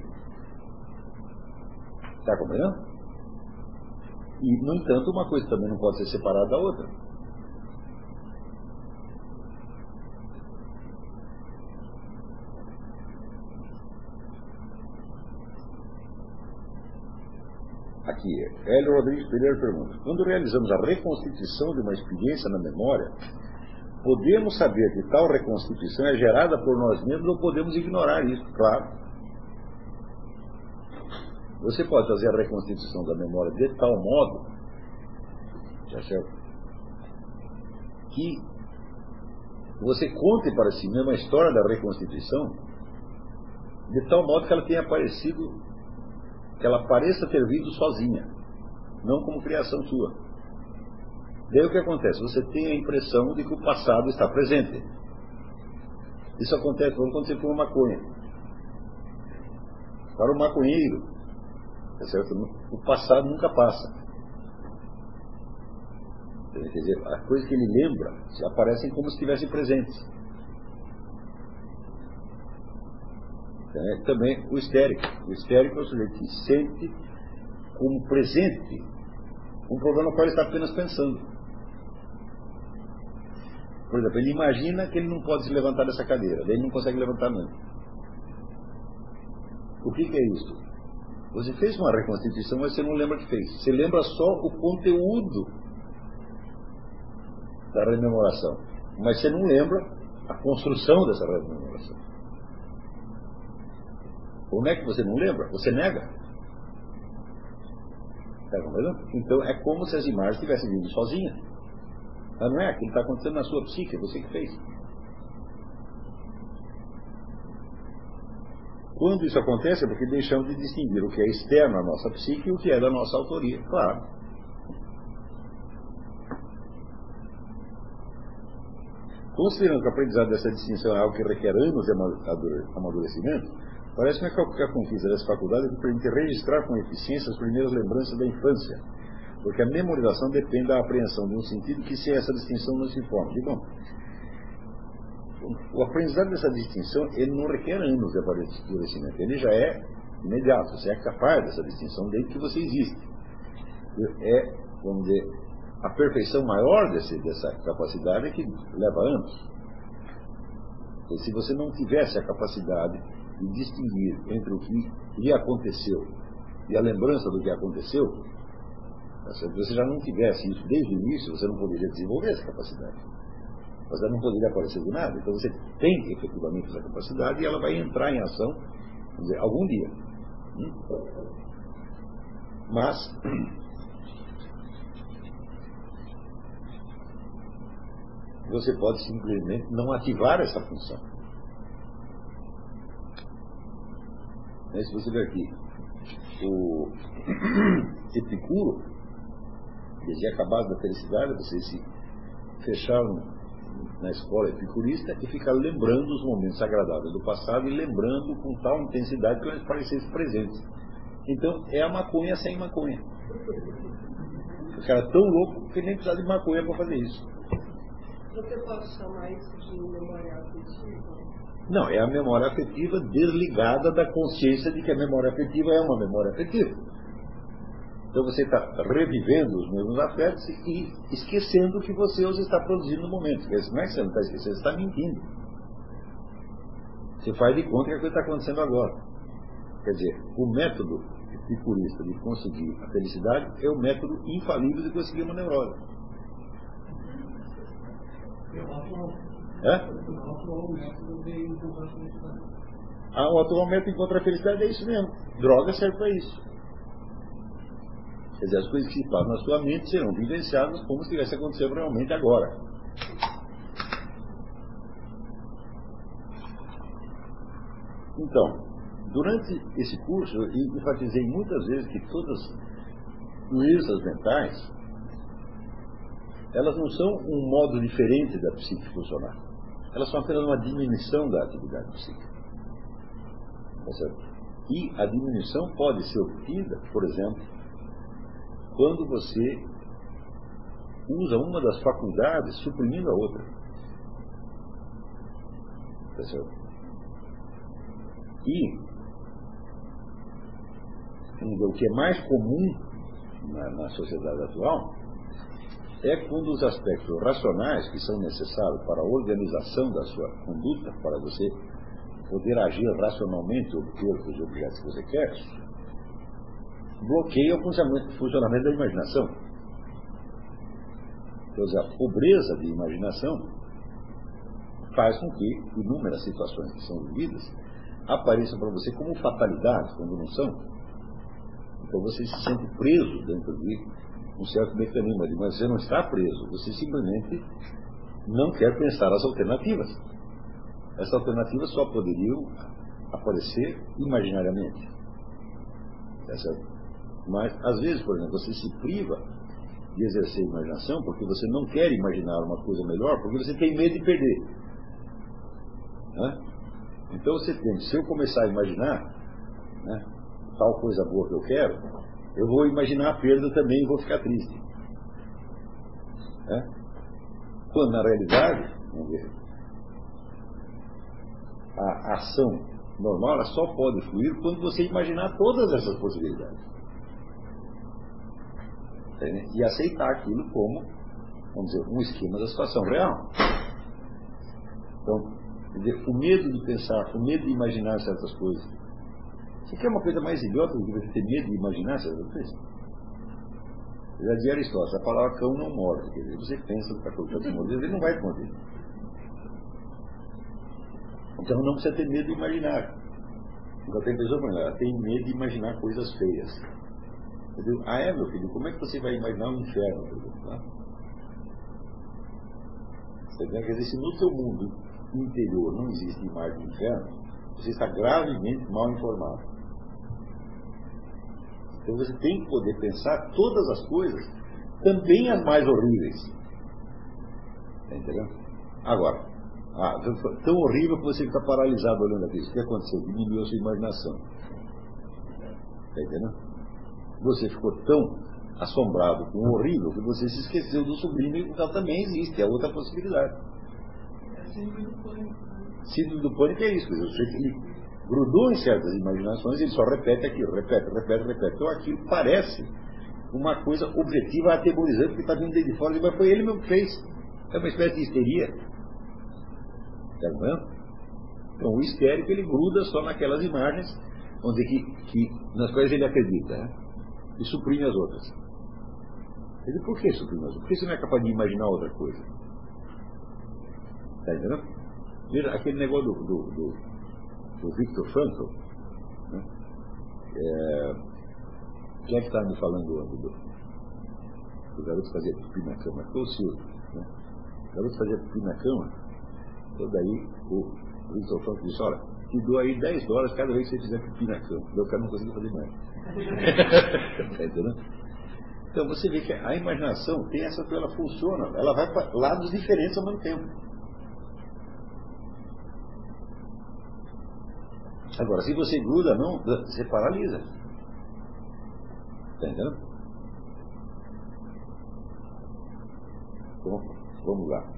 Está compreendendo? E, no entanto, uma coisa também não pode ser separada da outra. Aqui, Hélio Rodrigues Pereira pergunta: quando realizamos a reconstituição de uma experiência na memória, podemos saber que tal reconstituição é gerada por nós mesmos ou podemos ignorar isso? Claro. Você pode fazer a reconstituição da memória de tal modo, tá certo, que você conte para si mesmo a história da reconstituição de tal modo que ela tenha aparecido, que ela pareça ter vindo sozinha, não como criação sua. Daí o que acontece? Você tem a impressão de que o passado está presente. Isso acontece quando você fuma maconha. Para o maconheiro, tá certo? O passado nunca passa. Quer dizer, as coisas que ele lembra aparecem como se estivessem presentes. Também o histérico. O histérico é o sujeito que sente como presente um problema no qual ele está apenas pensando. Por exemplo, ele imagina que ele não pode se levantar dessa cadeira, daí ele não consegue levantar nunca. O que é isso? Você fez uma reconstituição, mas você não lembra que fez. Você lembra só o conteúdo da rememoração, mas você não lembra a construção dessa rememoração. Como é que você não lembra? Você nega. Está compreendendo? Então é como se as imagens tivessem vindo sozinhas. Mas não é aquilo que está acontecendo na sua psique, é você que fez. Quando isso acontece é porque deixamos de distinguir o que é externo à nossa psique e o que é da nossa autoria. Claro. Considerando que o aprendizado dessa distinção é algo que requer anos de amadurecimento, parece-me que a conquista dessa faculdade permite registrar com eficiência as primeiras lembranças da infância, porque a memorização depende da apreensão de um sentido que sem essa distinção não se forma. E, bom, o aprendizado dessa distinção, ele não requer anos de amadurecimento, ele já é imediato, você é capaz dessa distinção desde que você existe. É, vamos dizer, a perfeição maior dessa capacidade é que leva anos. E se você não tivesse a capacidade de distinguir entre o que lhe aconteceu e a lembrança do que aconteceu, se você já não tivesse isso desde o início, você não poderia desenvolver essa capacidade. Você não poderia aparecer do nada. Então você tem efetivamente essa capacidade e ela vai entrar em ação, vamos dizer, algum dia. Mas você pode simplesmente não ativar essa função. Se você ver aqui, o Epicuro dizia que a base da felicidade é você se fechar na escola epicurista e ficar lembrando os momentos agradáveis do passado e lembrando com tal intensidade que eles parecessem presentes. Então, é a maconha sem maconha. O cara é tão louco que nem precisa de maconha para fazer isso. Você pode chamar isso de memória afetiva? Não, é a memória afetiva desligada da consciência de que a memória afetiva é uma memória afetiva. Então você está revivendo os mesmos afetos e esquecendo que você os está produzindo no momento. Não é que você não está esquecendo, você está mentindo. Você faz de conta que a coisa está acontecendo agora. Quer dizer, o método epicurista de conseguir a felicidade é o método infalível de conseguir uma neurose. O atual método de encontrar a felicidade. O atual método de encontrar a felicidade é isso mesmo. Droga serve para isso. Quer dizer, as coisas que se passam na sua mente serão vivenciadas como se estivesse acontecendo realmente agora. Então, durante esse curso, eu enfatizei muitas vezes que todas as doenças mentais, elas não são um modo diferente da psique funcionar. Elas são apenas uma diminuição da atividade psíquica. Tá certo? E a diminuição pode ser obtida, por exemplo, quando você usa uma das faculdades suprimindo a outra. Tá certo? E o que é mais comum na sociedade atual é quando os aspectos racionais que são necessários para a organização da sua conduta, para você poder agir racionalmente e obter os objetos que você quer, bloqueia o funcionamento da imaginação. Quer dizer, a pobreza de imaginação faz com que inúmeras situações que são vividas apareçam para você como fatalidades, quando não são. Então você se sente preso dentro de um certo mecanismo, mas você não está preso, você simplesmente não quer pensar as alternativas. Essas alternativas só poderiam aparecer imaginariamente. Mas, às vezes, por exemplo, você se priva de exercer a imaginação porque você não quer imaginar uma coisa melhor, porque você tem medo de perder. Então você tem, se eu começar a imaginar tal coisa boa que eu quero, eu vou imaginar a perda também e vou ficar triste. Quando, na realidade, vamos ver, a ação normal ela só pode fluir quando você imaginar todas essas possibilidades. E aceitar aquilo como, vamos dizer, um esquema da situação real. Então, o medo de pensar, o medo de imaginar certas coisas. Você quer uma coisa mais idiota do que você ter medo de imaginar certas coisas? Eu já dizia Aristóteles, a palavra cão não morde. Quer dizer, você pensa no cachorro que está te mordendo, ele não vai te morder. Então não precisa ter medo de imaginar. Então tem pessoa que ela tem medo de imaginar coisas feias. Entendeu? Meu filho, como é que você vai imaginar um inferno? Você quer dizer, se no seu mundo interior não existe imagem de inferno, você está gravemente mal informado. Então você tem que poder pensar todas as coisas, também as mais horríveis. Entendeu? Agora, tão horrível que você fica paralisado olhando aquilo. O que aconteceu? Diminuiu a sua imaginação. Está entendendo? Você ficou tão assombrado com o horrível que você se esqueceu do sublime, então também existe, é outra possibilidade. Síndrome do pânico é isso, ele grudou em certas imaginações, ele só repete aquilo, repete. Então aquilo parece uma coisa objetiva, atemorizante, que está vindo de fora, mas foi ele mesmo que fez. É uma espécie de histeria. Está vendo? Então o histérico ele gruda só naquelas imagens nas quais ele acredita, e suprime as outras. Ele diz, por que suprime as outras? Por que você não é capaz de imaginar outra coisa? Está entendendo? Veja, aquele negócio do Viktor Frankl, já que está me falando do garoto fazer pipi na cama, foi o Silvio, o garoto fazia pipi na cama, então daí o Viktor Frankl disse, olha, te dou aí $10 cada vez que você fizer pipi na cama, daí o cara não conseguiu fazer mais. Tá entendendo? Então você vê que a imaginação tem ela funciona, ela vai para lados diferentes ao mesmo tempo. Agora, se você gruda, não, você paralisa. Está entendendo? Então, vamos lá.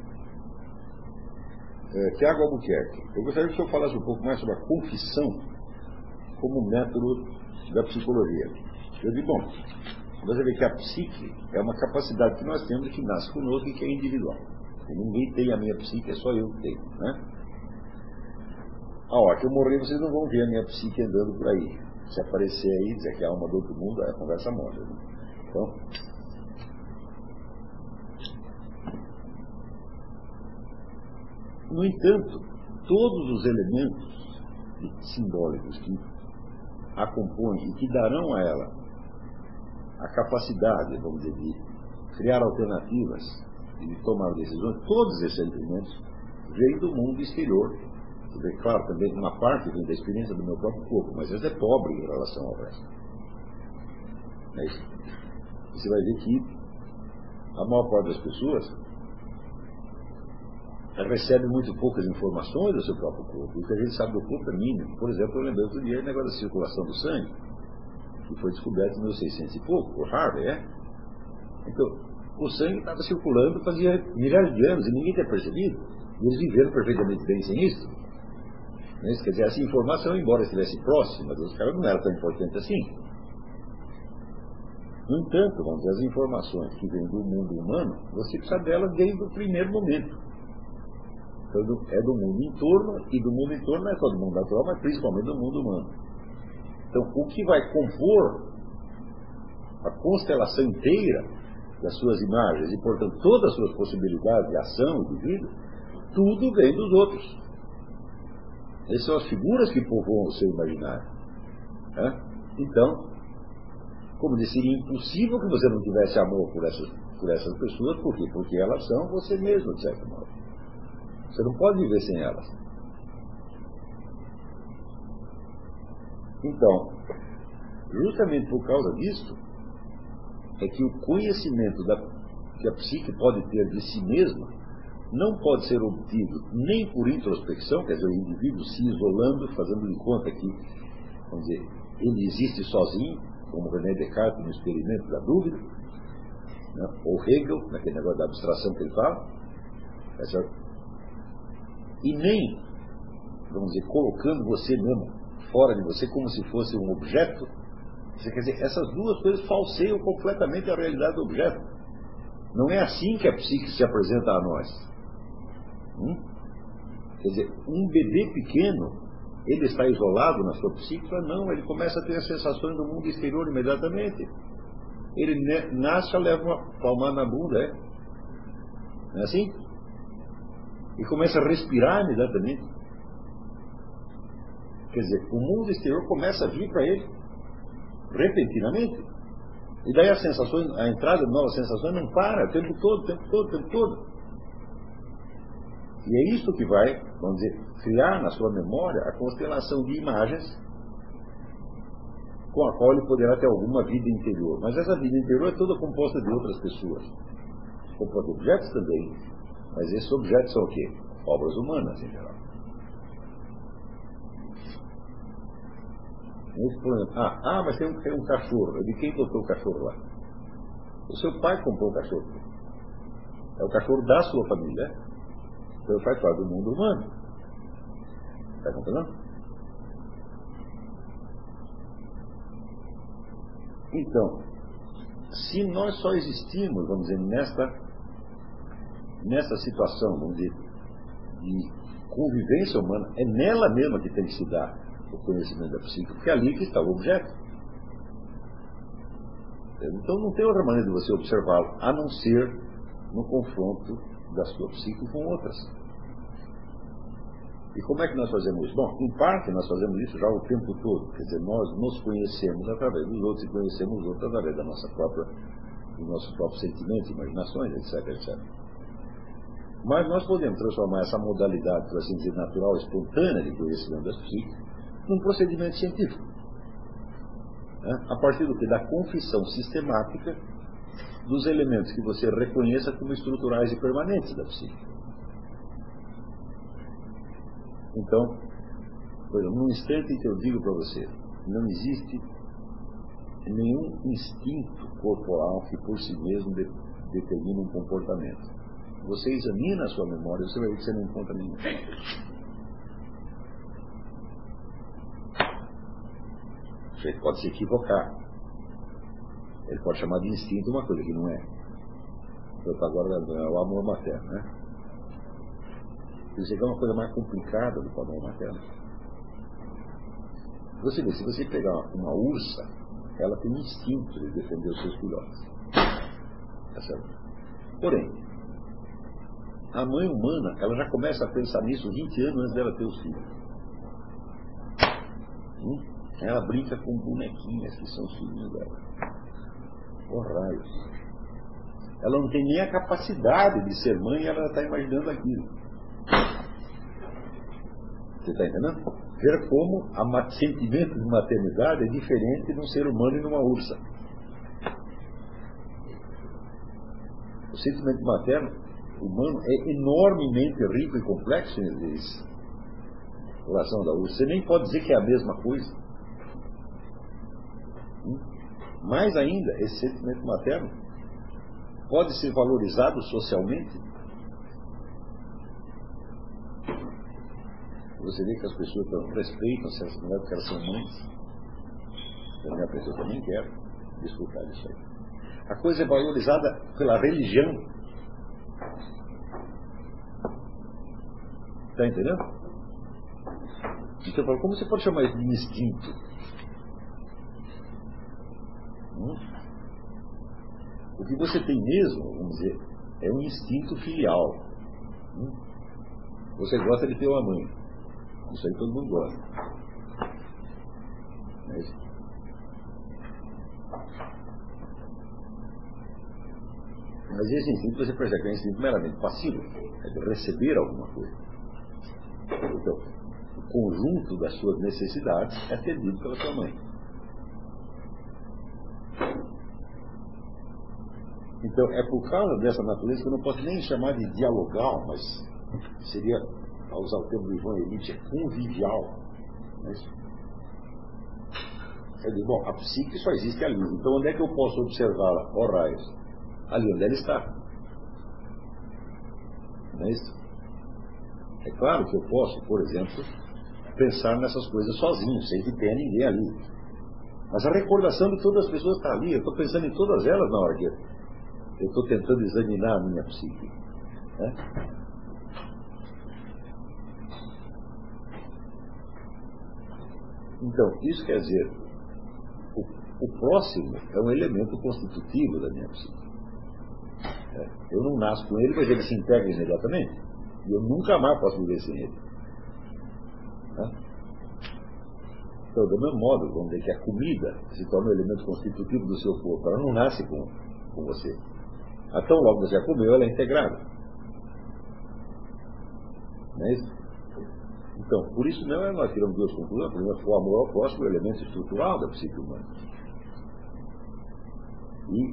Tiago Albuquerque, eu gostaria que o senhor falasse um pouco mais sobre a confissão como método da psicologia. Eu digo, bom, você vê que a psique é uma capacidade que nós temos que nasce conosco e que é individual. E ninguém tem a minha psique, é só eu que tenho, né? A hora que eu morrer, vocês não vão ver a minha psique andando por aí. Se aparecer aí, dizer que é a alma do outro mundo, é a conversa morta. Né? Então, no entanto, todos os elementos simbólicos que a compõem e que darão a ela a capacidade, vamos dizer, de criar alternativas e de tomar decisões, todos esses elementos vêm do mundo exterior. Claro, também uma parte vem da experiência do meu próprio corpo, mas essa é pobre em relação ao resto. É isso. Você vai ver que a maior parte das pessoas recebe muito poucas informações do seu próprio corpo. O que a gente sabe do corpo é mínimo. Por exemplo, eu lembrei outro dia o negócio da circulação do sangue, que foi descoberto em 1600 e pouco, por Harvey, Então, o sangue estava circulando fazia milhares de anos e ninguém tinha percebido. E eles viveram perfeitamente bem sem isso. Quer dizer, essa informação, embora estivesse próxima dos caras, não era tão importante assim. No entanto, vamos dizer, as informações que vêm do mundo humano, você precisa delas desde o primeiro momento. Então, é do mundo em torno, e do mundo em torno não é só do mundo natural, mas principalmente do mundo humano. Então, o que vai compor a constelação inteira das suas imagens, e portanto todas as suas possibilidades de ação e de vida, tudo vem dos outros. Essas são as figuras que povoam o seu imaginário. Então, como disse, seria impossível que você não tivesse amor por essas pessoas. Por quê? Porque elas são você mesmo, de certo modo. Você não pode viver sem elas. Então, justamente por causa disso, é que o conhecimento que a psique pode ter de si mesma não pode ser obtido nem por introspecção, quer dizer, o indivíduo se isolando, fazendo de conta que, vamos dizer, ele existe sozinho, como René Descartes no experimento da dúvida, ou Hegel, naquele negócio da abstração que ele fala, e nem, vamos dizer, colocando você mesmo fora de você como se fosse um objeto. Quer dizer, essas duas coisas falseiam completamente a realidade do objeto. Não é assim que a psique se apresenta a nós. Quer dizer, um bebê pequeno, ele está isolado na sua psique? Não, ele começa a ter as sensações do mundo exterior imediatamente. Ele nasce e leva uma palmada na bunda, não é assim? E começa a respirar imediatamente. Quer dizer, o mundo exterior começa a vir para ele repentinamente. E daí as sensações, a entrada de novas sensações não para o tempo todo. E é isso que vai, vamos dizer, criar na sua memória a constelação de imagens com a qual ele poderá ter alguma vida interior. Mas essa vida interior é toda composta de outras pessoas. Composta de objetos também. Mas esses objetos são o quê? Obras humanas, em geral. Mas tem um cachorro. De quem botou o cachorro lá? O seu pai comprou o cachorro. É o cachorro da sua família. Então faz parte do mundo humano. Está compreendendo? Então, se nós só existimos, vamos dizer, nessa situação, vamos dizer, de convivência humana, é nela mesma que tem que se dar o conhecimento da psique, porque é ali que está o objeto. Então não tem outra maneira de você observá-lo, a não ser no confronto da sua psique com outras. E como é que nós fazemos isso? Bom, em parte nós fazemos isso já o tempo todo. Quer dizer, nós nos conhecemos através dos outros e conhecemos os outros através do nosso próprio sentimento, imaginações, etc. Mas nós podemos transformar essa modalidade, por assim dizer, natural, espontânea de conhecimento das psiques, num procedimento científico. A partir do que? Da confissão sistemática dos elementos que você reconheça como estruturais e permanentes da psique. Então, Por exemplo, num instante em que eu digo para você, não existe nenhum instinto corporal que por si mesmo determina um comportamento. Você examina a sua memória, você vai ver que você não encontra nenhum. O sujeito pode se equivocar. Ele pode chamar de instinto uma coisa que não é. Eu estou agora é o amor materno, né? Isso é uma coisa mais complicada do que o amor materno. Você vê, se você pegar uma ursa, ela tem um instinto de defender os seus filhotes. Tá certo? Porém, a mãe humana, ela já começa a pensar nisso 20 anos antes dela ter os filhos. Ela brinca com bonequinhas que são os filhos dela. Oh, raios. Ela não tem nem a capacidade de ser mãe e ela está imaginando aquilo. Você está entendendo? Ver como o sentimento de maternidade é diferente de um ser humano e de uma ursa. O sentimento materno humano é enormemente rico e complexo em relação da ursa. Você nem pode dizer que é a mesma coisa. Mais ainda, esse sentimento materno pode ser valorizado socialmente. Você vê que as pessoas respeitam certas mulheres porque elas são mães. Também a pessoa também quer desfrutar disso aí. A coisa é valorizada pela religião. Está entendendo? Então, como você pode chamar isso de instinto? O que você tem mesmo, vamos dizer, é um instinto filial. Você gosta de ter uma mãe. Isso aí todo mundo gosta. Mas esse instinto você percebe que é um instinto meramente passivo, é de receber alguma coisa. Então, o conjunto das suas necessidades é atendido pela sua mãe. Então, é por causa dessa natureza que eu não posso nem chamar de dialogal, mas seria, ao usar o termo do Ivan Illich, convivial. Eu digo, bom, a psique só existe ali. Então, onde é que eu posso observá-la? Ó raios. Ali onde ela está. Não é isso? É claro que eu posso, por exemplo, pensar nessas coisas sozinho, sem que tenha ninguém ali. Mas a recordação de todas as pessoas está ali. Eu estou pensando em todas elas na hora que eu estou tentando examinar a minha psique. Né? Então, isso quer dizer, o próximo é um elemento constitutivo da minha psique. Eu não nasço com ele, mas ele se integra imediatamente. E eu nunca mais posso viver sem ele. Então, do mesmo modo, vamos dizer que a comida se torna um elemento constitutivo do seu corpo. Ela não nasce com você. Então, logo você a comeu, ela é integrada. Não é isso? Então, por isso mesmo nós tiramos duas conclusões. Primeiro, o amor ao próximo é o elemento estrutural da psique humana. E,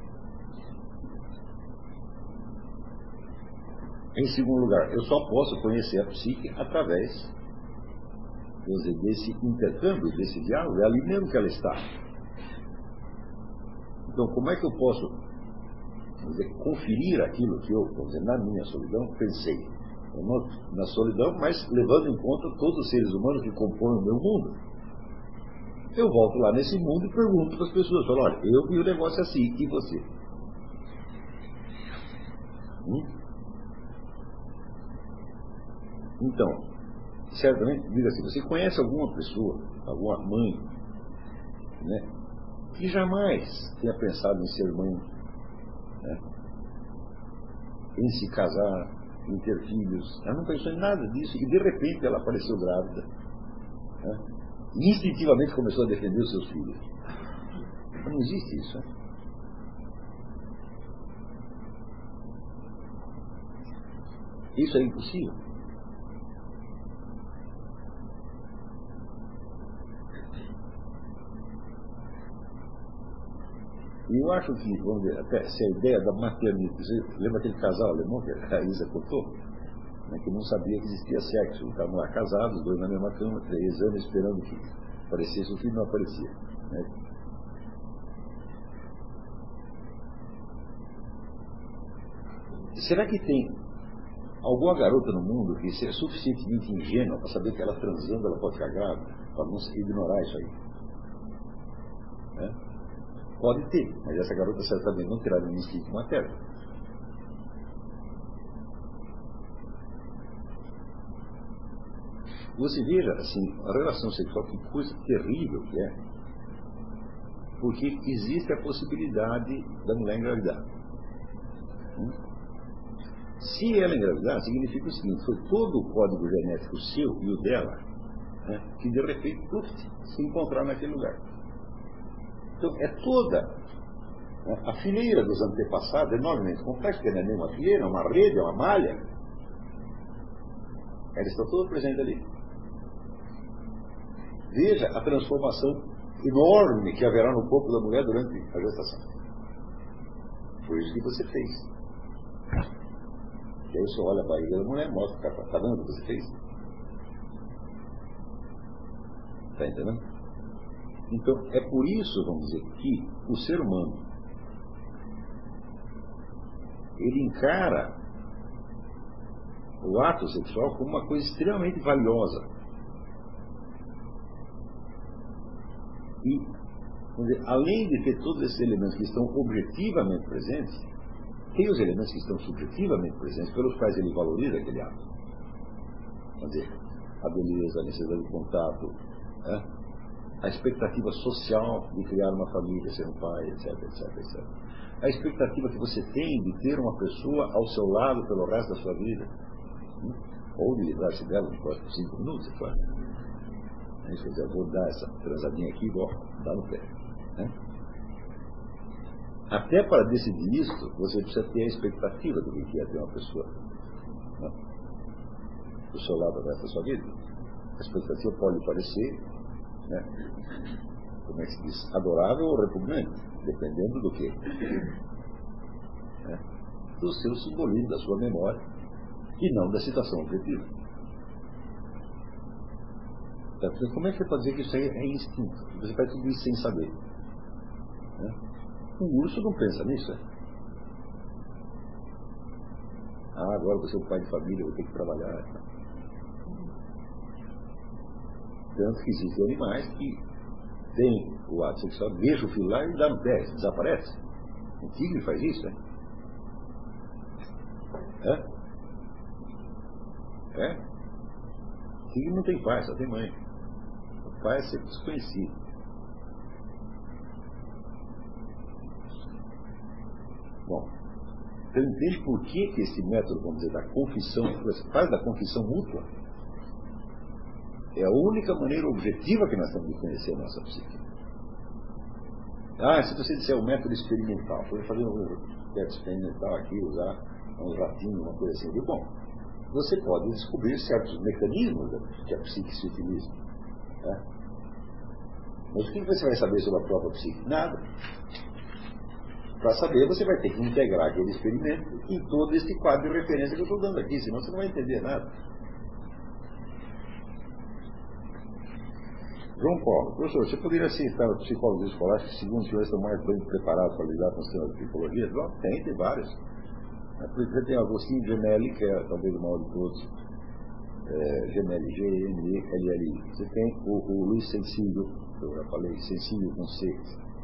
em segundo lugar, eu só posso conhecer a psique através, vamos dizer, desse intercâmbio, desse diálogo. É ali mesmo que ela está. Então, como é que eu posso, vamos dizer, conferir aquilo que eu, vamos dizer, na minha solidão, pensei? Na solidão, mas levando em conta todos os seres humanos que compõem o meu mundo. Eu volto lá nesse mundo e pergunto para as pessoas, falo, olha, eu vi o negócio assim, e você? Então, certamente, diga assim, você conhece alguma pessoa, alguma mãe, né, que jamais tenha pensado em ser mãe, né, em se casar, em ter filhos? Ela não pensou em nada disso e de repente ela apareceu grávida, né, e instintivamente começou a defender os seus filhos. Não existe isso, né? Isso é impossível. E eu acho que, vamos ver, até se a ideia da maternidade, você lembra aquele casal alemão que a Isa contou? né, que não sabia que existia sexo. Estavam lá casados, dois na mesma cama, 3 anos esperando que aparecesse, o filho não aparecia. Né? Será que tem alguma garota no mundo que seja suficientemente ingênua para saber que ela transando ela pode ficar grávida, para não ignorar isso aí? Né? Pode ter, mas essa garota certamente não terá nenhum instinto materno. Você veja, assim, a relação sexual, que coisa terrível que é, porque existe a possibilidade da mulher engravidar. Se ela engravidar, significa o seguinte: foi todo o código genético seu e o dela, né, que de repente se encontrar naquele lugar. Então é toda, né, a fileira dos antepassados, enormemente complexa, que não é nem uma fileira, é uma rede, é uma malha. Ela está toda presente ali. Veja a transformação enorme que haverá no corpo da mulher durante a gestação. Foi isso que você fez. E aí você olha a barriga da mulher e mostra, está vendo o que você fez? Está entendendo? Então, é por isso, vamos dizer, que o ser humano, ele encara o ato sexual como uma coisa extremamente valiosa. E, vamos dizer, além de ter todos esses elementos que estão objetivamente presentes, tem os elementos que estão subjetivamente presentes, pelos quais ele valoriza aquele ato. Quer dizer, a beleza, a necessidade de contato, né? A expectativa social de criar uma família, ser um pai, etc, etc, etc. A expectativa que você tem de ter uma pessoa ao seu lado pelo resto da sua vida, ou de livrar-se dela nos próximos 5 minutos, é claro. Quer dizer, vou dar essa transadinha aqui e vou dar no pé. Né? Até para decidir isso, você precisa ter a expectativa do que é ter uma pessoa, né, do seu lado o resto da sua vida. A expectativa pode parecer, né, como é que se diz, adorável ou repugnante, dependendo do quê? Né, do seu simbolismo, da sua memória, e não da situação objetiva. Então, como é que você pode dizer que isso aí é instinto? Você faz tudo isso sem saber. Né? Um urso não pensa nisso. Agora você é um pai de família, vou ter que trabalhar. Tanto que existem animais que têm o ato sexual, deixa o filho lá e dá no pé, desaparece. O tigre faz isso, né? O tigre não tem pai, só tem mãe. O pai é sempre desconhecido. Bom, então entende por que esse método, vamos dizer, da confissão, faz da confissão mútua, é a única maneira objetiva que nós temos de conhecer a nossa psique. Se você disser o método experimental, vou fazer um método experimental aqui, usar um ratinho, uma coisa assim, bom, você pode descobrir certos mecanismos que a psique se utiliza. Né? Mas o que você vai saber sobre a própria psique? Nada. Para saber, você vai ter que integrar aquele experimento em todo esse quadro de referência que eu estou dando aqui, senão você não vai entender nada. João Paulo, professor, você poderia citar os psicólogos escolares que, segundo os senhores, estão mais bem preparados para lidar com os temas de psicologia? Não, tem vários. Você tem Agostinho Gemelli, que é talvez o maior de todos, Gemelli, G-M-E-L-L-I. Você tem o Luiz Sencillo, que eu já falei, Sencillo com C,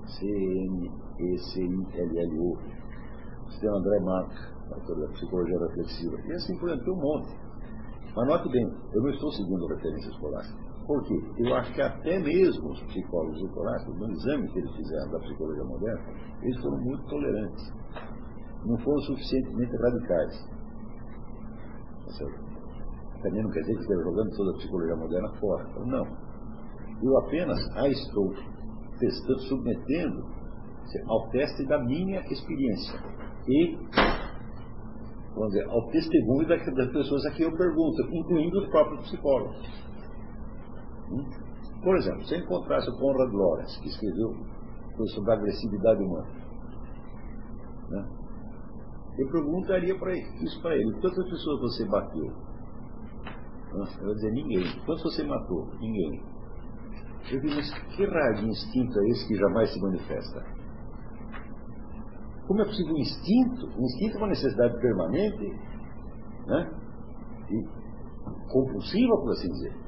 C-M-E-C-I-L-L-O. Você tem o André Marx, autor da psicologia reflexiva. E assim por exemplo, tem um monte. Mas note bem, eu não estou seguindo referência escolástica. Por quê? Eu acho que até mesmo os psicólogos escolásticos, no exame que eles fizeram da psicologia moderna, eles foram muito tolerantes. Não foram suficientemente radicais. Também não quer dizer que estejam jogando toda a psicologia moderna fora. Então, não. Eu apenas a estou testando, submetendo ao teste da minha experiência e, vamos dizer, ao testemunho das pessoas a quem eu pergunto, incluindo os próprios psicólogos. Por exemplo, se eu encontrasse o Conrad Lorenz, que escreveu sobre a agressividade humana, né? Eu perguntaria isso para ele: quantas pessoas você bateu? Eu vou dizer ninguém. Quantos você matou? Ninguém. Eu digo, mas que raio de instinto é esse que jamais se manifesta? Como é possível um instinto? Um instinto é uma necessidade permanente, né? E compulsiva, por assim dizer.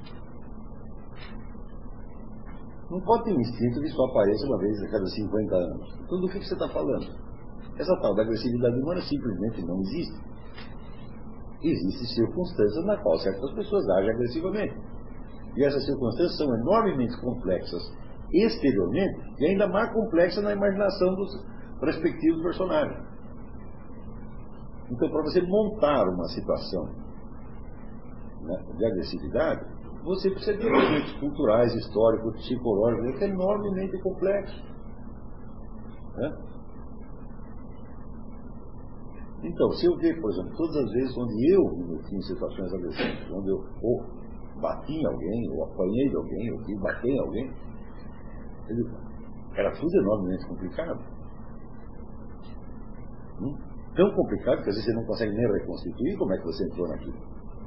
Não pode ter um instinto que só apareça uma vez a cada 50 anos. Então, do que você está falando? Essa tal da agressividade humana simplesmente não existe. Existem circunstâncias na qual certas pessoas agem agressivamente. E essas circunstâncias são enormemente complexas exteriormente e ainda mais complexas na imaginação dos respectivos personagens. Então, para você montar uma situação, né, de agressividade, você precisa de elementos culturais, históricos, psicológicos, que é enormemente complexo. Né? Então, se eu ver, por exemplo, todas as vezes onde eu me meti em situações agressivas, onde eu ou bati em alguém, ou apanhei de alguém, ou fui bater em alguém, era tudo enormemente complicado. Tão complicado que às vezes você não consegue nem reconstituir como é que você entrou naquilo.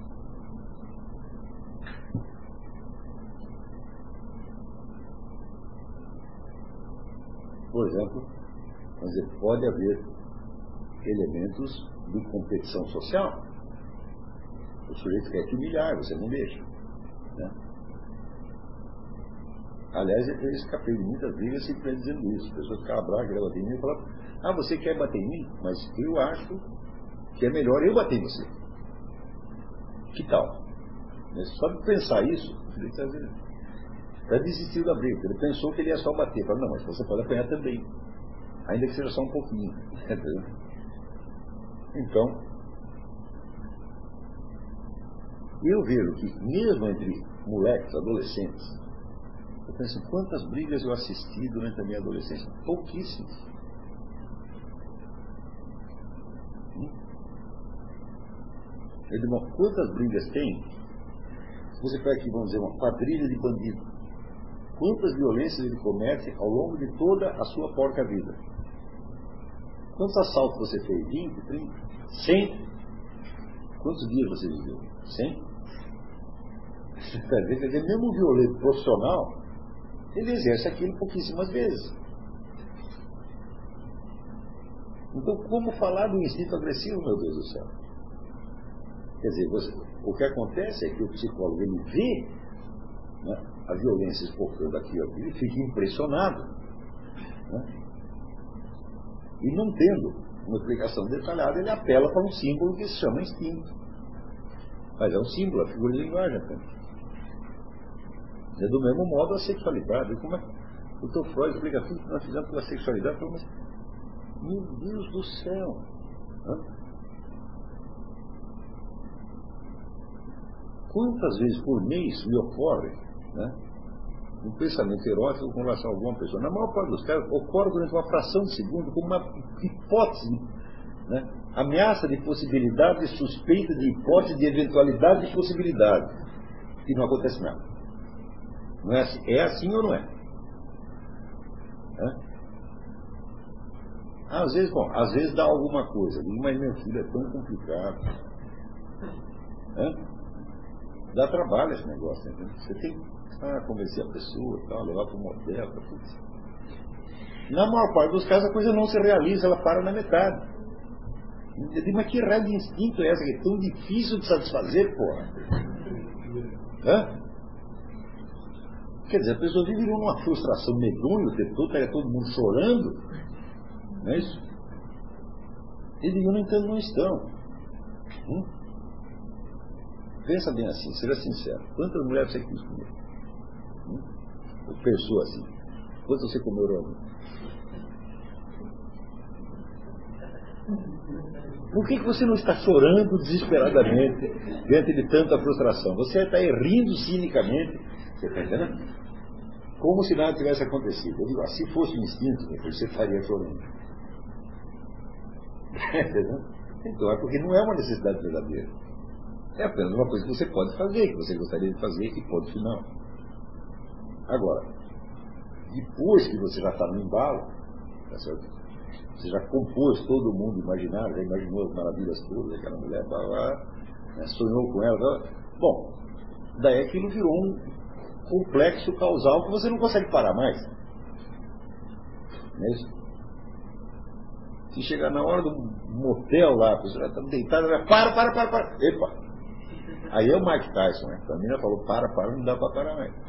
Por exemplo, pode haver elementos de competição social. O sujeito quer te humilhar, você não deixa. Né? Aliás, eu escapei de muitas brigas simplesmente dizendo isso. As pessoas ficavam bravas, queriam bater em mim e falavam, você quer bater em mim? Mas eu acho que é melhor eu bater em você. Que tal? Mas só de pensar isso, ele já desistiu da briga. Ele pensou que ele ia só bater. Falei, não, mas você pode apanhar também. Ainda que seja só um pouquinho. Então, eu vejo que mesmo entre moleques, adolescentes, eu penso, quantas brigas eu assisti durante a minha adolescência? Pouquíssimas. Eu digo, quantas brigas tem? Se você pega aqui, vamos dizer, uma quadrilha de bandidos, quantas violências ele comete ao longo de toda a sua porca vida? Quantos assaltos você fez? 20, 30, 100? Quantos dias você viveu? 100? Quer dizer, mesmo um violento profissional, ele exerce aquilo pouquíssimas vezes. Então, como falar do instinto agressivo, meu Deus do céu? Quer dizer, o que acontece é que o psicólogo, ele vê, né, a violência explicando aqui, ele fica impressionado, né? E não tendo uma explicação detalhada, ele apela para um símbolo que se chama instinto. Mas é um símbolo, a figura de linguagem apenas. É do mesmo modo a sexualidade. Como é? O Dr. Freud explica tudo que nós fizemos pela sexualidade. Mas, meu Deus do céu! Quantas vezes por mês me ocorre, né, um pensamento erótico com relação a alguma pessoa? Na maior parte dos casos, ocorre durante uma fração de segundo, como uma hipótese, né, ameaça de possibilidade, de suspeita de hipótese, de eventualidade de possibilidade. E não acontece nada. Não é assim? É assim ou não é? Às vezes dá alguma coisa. Mas meu filho é tão complicado. Dá trabalho esse negócio. Né? Você tem que convencer a pessoa, tal, levar para o motel, para tudo isso. Na maior parte dos casos a coisa não se realiza, ela para na metade. Eu digo, mas que raio de instinto é essa que é tão difícil de satisfazer, porra? Quer dizer, a pessoa vive numa frustração medonha o tempo todo, pega todo mundo chorando. Não é isso? Eu digo, no entanto, não estão. Pensa bem assim, seja sincero. Quantas mulheres você quis comer? Ou pensou assim? Quantas você comeu logo? Por que você não está chorando desesperadamente diante de tanta frustração? Você está rindo cinicamente. Você está entendendo? Como se nada tivesse acontecido. Eu digo, se fosse um instinto, você estaria chorando. Então, é porque não é uma necessidade verdadeira. É apenas uma coisa que você pode fazer, que você gostaria de fazer, e ponto final. Agora, depois que você já está no embalo, tá certo? Você já compôs todo o mundo imaginário, já imaginou as maravilhas todas, aquela mulher, né, sonhou com ela, Bom, daí aquilo virou um complexo causal que você não consegue parar mais. Não é isso? Se chegar na hora do motel lá, a pessoa está deitada, ela para. Epa! Aí é o Mike Tyson, né? A menina falou, para, não dá para parar mais.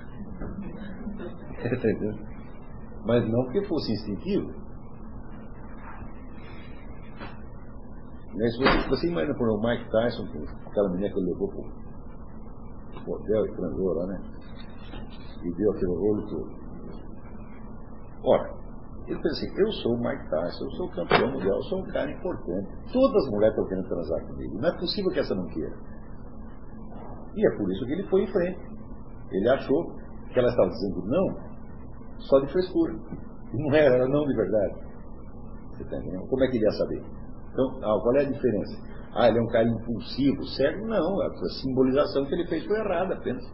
Mas não porque fosse instintivo. Mas você imagina por o Mike Tyson, aquela menina que ele levou pro motel e transou lá, né? E deu aquele rolo todo. Ora, ele pensa assim, eu sou o Mike Tyson, eu sou o campeão mundial, eu sou um cara importante. Todas as mulheres estão querendo transar comigo. Não é possível que essa não queira. E é por isso que ele foi em frente. Ele achou que ela estava dizendo não só de frescura. E não era não de verdade. Você está entendendo? Como é que ele ia saber? Então, qual é a diferença? Ele é um cara impulsivo, cego? Não, a simbolização que ele fez foi errada apenas.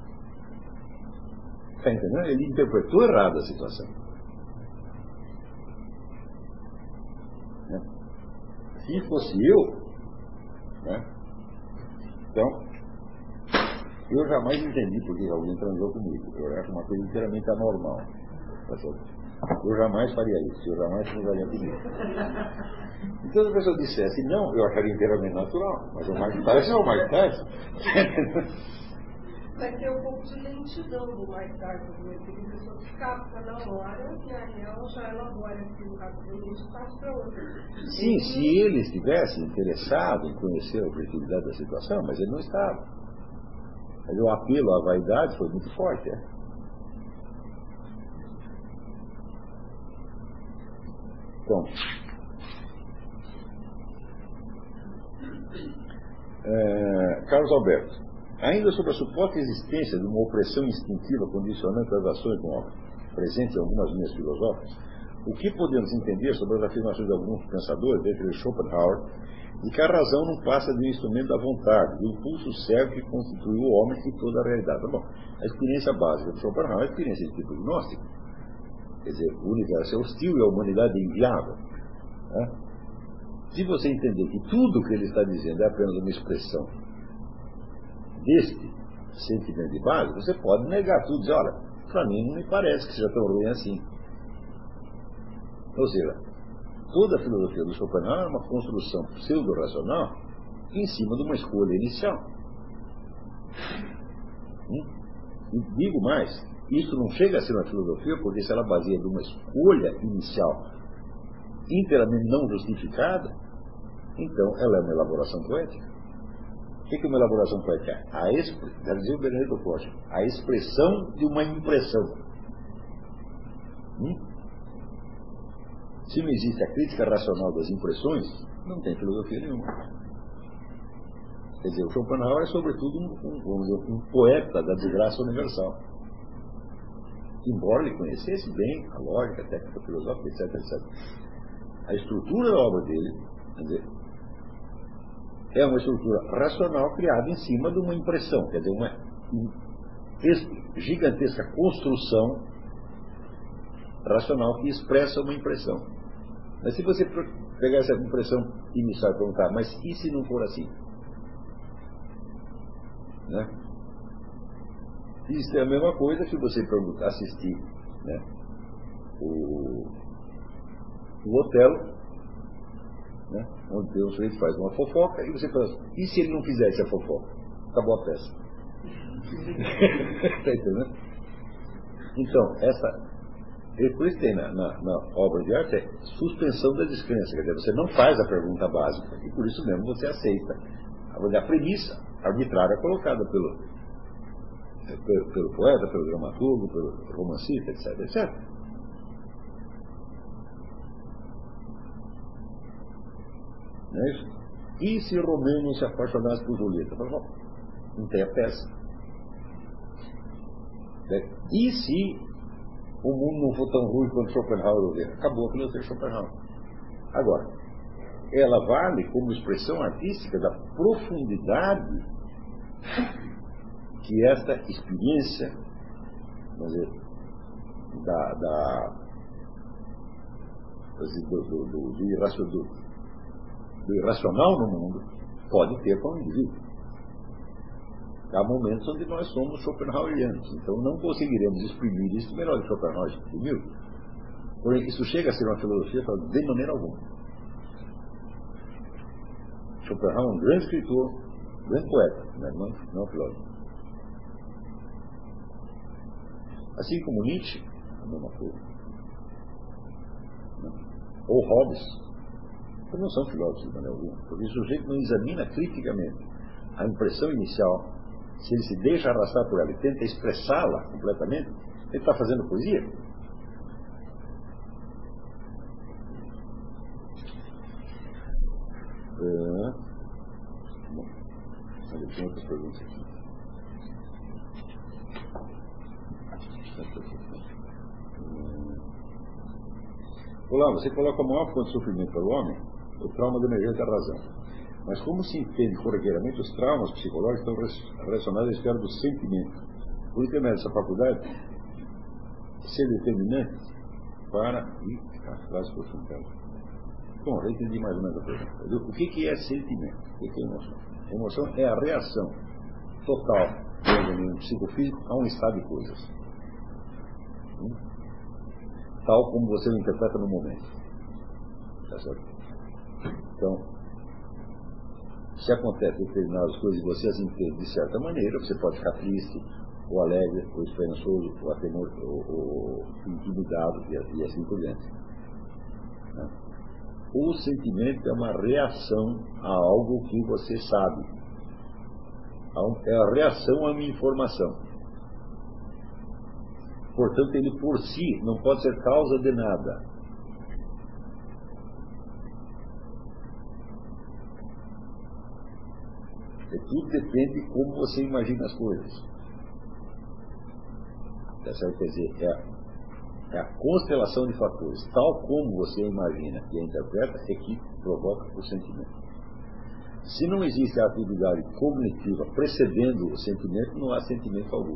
Está entendendo? Ele interpretou errado a situação. Se fosse eu, né? Então, eu jamais entendi porque alguém transou comigo. Eu acho uma coisa inteiramente anormal. Eu jamais faria isso, eu jamais transaria comigo. Então, se a pessoa dissesse não, eu acharia inteiramente natural. Mas o Mike Tyson é o Mike Tyson. Vai ter um pouco de lentidão do Mike Tyson, porque tem pessoa que capta na hora e aí ela já elabora aquilo rapidamente e passa para outra. Sim, se ele estivesse interessado em conhecer a objetividade da situação, mas ele não estava. Mas o apelo à vaidade foi muito forte. Então, Carlos Alberto, ainda sobre a suposta existência de uma opressão instintiva condicionando as ações do homem, presente em algumas linhas filosóficas, o que podemos entender sobre as afirmações de alguns pensadores, entre Schopenhauer, de que a razão não passa de um instrumento da vontade, do impulso cego que constitui o homem em toda a realidade? Bom, a experiência básica de Schopenhauer é a experiência de tipo gnóstico. Quer dizer, o universo é hostil e a humanidade é inviável. Né? Se você entender que tudo o que ele está dizendo é apenas uma expressão deste sentimento de base, você pode negar tudo e dizer, olha, para mim não me parece que seja tão ruim assim. Ou seja, toda a filosofia do Schopenhauer é uma construção pseudo-racional em cima de uma escolha inicial. E digo mais, isso não chega a ser uma filosofia porque se ela baseia numa escolha inicial inteiramente não justificada, então ela é uma elaboração poética. O que é uma elaboração poética? Já dizia o Benedetto Croce, a expressão de uma impressão. Se não existe a crítica racional das impressões, não tem filosofia nenhuma. Quer dizer, o Schopenhauer é sobretudo um poeta da desgraça universal. Embora ele conhecesse bem a lógica, a técnica filosófica, etc. A estrutura da obra dele, quer dizer, é uma estrutura racional criada em cima de uma impressão, quer dizer, uma gigantesca construção racional que expressa uma impressão. Mas se você pegar essa impressão inicial e perguntar, mas e se não for assim? Né? Isso é a mesma coisa se você assistir, né, o Otelo, né, onde o sujeito faz uma fofoca e você fala, e se ele não fizesse a fofoca? Acabou a peça. Está entendendo? Então, por isso tem na obra de arte suspensão da descrença, quer dizer, você não faz a pergunta básica e por isso mesmo você aceita a premissa arbitrária colocada pelo poeta, pelo dramaturgo, pelo romancista, etc. Não é isso? E se Romeu não se apaixonasse por Julieta? Não tem a peça. E se o mundo não for tão ruim quanto Schopenhauer vê? Acabou a filosofia de Schopenhauer. Agora, ela vale como expressão artística da profundidade que esta experiência, vamos dizer, do irracional no mundo pode ter para um indivíduo. Há momentos onde nós somos Schopenhauerianos, então não conseguiremos exprimir isso melhor que Schopenhauer exprimiu. Porém, isso chega a ser uma filosofia de maneira alguma. Schopenhauer é um grande escritor, grande poeta, né? não filósofo. Assim como Nietzsche, a mesma coisa. Ou Hobbes, que não são filósofos de maneira alguma, porque o sujeito não examina criticamente a impressão inicial. Se ele se deixa arrastar por ela e tenta expressá-la completamente, ele está fazendo poesia. Bom, tem outras perguntas aqui. Olá, você coloca a maior fonte de sofrimento para o homem, o trauma da emergência da razão. Mas como se entende corriqueiramente, os traumas psicológicos estão relacionados à esfera do sentimento. Por intermédio dessa faculdade, ser determinante para... a frase foi fundamental. Bom, eu entendi mais ou menos a pergunta. O que é sentimento? O que é emoção? A emoção é a reação total do organismo psicofísico a um estado de coisas. Tal como você o interpreta no momento. Tá certo? Então, se acontecem determinadas coisas e você as entende de certa maneira, você pode ficar triste, ou alegre, ou esperançoso, ou atemor, ou intimidado, e assim por diante. Né? O sentimento é uma reação a algo que você sabe. É a reação a uma informação. Portanto, ele por si não pode ser causa de nada. Tudo depende de como você imagina as coisas. Quer dizer, é a constelação de fatores, tal como você imagina e a interpreta, é que provoca o sentimento. Se não existe a atividade cognitiva precedendo o sentimento, não há sentimento algum.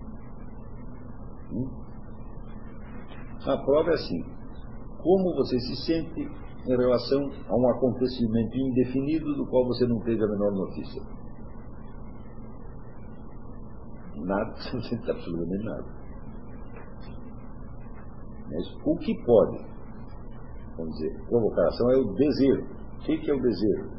A prova é assim: como você se sente em relação a um acontecimento indefinido do qual você não teve a menor notícia? Nada, você não sente absolutamente nada. Mas o que pode, vamos dizer, provocar ação é o desejo. O que é o desejo?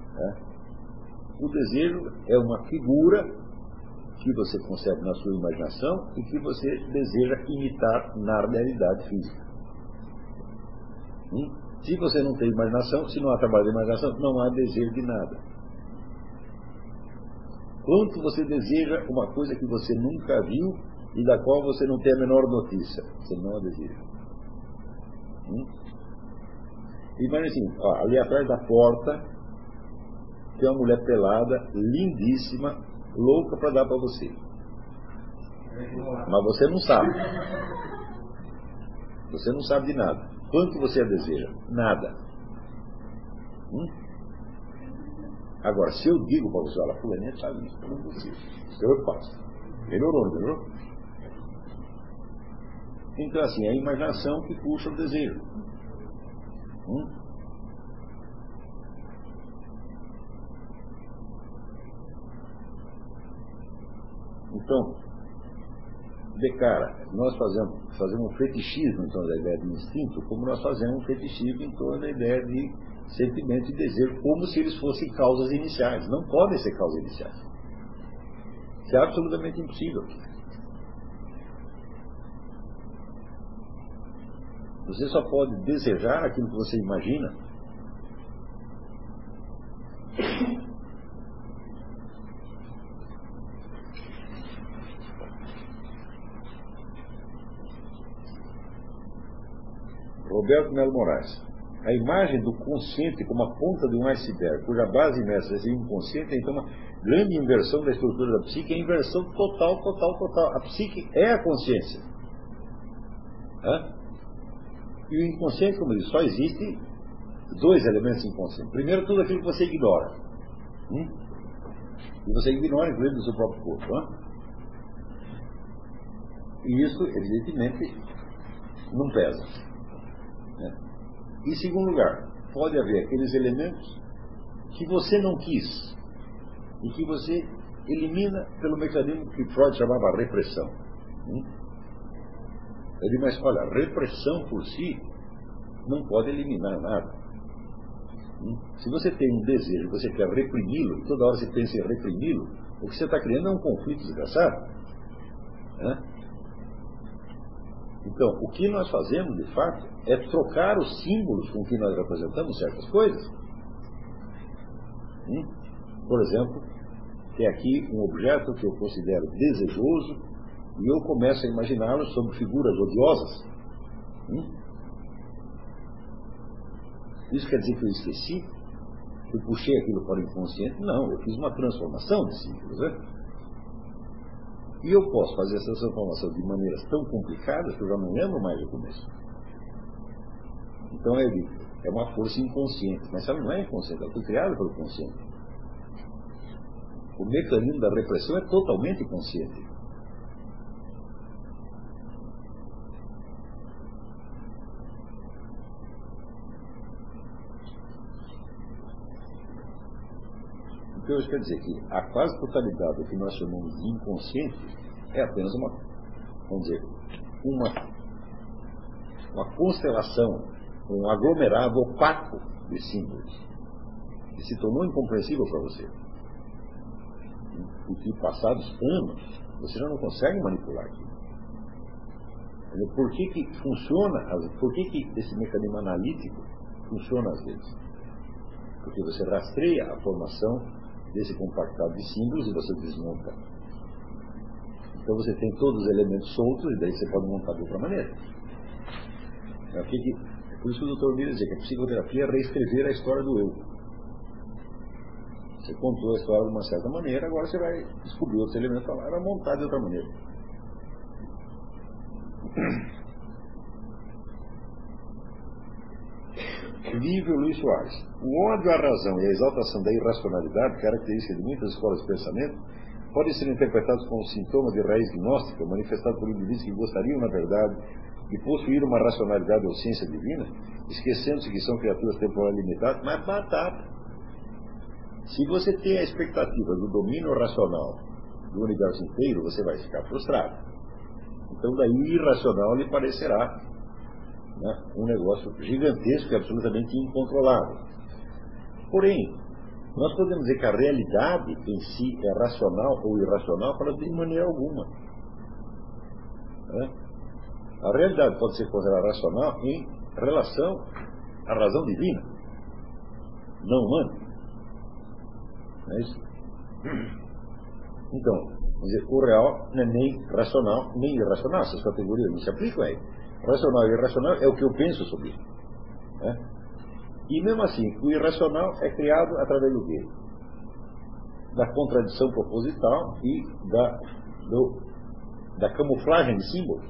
O desejo é uma figura que você concebe na sua imaginação e que você deseja imitar na realidade física. Se você não tem imaginação, se não há trabalho de imaginação, não há desejo de nada. Quanto você deseja uma coisa que você nunca viu e da qual você não tem a menor notícia, você não a deseja. Imagina assim, ali atrás da porta tem uma mulher pelada, lindíssima, louca para dar para você. Mas você não sabe. Você não sabe de nada. Quanto você a deseja? Nada. Agora, se eu digo para você, olha, fulaninha sabe isso, eu não consigo. Eu faço. Melhorou, entendeu? Então, assim, é a imaginação que puxa o desejo. Então, de cara, nós fazemos um fetichismo em torno da ideia de instinto, como nós fazemos um fetichismo em torno da ideia de sentimento e desejo, como se eles fossem causas iniciais. Não podem ser causas iniciais. Isso é absolutamente impossível. Você só pode desejar aquilo que você imagina. Roberto Melo Moraes. A imagem do consciente como a ponta de um iceberg, cuja base imersa é o inconsciente, então uma grande inversão da estrutura da psique, é a inversão total. A psique é a consciência. E o inconsciente, como eu disse, só existe dois elementos inconscientes. Primeiro, tudo aquilo que você ignora. E você ignora, inclusive, do seu próprio corpo. E isso, evidentemente, não pesa. Em segundo lugar, pode haver aqueles elementos que você não quis e que você elimina pelo mecanismo que Freud chamava repressão. Eu digo, mas olha, repressão por si não pode eliminar nada. Se você tem um desejo, você quer reprimi-lo, e toda hora você pensa em reprimi-lo, o que você está criando é um conflito desgraçado. Então, o que nós fazemos, de fato, é trocar os símbolos com que nós representamos certas coisas. Por exemplo, tem aqui um objeto que eu considero desejoso e eu começo a imaginá-lo sob figuras odiosas. Isso quer dizer que eu esqueci? Que eu puxei aquilo para o inconsciente? Não, eu fiz uma transformação de símbolos. E eu posso fazer essa transformação de maneiras tão complicadas que eu já não lembro mais do começo. Então é uma força inconsciente, mas ela não é inconsciente, ela foi criada pelo consciente. O mecanismo da repressão é totalmente consciente. Então isso quer dizer que a quase totalidade do que nós chamamos de inconsciente é apenas uma constelação, um aglomerado opaco de símbolos que se tornou incompreensível para você. E que passados anos você já não consegue manipular aquilo. Por que funciona, por que esse mecanismo analítico funciona às vezes? Porque você rastreia a formação desse compactado de símbolos e você desmonta. Então você tem todos os elementos soltos e daí você pode montar de outra maneira. É por isso que o Dr. Miller dizia que a psicoterapia é reescrever a história do eu. Você contou a história de uma certa maneira, agora você vai descobrir outros elementos e vai montar de outra maneira. Lívio Luiz Soares. O ódio à razão e a exaltação da irracionalidade, característica de muitas escolas de pensamento, podem ser interpretados como sintoma de raiz gnóstica, manifestado por indivíduos que gostariam, na verdade, de possuir uma racionalidade ou ciência divina, esquecendo-se que são criaturas temporais limitadas, mas batata. Se você tem a expectativa do domínio racional do universo inteiro, você vai ficar frustrado. Então, daí irracional lhe parecerá um negócio gigantesco e absolutamente incontrolável. Porém, nós podemos dizer que a realidade em si é racional ou irracional para de maneira alguma. A realidade pode ser considerada racional em relação à razão divina, não humana. Não é isso? Então, dizer, o real não é nem racional nem irracional. Essas categorias não se aplicam aí. Racional e irracional é o que eu penso sobre isso. E mesmo assim, o irracional é criado através do quê? Da contradição proposital e da camuflagem de símbolos.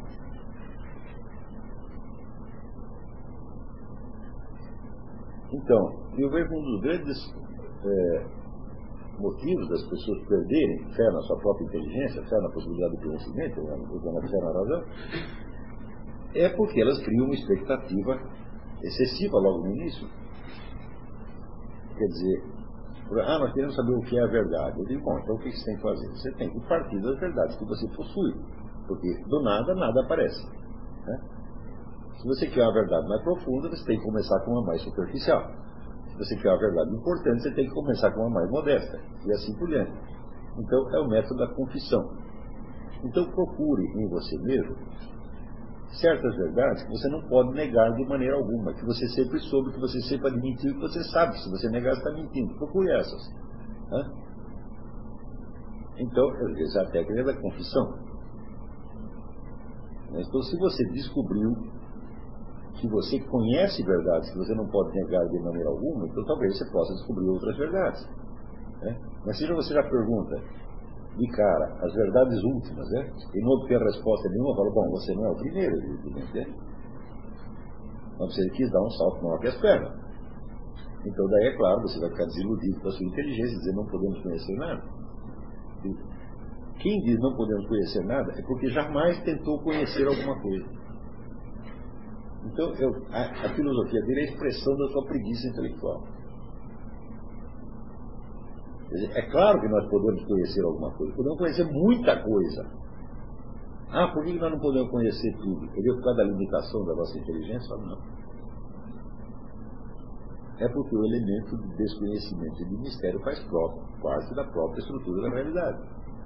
Então, eu vejo que um dos grandes motivos das pessoas perderem fé na sua própria inteligência, fé na possibilidade do conhecimento, fé na razão, é porque elas criam uma expectativa excessiva logo no início. Quer dizer, nós queremos saber o que é a verdade. Eu digo, bom, então o que você tem que fazer? Você tem que partir das verdades que você possui, porque do nada, nada aparece. Se você quer uma verdade mais profunda, você tem que começar com uma mais superficial. Se você quer uma verdade importante, você tem que começar com uma mais modesta, e assim por diante. Então, é o método da confissão. Então, procure em você mesmo certas verdades que você não pode negar de maneira alguma, que você sempre soube, que você sempre admitiu, que você sabe que se você negar, você está mentindo. Procure essas. Então, essa é a técnica da confissão. Então, se você descobriu que você conhece verdades que você não pode negar de maneira alguma, então talvez você possa descobrir outras verdades. Mas se você já pergunta de cara as verdades últimas, e não obter resposta nenhuma, fala, bom, você não é o primeiro, evidentemente. Mas você quis dar um salto maior que as pernas. Então daí é claro, você vai ficar desiludido com a sua inteligência, dizer não podemos conhecer nada. Quem diz não podemos conhecer nada é porque jamais tentou conhecer alguma coisa. Então a filosofia dele é a expressão da sua preguiça intelectual. Quer dizer, é claro que nós podemos conhecer alguma coisa, podemos conhecer muita coisa. Por que nós não podemos conhecer tudo? Por causa da limitação da nossa inteligência? Não. É porque o elemento de desconhecimento e de mistério faz parte da própria estrutura da realidade.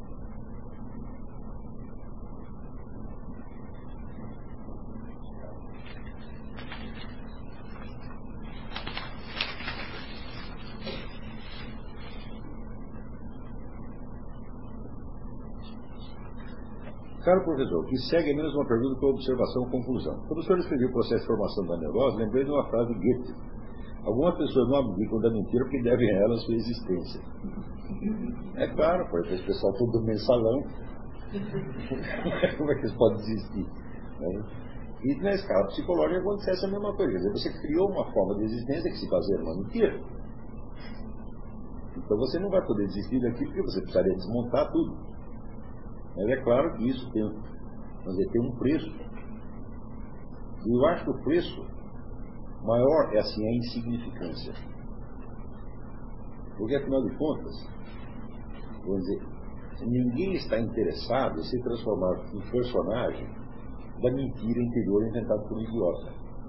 Caro professor, o que segue é menos uma pergunta que uma observação ou conclusão. Quando o senhor escreveu o processo de formação da neurose, lembrei de uma frase de Goethe. Algumas pessoas não abdicam da mentira porque devem a ela a sua existência. É claro, porque esse pessoal todo mensalão. Como é que eles podem desistir? E na escala psicológica acontece a mesma coisa. Quer dizer, você criou uma forma de existência que se baseia numa mentira. Então você não vai poder desistir daquilo porque você precisaria desmontar tudo. Mas é claro que isso tem um preço. E eu acho que o preço maior é assim, a insignificância. Porque, afinal de contas, vamos dizer, ninguém está interessado em se transformar em personagem da mentira interior inventada por um idiota.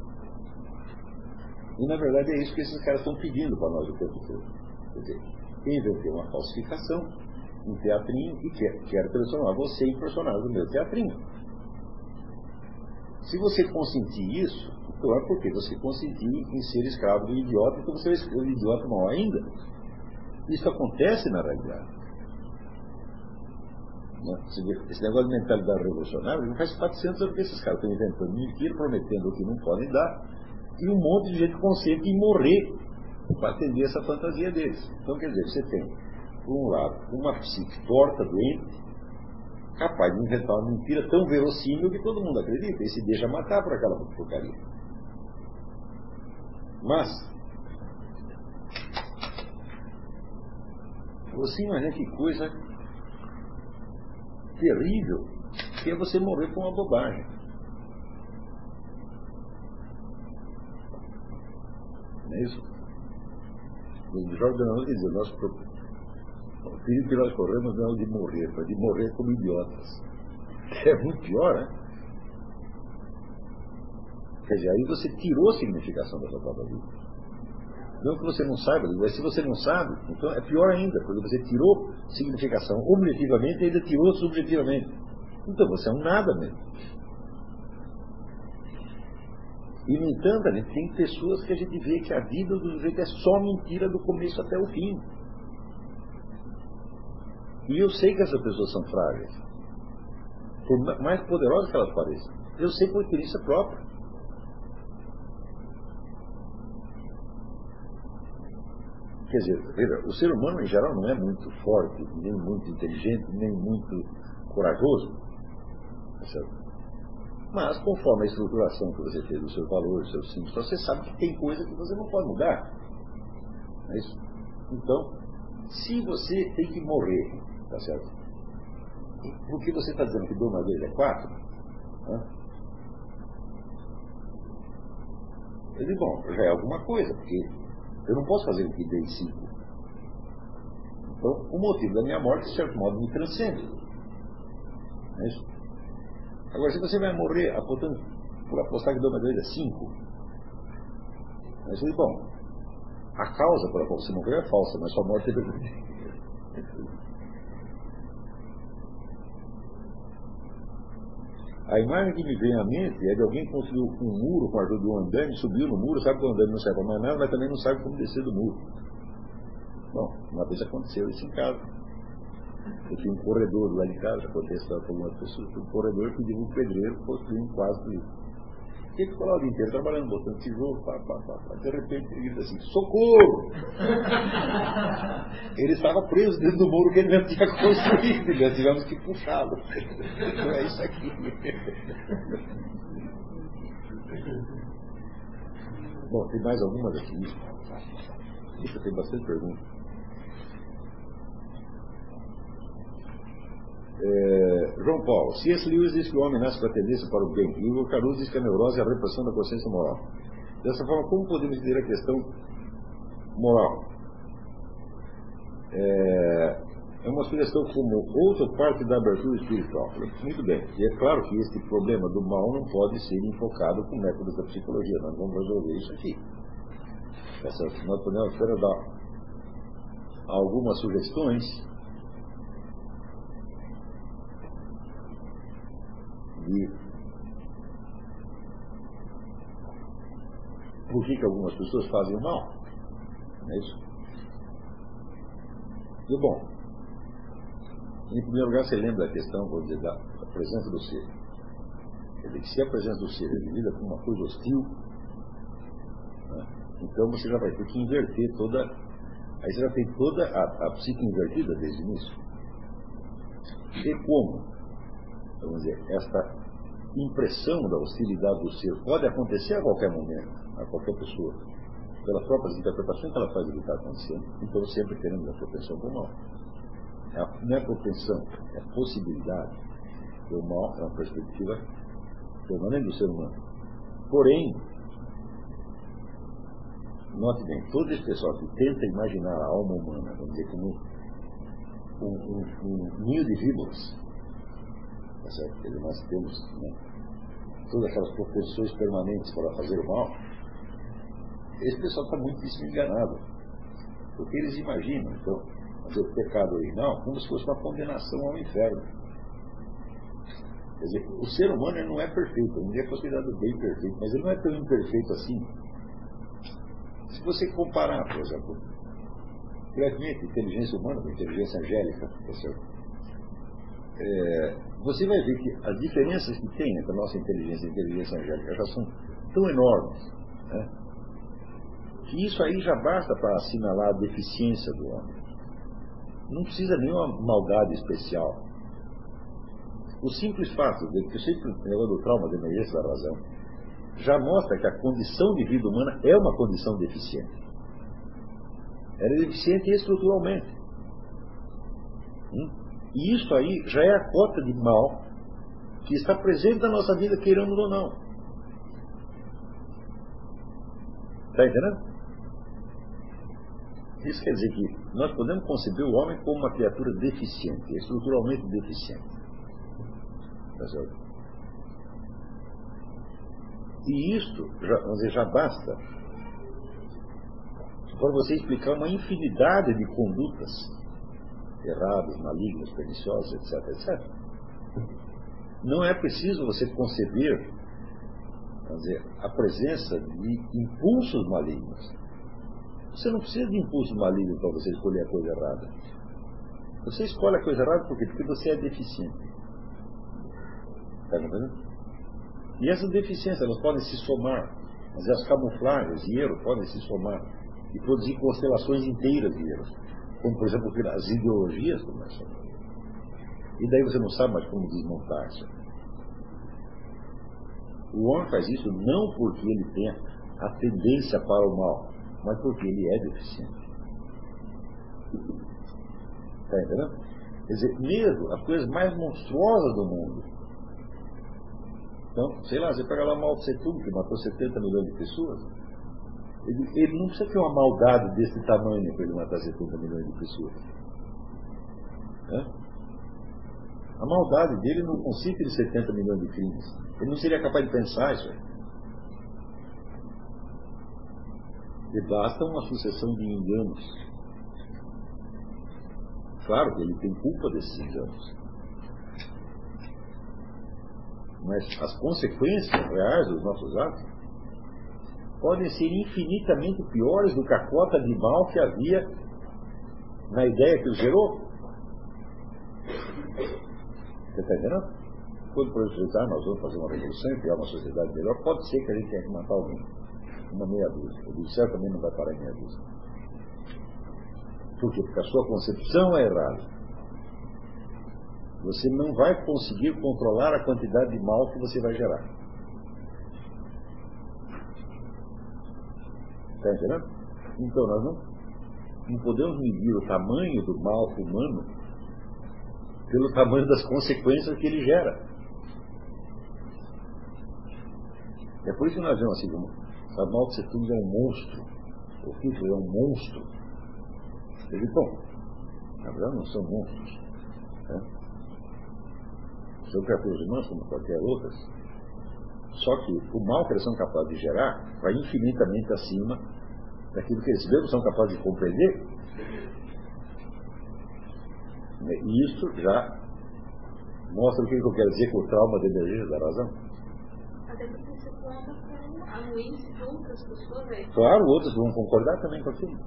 E, na verdade, é isso que esses caras estão pedindo para nós o tempo todo. Quer dizer, eu inventei uma falsificação, um teatrinho, e quero transformar você em personagem do meu teatrinho. Se você consentir isso, então é porque você consentiu em ser escravo do idiota, então você é um idiota maior ainda. Isso acontece na realidade. Esse negócio de mentalidade revolucionária não faz 400 anos que esses caras estão inventando mentira, prometendo o que não podem dar, e um monte de gente consente em morrer para atender essa fantasia deles. Então, quer dizer, você tem por um lado, uma psique torta, doente, capaz de inventar uma mentira tão verossímil que todo mundo acredita e se deixa matar por aquela porcaria. Mas, você imagina que coisa terrível que é você morrer com uma bobagem. Não é isso? O Jorge Benão diz, o perigo que nós corremos não é o de morrer, mas de morrer como idiotas. É muito pior, né? Quer dizer, aí você tirou a significação da sua própria vida. Não que você não saiba, mas se você não sabe, então é pior ainda, porque você tirou significação objetivamente e ainda tirou subjetivamente. Então você é um nada mesmo. E, no entanto, a gente tem pessoas que a gente vê que a vida do sujeito é só mentira do começo até o fim. E eu sei que essas pessoas são frágeis, por mais poderosas que elas pareçam. Eu sei por experiência própria. Quer dizer, veja, o ser humano em geral não é muito forte, nem muito inteligente, nem muito corajoso. Certo? Mas, conforme a estruturação que você fez dos seus valores, dos seus símbolos, você sabe que tem coisa que você não pode mudar. Não é isso? Então, se você tem que morrer, tá certo? Porque você está dizendo que 2 mais 2 é 4? Né? Eu digo, bom, já é alguma coisa, porque eu não posso fazer o que dei 5. Então, o motivo da minha morte, de certo modo, me transcende. Não é isso? Agora, se você vai morrer por apostar que 2 mais 2 é 5, mas eu digo, bom, a causa pela qual você morreu é falsa, mas sua morte é verdadeira. A imagem que me vem à mente é de alguém que construiu um muro com a ajuda de um andaime, subiu no muro, sabe que o andaime não serve para mais nada, mas também não sabe como descer do muro. Bom, uma vez aconteceu isso em casa. Eu tinha um corredor lá de casa, acontece com algumas pessoas, tinha um corredor que pediu um pedreiro construir um quadro de ele ficou lá o dia inteiro trabalhando, botando tijolo, de repente ele grita assim, socorro! Ele estava preso dentro do muro que ele mesmo tinha construído, e nós tivemos que puxá-lo. Então é isso aqui. Bom, tem mais algumas aqui. Isso tem bastante pergunta. João Paulo, C.S. Lewis diz que o homem nasce com a tendência para o bem, e o Caruso diz que a neurose é a repressão da consciência moral. Dessa forma, como podemos entender a questão moral? É uma sugestão como outra parte da abertura espiritual. Muito bem. E é claro que esse problema do mal não pode ser enfocado com métodos da psicologia. Nós vamos resolver isso aqui. Nós podemos apenas dar algumas sugestões de por que algumas pessoas fazem o mal. Não é isso? E bom, em primeiro lugar, você lembra da questão, vou dizer, da presença do ser. Quer dizer, que se a presença do ser é vivida como uma coisa hostil, né, então você já vai ter que inverter toda. Aí você já tem toda a psique invertida desde o início. E como, vamos dizer, esta impressão da hostilidade do ser pode acontecer a qualquer momento, a qualquer pessoa, pelas próprias interpretações que ela faz do que está acontecendo, então sempre teremos a propensão para o mal. Não é propensão, é a possibilidade, que o mal é uma perspectiva permanente do ser humano. Porém, note bem, todo esse pessoal que tenta imaginar a alma humana, vamos dizer, como um ninho de víboras, tá certo? Quer dizer, nós temos, né, todas aquelas propensões permanentes para fazer o mal. Esse pessoal está muitíssimo enganado, porque eles imaginam, então, o pecado original como se fosse uma condenação ao inferno. Quer dizer, o ser humano ele não é perfeito, ninguém é considerado bem perfeito, mas ele não é tão imperfeito assim. Se você comparar, por exemplo, brevemente, inteligência humana com inteligência angélica, tá certo? Você vai ver que as diferenças que tem entre a nossa inteligência e a inteligência angélica já são tão enormes, né, que isso aí já basta para assinalar a deficiência do homem. Não precisa nenhuma maldade especial. O simples fato de que eu sempre lembro do trauma da emergência da razão já mostra que a condição de vida humana é uma condição deficiente. Ela é deficiente estruturalmente. E isso aí já é a cota de mal que está presente na nossa vida, queiramos ou não. Está entendendo? Isso quer dizer que nós podemos conceber o homem como uma criatura deficiente, estruturalmente deficiente. Tá certo? E isto já basta para você explicar uma infinidade de condutas erradas, malignas, perniciosas, etc, etc. Não é preciso você conceber, vamos dizer, a presença de impulsos malignos. Você não precisa de impulsos malignos para você escolher a coisa errada. Você escolhe a coisa errada por quê? Porque você é deficiente. Está entendendo? E essas deficiências elas podem se somar, mas as camuflagens e erros podem se somar e produzir constelações inteiras de erros, como por exemplo as ideologias começam. E daí você não sabe mais como desmontar isso. O homem faz isso não porque ele tenha a tendência para o mal, mas porque ele é deficiente. Está entendendo? Quer dizer, mesmo as coisas mais monstruosas do mundo. Então, sei lá, você pega lá Mao Tse Tung, que matou 70 milhões de pessoas, ele não precisa ter uma maldade desse tamanho para ele matar 70 milhões de pessoas. A maldade dele não consiste em 70 milhões de crimes. Ele não seria capaz de pensar isso aí. E basta uma sucessão de enganos. Claro que ele tem culpa desses enganos. Mas as consequências reais dos nossos atos podem ser infinitamente piores do que a cota de mal que havia na ideia que os gerou. Você está entendendo? Quando projetar, nós vamos fazer uma revolução e criar uma sociedade melhor, pode ser que a gente tenha que matar alguém. Uma meia dúzia. Eu digo, certamente não vai parar em meia dúzia. Por quê? Porque a sua concepção é errada. Você não vai conseguir controlar a quantidade de mal que você vai gerar. Está entendendo? Então nós não podemos medir o tamanho do mal humano pelo tamanho das consequências que ele gera. É por isso que nós vemos assim, como a Mao Tse Tung é um monstro, o Hitler é um monstro. Ele, bom, Na verdade, não são monstros. Né? São criaturas humanas como qualquer outras. Só que o mal que eles são capazes de gerar vai infinitamente acima daquilo que eles mesmos são capazes de compreender. E isso já mostra o que eu quero dizer com o trauma da energia da razão. Até porque você forma com a anuência de outras pessoas. Né? Claro, outros vão concordar também com aquilo.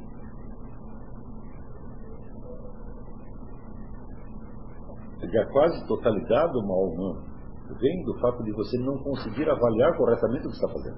A quase totalidade do mal humano vem do fato de você não conseguir avaliar corretamente o que está fazendo.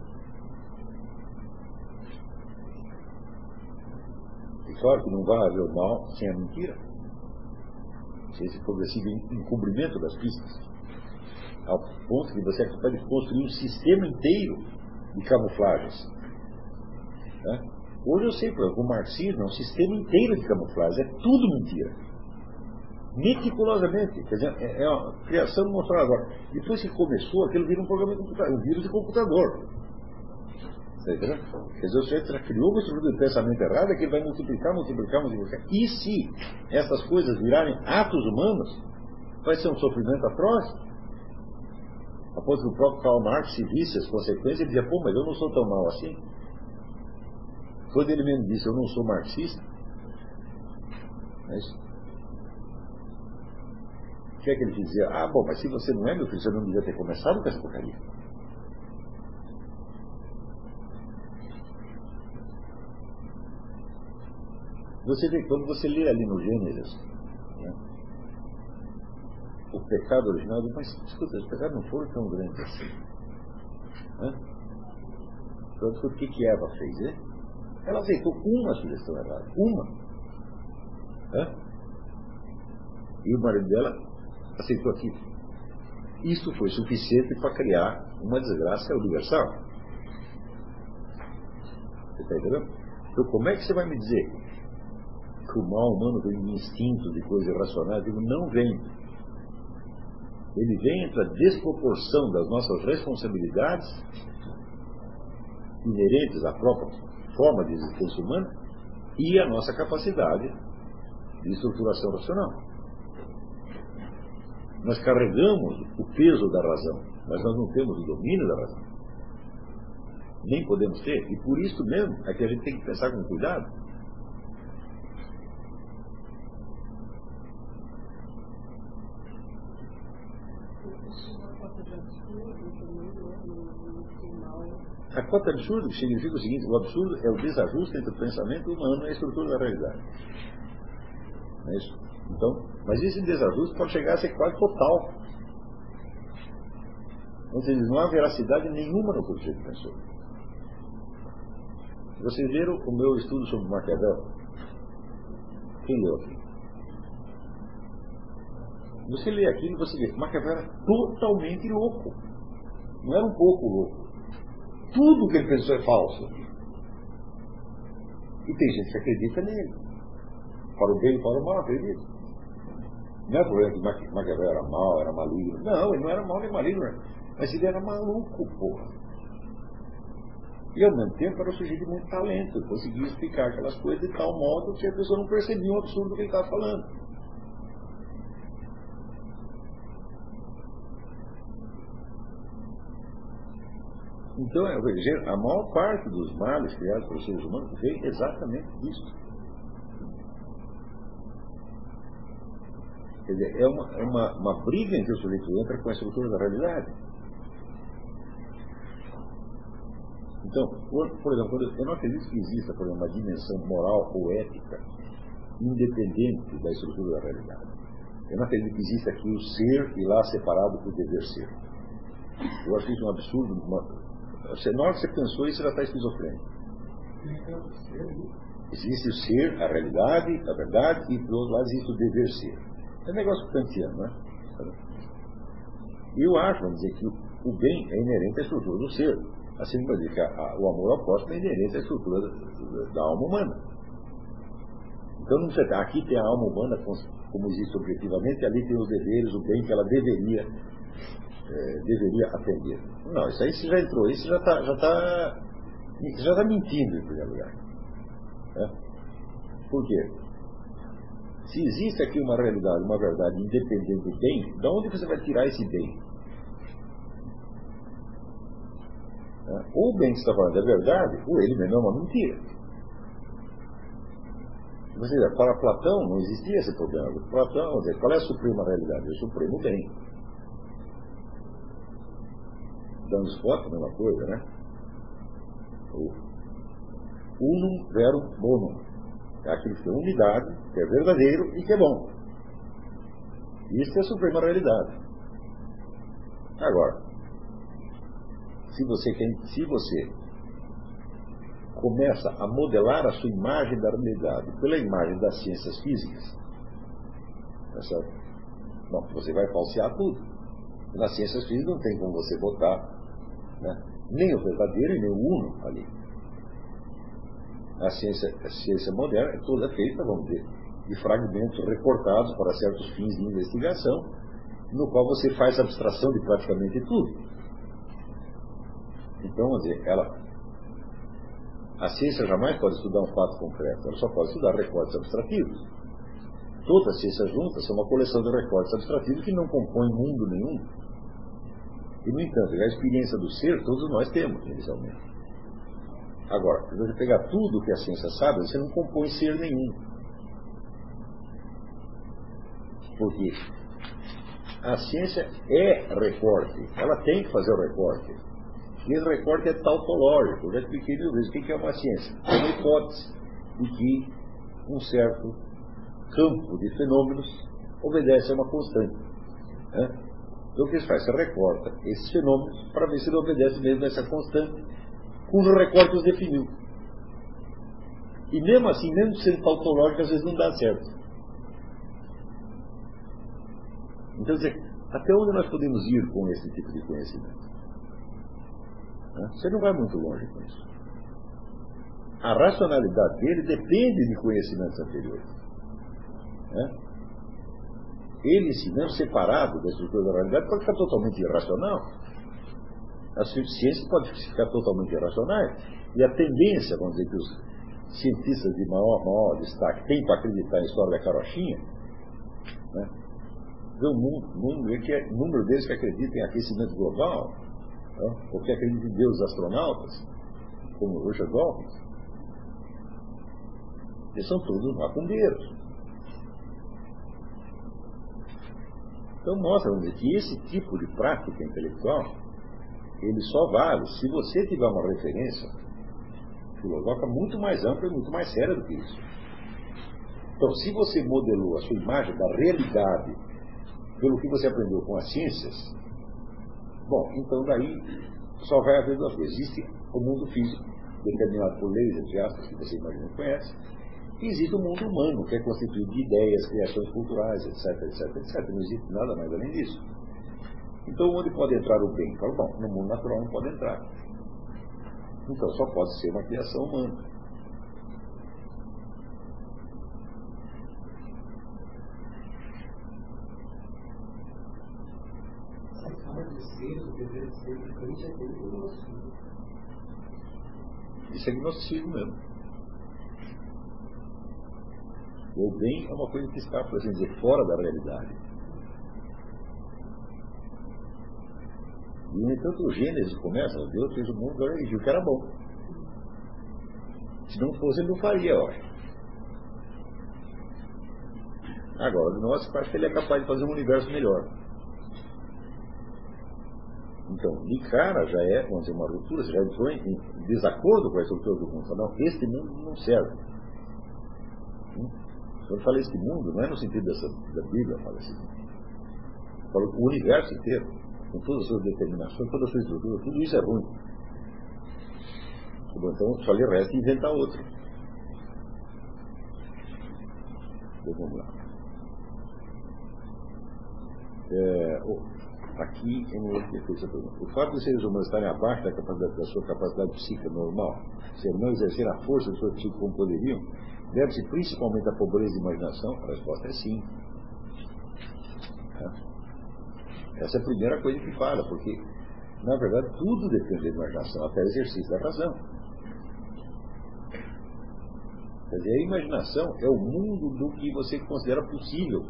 E claro que não vai haver o mal sem a mentira, sem esse progressivo encobrimento das pistas, ao ponto que você é capaz de construir um sistema inteiro de camuflagens. Né? Hoje eu sei, por exemplo, o marxismo é um sistema inteiro de camuflagens, é tudo mentira. Meticulosamente, quer dizer, é uma criação mostrada agora. Depois que começou, aquilo vira um programa de computador, um vírus de computador. Está entendendo? Quer dizer, o sujeito já criou uma estrutura de pensamento errada que ele vai multiplicar. E se essas coisas virarem atos humanos, vai ser um sofrimento atroz. Após que o próprio Karl Marx se visse as consequências, ele dizia, pô, mas eu não sou tão mal assim. Quando ele mesmo disse, eu não sou marxista, não é isso? O que é que ele dizia? Ah, bom, mas se você não é, meu filho, você não devia ter começado com essa porcaria. Você vê, quando você lê ali no Gênesis, né, o pecado original, mas escuta, os pecados não foram tão grandes assim. Né? Então, o que Eva fez? Né? Ela aceitou uma sugestão errada. Uma. Né? E o marido dela aceitou aquilo. Isso foi suficiente para criar uma desgraça universal. Você está entendendo? Então, como é que você vai me dizer que o mal humano vem de instinto, de coisas irracionais? Eu digo, não vem. Ele vem entre a desproporção das nossas responsabilidades inerentes à própria forma de existência humana e a nossa capacidade de estruturação racional. Nós carregamos o peso da razão, mas nós não temos o domínio da razão. Nem podemos ter, e por isso mesmo é que a gente tem que pensar com cuidado. A cota de absurdo significa o seguinte: o absurdo é o desajuste entre o pensamento humano e a estrutura da realidade. Não é isso? Então, mas esse desajuste pode chegar a ser quase total. Ou seja, não há veracidade nenhuma no que o sujeito pensou. Vocês viram o meu estudo sobre Maquiavel? Quem leu aqui? Você lê aquilo e você vê que Maquiavel era totalmente louco. Não era um pouco louco. Tudo que ele pensou é falso. E tem gente que acredita nele. Para o bem e para o mal, acredita. Não é problema que Maquiavel era mau, era maligno. Não, ele não era mau nem maligno. Mas ele era maluco, porra. E ao mesmo tempo era um sujeito de muito talento. Ele conseguia explicar aquelas coisas de tal modo que a pessoa não percebia o absurdo que ele estava falando. Então, a maior parte dos males criados pelos seres humanos vem exatamente disso. Quer dizer, é uma briga em que o sujeito entra com a estrutura da realidade. Então, por exemplo, eu não acredito que exista, por exemplo, uma dimensão moral ou ética independente da estrutura da realidade. Eu não acredito que exista aqui o ser e lá separado do dever ser. Eu acho isso um absurdo. Na hora que você pensou isso, já está esquizofrênico. Existe o ser, a realidade, a verdade, e do outro lado existe o dever ser. É um negócio kantiano, não é? E eu acho, vamos dizer, que o bem é inerente à estrutura do ser. Assim como dizer que o amor oposto é inerente à estrutura da alma humana. Então, não sei, aqui tem a alma humana como existe objetivamente, e ali tem os deveres, o bem que ela deveria atender. Não, isso aí você já entrou, isso já está mentindo em primeiro lugar. Né? Por quê? Se existe aqui uma realidade, uma verdade independente do bem, de onde você vai tirar esse bem? Ou o bem que você está falando é verdade, ou ele mesmo é uma mentira. Você diz, para Platão não existia esse problema. Platão, qual é a suprema realidade? É o supremo bem. Dando Scott, a mesma coisa, né? O unum verum bonum. É aquilo que é unidade, que é verdadeiro e que é bom. Isso é a suprema realidade. Agora, se você começa a modelar a sua imagem da realidade pela imagem das ciências físicas, bom, você vai falsear tudo. Nas ciências físicas não tem como você botar, né, nem o verdadeiro e nem o uno ali. A ciência moderna é toda feita, vamos dizer, de fragmentos reportados para certos fins de investigação, no qual você faz abstração de praticamente tudo. Então, vamos dizer, a ciência jamais pode estudar um fato concreto, ela só pode estudar recortes abstrativos. Todas as ciências juntas são uma coleção de recortes abstrativos que não compõem mundo nenhum. E, no entanto, a experiência do ser todos nós temos, inicialmente. Agora, se você pegar tudo que a ciência sabe, você não compõe ser nenhum. Porque a ciência é recorte, ela tem que fazer o recorte. E esse recorte é tautológico. Eu já expliquei mil vezes o que é uma ciência. É uma hipótese de que um certo campo de fenômenos obedece a uma constante. Então o que se faz? Você recorta esses fenômenos para ver se ele obedece mesmo a essa constante cujo recorte os definiu. E mesmo assim, mesmo sendo tautológico, às vezes não dá certo. Então, até onde nós podemos ir com esse tipo de conhecimento? Você não vai muito longe com isso. A racionalidade dele depende de conhecimentos anteriores. Ele, se não separado da estrutura da realidade, pode ficar totalmente irracional. As ciências podem ficar totalmente irracionais. E a tendência, vamos dizer, que os cientistas de maior destaque têm para acreditar na história da carochinha, o número deles que acreditam em aquecimento global, ou que acreditam em deuses astronautas, como o Richard Dawkins, eles são todos macumbeiros. Então mostra, vamos dizer, que esse tipo de prática intelectual ele só vale se você tiver uma referência filosófica muito mais ampla e muito mais séria do que isso. Então, se você modelou a sua imagem da realidade pelo que você aprendeu com as ciências, bom, então daí só vai haver duas coisas. Existe o mundo físico, determinado por leis, entre aspas, que você imagina e conhece, e existe o mundo humano, que é constituído de ideias, criações culturais, etc, etc, etc. Não existe nada mais além disso. Então, onde pode entrar o bem? Fala, bom, no mundo natural não pode entrar. Então, só pode ser uma criação humana. Isso é gnosticismo mesmo. O bem é uma coisa que está, por assim dizer, fora da realidade. E, no entanto, o Gênesis começa, Deus fez o mundo e viu que era bom. Se não fosse, ele não faria, eu acho. Agora, nós acho que ele é capaz de fazer um universo melhor. Então, de cara já é, vamos dizer, uma ruptura, você já entrou em desacordo com a estrutura do mundo. Não, este mundo não serve. Quando eu falei este mundo, não é no sentido da Bíblia, fala assim. Fala o universo inteiro, com todas as suas determinações, toda a sua estrutura, tudo isso é ruim. Então só lhe resta inventar outro. Então, vamos lá. Aqui é um outro defeito. O fato dos seres humanos estarem abaixo da sua capacidade psíquica normal, se não exercer a força da sua psique como poderiam, deve-se principalmente à pobreza de imaginação? A resposta é sim. Essa é a primeira coisa que fala, porque, na verdade, tudo depende da imaginação, até o exercício da razão. Quer dizer, a imaginação é o mundo do que você considera possível.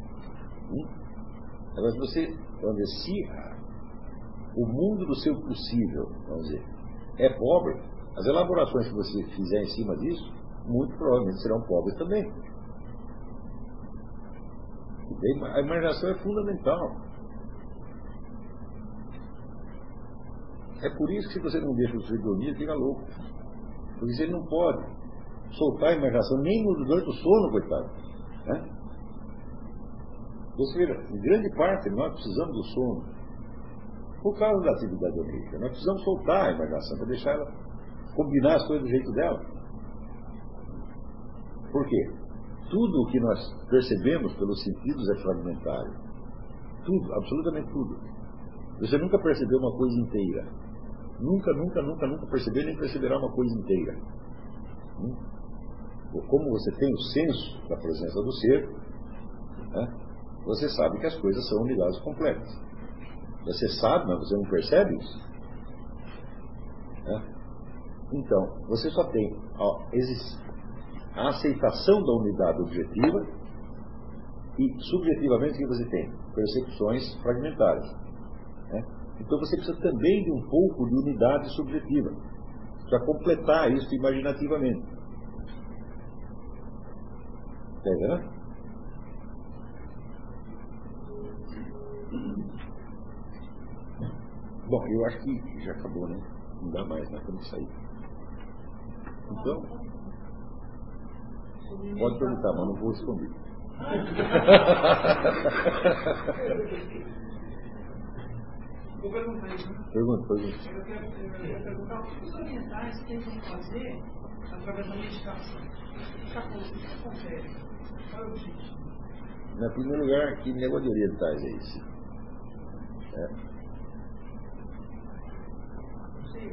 Agora, se você, vamos dizer, se o mundo do seu possível, vamos dizer, é pobre, as elaborações que você fizer em cima disso, muito provavelmente serão pobres também. A imaginação é fundamental. É por isso que se você não deixa o sujeito dormir, ele fica louco. Porque se ele não pode soltar a imaginação, nem durante o sono, coitado. Né? Você vê, em grande parte, nós precisamos do sono. Por causa da atividade onírica. Nós precisamos soltar a imaginação para deixar ela combinar as coisas do jeito dela. Por quê? Tudo o que nós percebemos pelos sentidos é fragmentário. Tudo, absolutamente tudo. Você nunca percebeu uma coisa inteira. Nunca percebeu nem perceberá uma coisa inteira. Como você tem o senso da presença do ser, né, você sabe que as coisas são unidades completas. Você sabe, mas você não percebe isso. Né? Então, você só tem a aceitação da unidade objetiva e, subjetivamente, o que você tem? Percepções fragmentárias. Né? Então, você precisa também de um pouco de unidade subjetiva para completar isso imaginativamente. Está entendendo? Bom, eu acho que já acabou, né? Não dá mais, nós temos que sair. Então, pode perguntar, mas não vou responder. Vou perguntar isso. Pergunta. Eu quero perguntar o que os orientais tentam fazer através da meditação. O que consegue? Qual é o objetivo? Em primeiro lugar, que negócio de orientais é esse? Não sei,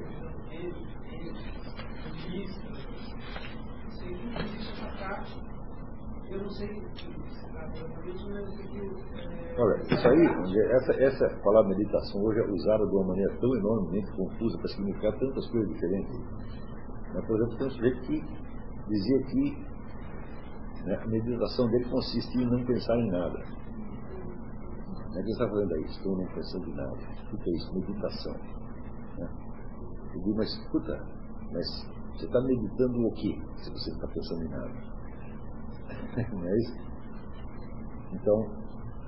existe essa prática. Eu não sei o que se trata, mas eu sei que. Olha, isso aí, essa palavra meditação hoje é usada de uma maneira tão enormemente confusa para significar tantas coisas diferentes. Mas, por exemplo, tem um sujeito que dizia que, né, a meditação dele consistia em não pensar em nada. Mas ele está fazendo aí, estou não pensando em nada. O que é isso? Meditação. Né? Eu digo, mas escuta, mas você está meditando o quê, se você não está pensando em nada? Não é isso? Então,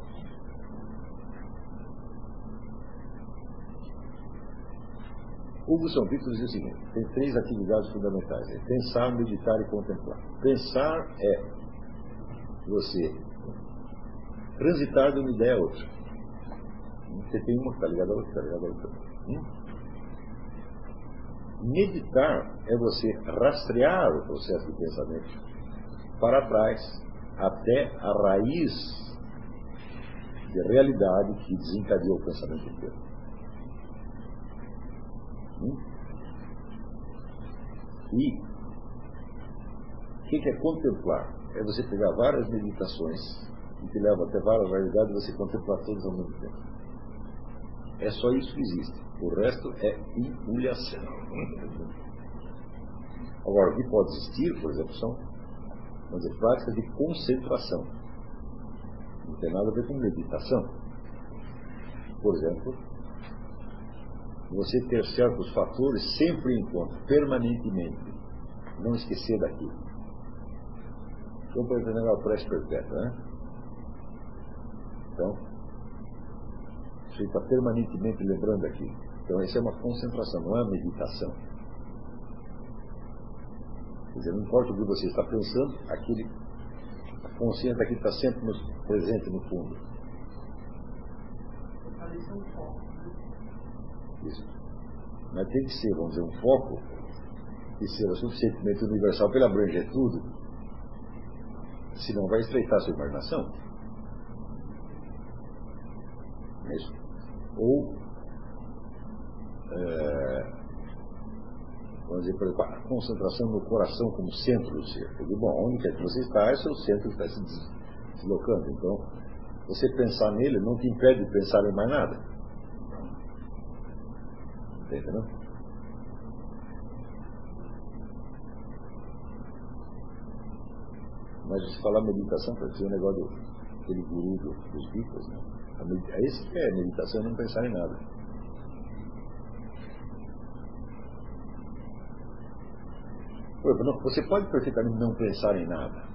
Hugo São Victor diz o seguinte: tem 3 atividades fundamentais: é pensar, meditar e contemplar. Pensar é você transitar de uma ideia a outra. Você tem uma que está ligada a outra, está ligada a outra. Meditar é você rastrear o processo de pensamento para trás até a raiz de realidade que desencadeou o pensamento inteiro. E o que é contemplar? É você pegar várias meditações que te levam até várias realidades e você contemplar todas ao mesmo tempo. É só isso que existe. O resto é impulhação. Agora, o que pode existir, por exemplo, são práticas de concentração. Não tem nada a ver com meditação. Por exemplo, você ter certos fatores sempre em conta, permanentemente. Não esquecer daquilo. Então, por exemplo, a prece perpétua, né? Então, você está permanentemente lembrando daquilo. Então, essa é uma concentração, não é uma meditação. Quer dizer, não importa o que você está pensando, a consciência daquilo está sempre presente no fundo. Isso. Mas tem que ser, vamos dizer, um foco que seja suficientemente universal para ele abranger tudo, senão vai estreitar a sua imaginação. É isso. Ou, vamos dizer, por exemplo, a concentração no coração como centro do ser. Eu digo, bom, onde quer que você está, esse é o centro que está se deslocando. Então, você pensar nele não te impede de pensar em mais nada. Entendeu? Mas se falar meditação, pode ser um negócio daquele guru dos Beatles, né? Esse que é meditação, é não pensar em nada. Você pode perfeitamente não pensar em nada.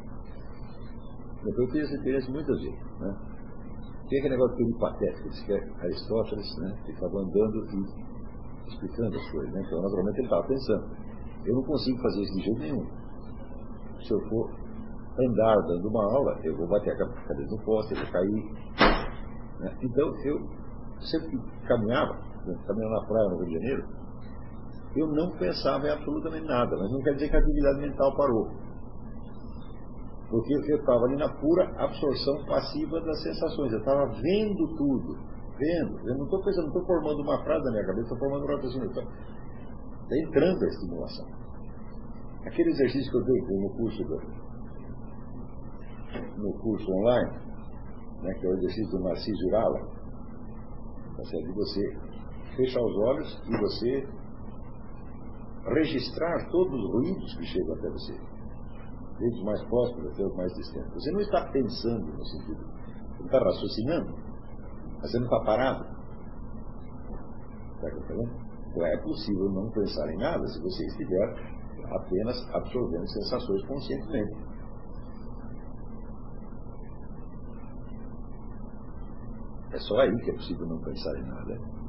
Eu fiz essa experiência muitas vezes, né? Tem aquele negócio peripatético, que Aristóteles, né, ficava andando e explicando as coisas, né? Então, naturalmente, ele estava pensando. Eu não consigo fazer isso de jeito nenhum. Se eu for andar dando uma aula, eu vou bater a cabeça no poste, eu vou cair. Né? Então, eu sempre caminhava na praia no Rio de Janeiro, eu não pensava em absolutamente nada, mas não quer dizer que a atividade mental parou. Porque eu estava ali na pura absorção passiva das sensações, eu estava vendo tudo, vendo. Eu não estou pensando, não estou formando uma frase na minha cabeça, estou formando um raciocínio. Está entrando a estimulação. Aquele exercício que eu dei no curso online, né, que é o exercício do Narciso Urala, de você fechar os olhos e você registrar todos os ruídos que chegam até você, desde os mais próximos até os mais distantes. Você não está pensando no sentido, você está raciocinando, mas você não está parado. Está entendendo? Então é possível não pensar em nada se você estiver apenas absorvendo sensações conscientemente. É só aí que é possível não pensar em nada.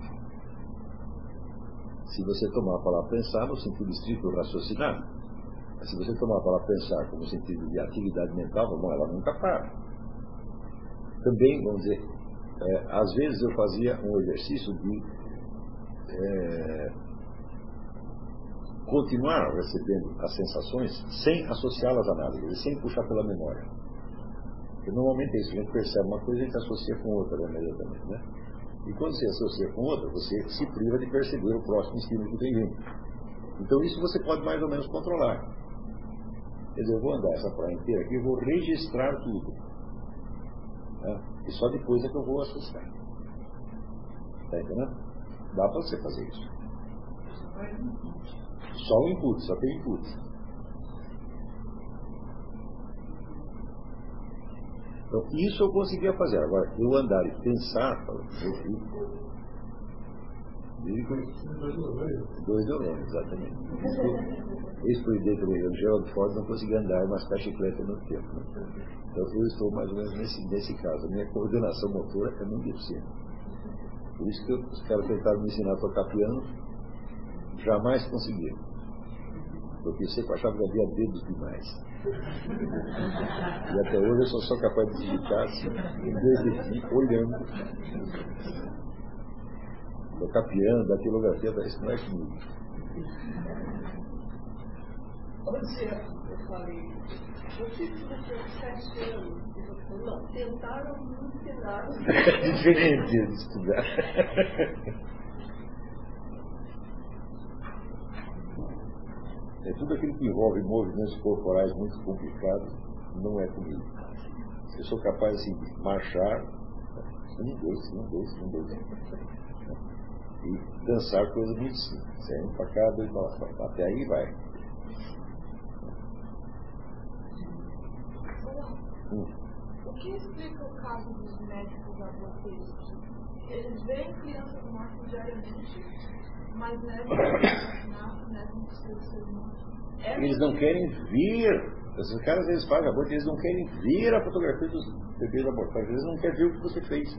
Se você tomar a palavra pensar no sentido estrito raciocinar, mas se você tomar a palavra pensar como sentido de atividade mental, bom, ela nunca para. Também, vamos dizer, às vezes eu fazia um exercício de continuar recebendo as sensações sem associá-las a nada, sem puxar pela memória. Porque normalmente é isso, a gente percebe uma coisa e a gente associa com outra imediatamente, né? E quando você associa com outra, você se priva de perceber o próximo estímulo que tem vindo. Então isso você pode mais ou menos controlar. Quer dizer, eu vou andar essa praia inteira aqui, eu vou registrar tudo. Né? E só depois é que eu vou associar. Está entendendo? Dá para você fazer isso. Só o input, só tem input. Então, isso eu conseguia fazer. Agora, eu andar e pensar, dois neurônios, exatamente. Ex-presidente do Gerald Ford não conseguia andar, mas ficar chiclete no tempo. Né? Então, eu estou mais ou menos nesse caso. A minha coordenação motora é muito deficiente. Por isso que os caras tentaram me ensinar a tocar piano, jamais conseguiram. Porque eu sempre achava que havia dedos demais. E até hoje eu sou só capaz de digitar assim, em vez de ir olhando. Tocar piano, datilografia, isso não é comigo. Hoje eu falei, eu tive 7 anos, e você falou, não, tentaram me ensinar. Diferente de estudar. Tudo aquilo que envolve movimentos corporais muito complicados não é comigo. Eu sou capaz assim, de marchar, um, dois, e dançar coisas muito simples. Um para cá, dois para lá. Até aí vai. O que explica o caso dos médicos abortistas? Eles veem crianças mortas diariamente, mas eles não querem ver. Esses caras, eles fazem aborto, eles não querem ver a fotografia dos bebês abortados, eles não querem ver o que você fez.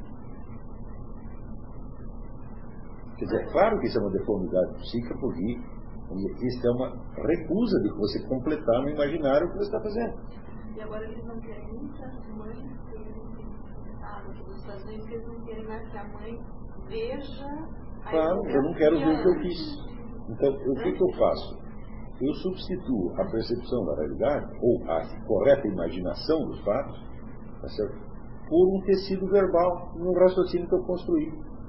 Quer dizer, é claro que isso é uma deformidade psíquica, porque isso é uma recusa de você completar no imaginário o que você está fazendo. E agora eles não querem muitas mães nos Estados Unidos, que eles não querem mais que a mãe veja. Claro, eu não quero ver o que eu fiz. Então, o que eu faço? Eu substituo a percepção da realidade, ou a correta imaginação dos fatos, tá certo? Por um tecido verbal, um raciocínio que eu construí.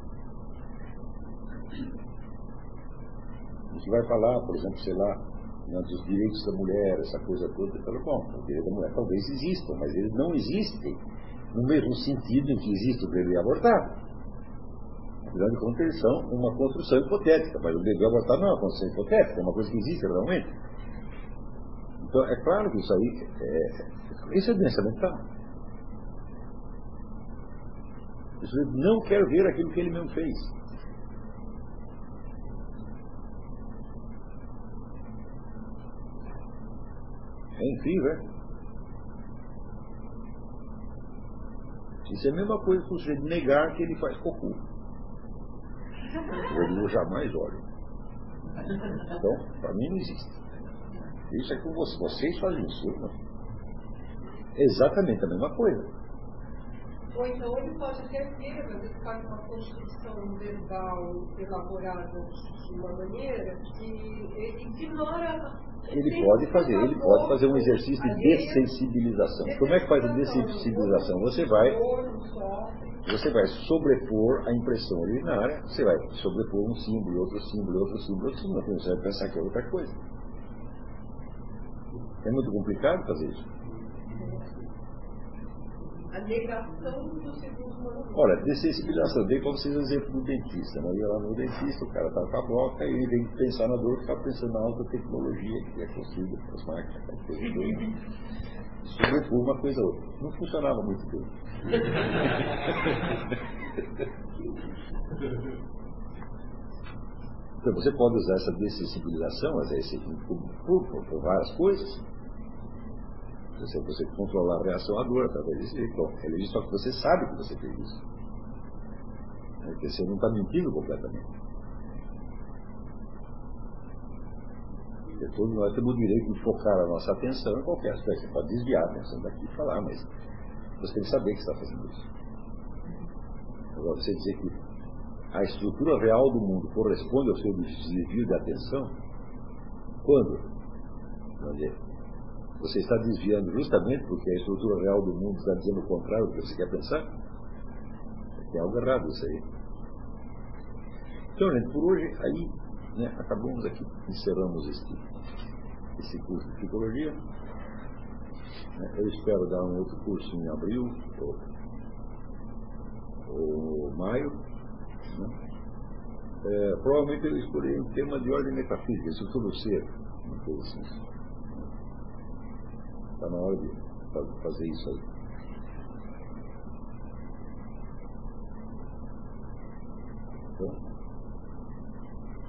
A gente vai falar, por exemplo, sei lá, dos direitos da mulher, essa coisa toda. Eu falo, bom, o direito da mulher talvez existam, mas eles não existem no mesmo sentido em que existe o bebê abortado. Afinal de contas, eles são uma construção hipotética, mas o bebê abortado não é uma construção hipotética, é uma coisa que existe realmente. Então, é claro que isso aí isso é doença mental. O sujeito não quer ver aquilo que ele mesmo fez. É incrível, é? Isso é a mesma coisa que o sujeito negar que ele faz cocô. Eu jamais olho. Então, para mim não existe. Isso é com vocês fazem isso, não? Exatamente a mesma coisa. Ou então ele pode até ver, às vezes faz uma constituição verbal elaborada de uma maneira que ele ignora. Ele pode fazer um exercício de dessensibilização. Como é que faz a dessensibilização? Você vai sobrepor a impressão originária, você vai sobrepor um símbolo, outro símbolo, outro símbolo, outro símbolo, você vai pensar que é outra coisa. É muito complicado fazer isso. A negação do segundo movimento. Olha, dessensibilização, eu dei para vocês o exemplo do dentista. Eu ia lá no dentista, o cara estava com a boca, e ele vem pensar na dor, ficava pensando na alta tecnologia que é construída pelas máquinas, aquela coisa toda. Sobrepor uma coisa a outra. Não funcionava muito bem. Então você pode usar essa dessensibilização, por várias coisas. Você controlar a reação à dor através desse jeito. Bom, é só que você sabe que você fez isso. Porque você não está mentindo completamente. Porque todos nós temos o direito de focar a nossa atenção em qualquer aspecto. Você pode desviar a atenção daqui e falar, mas você tem que saber que está fazendo isso. Agora, você dizer que a estrutura real do mundo corresponde ao seu desvio de atenção, quando? Vamos dizer, você está desviando justamente porque a estrutura real do mundo está dizendo o contrário do que você quer pensar? Tem algo errado isso aí. Então, gente, por hoje, aí, né, acabamos aqui, encerramos esse curso de psicologia. Eu espero dar um outro curso em abril ou maio. Né? Provavelmente eu escolhi um tema de ordem metafísica, estrutura do ser, uma coisa assim. Está na hora de fazer isso aí. Então,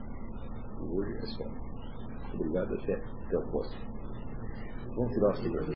hoje é só. Obrigado, até o próximo. Vamos tirar a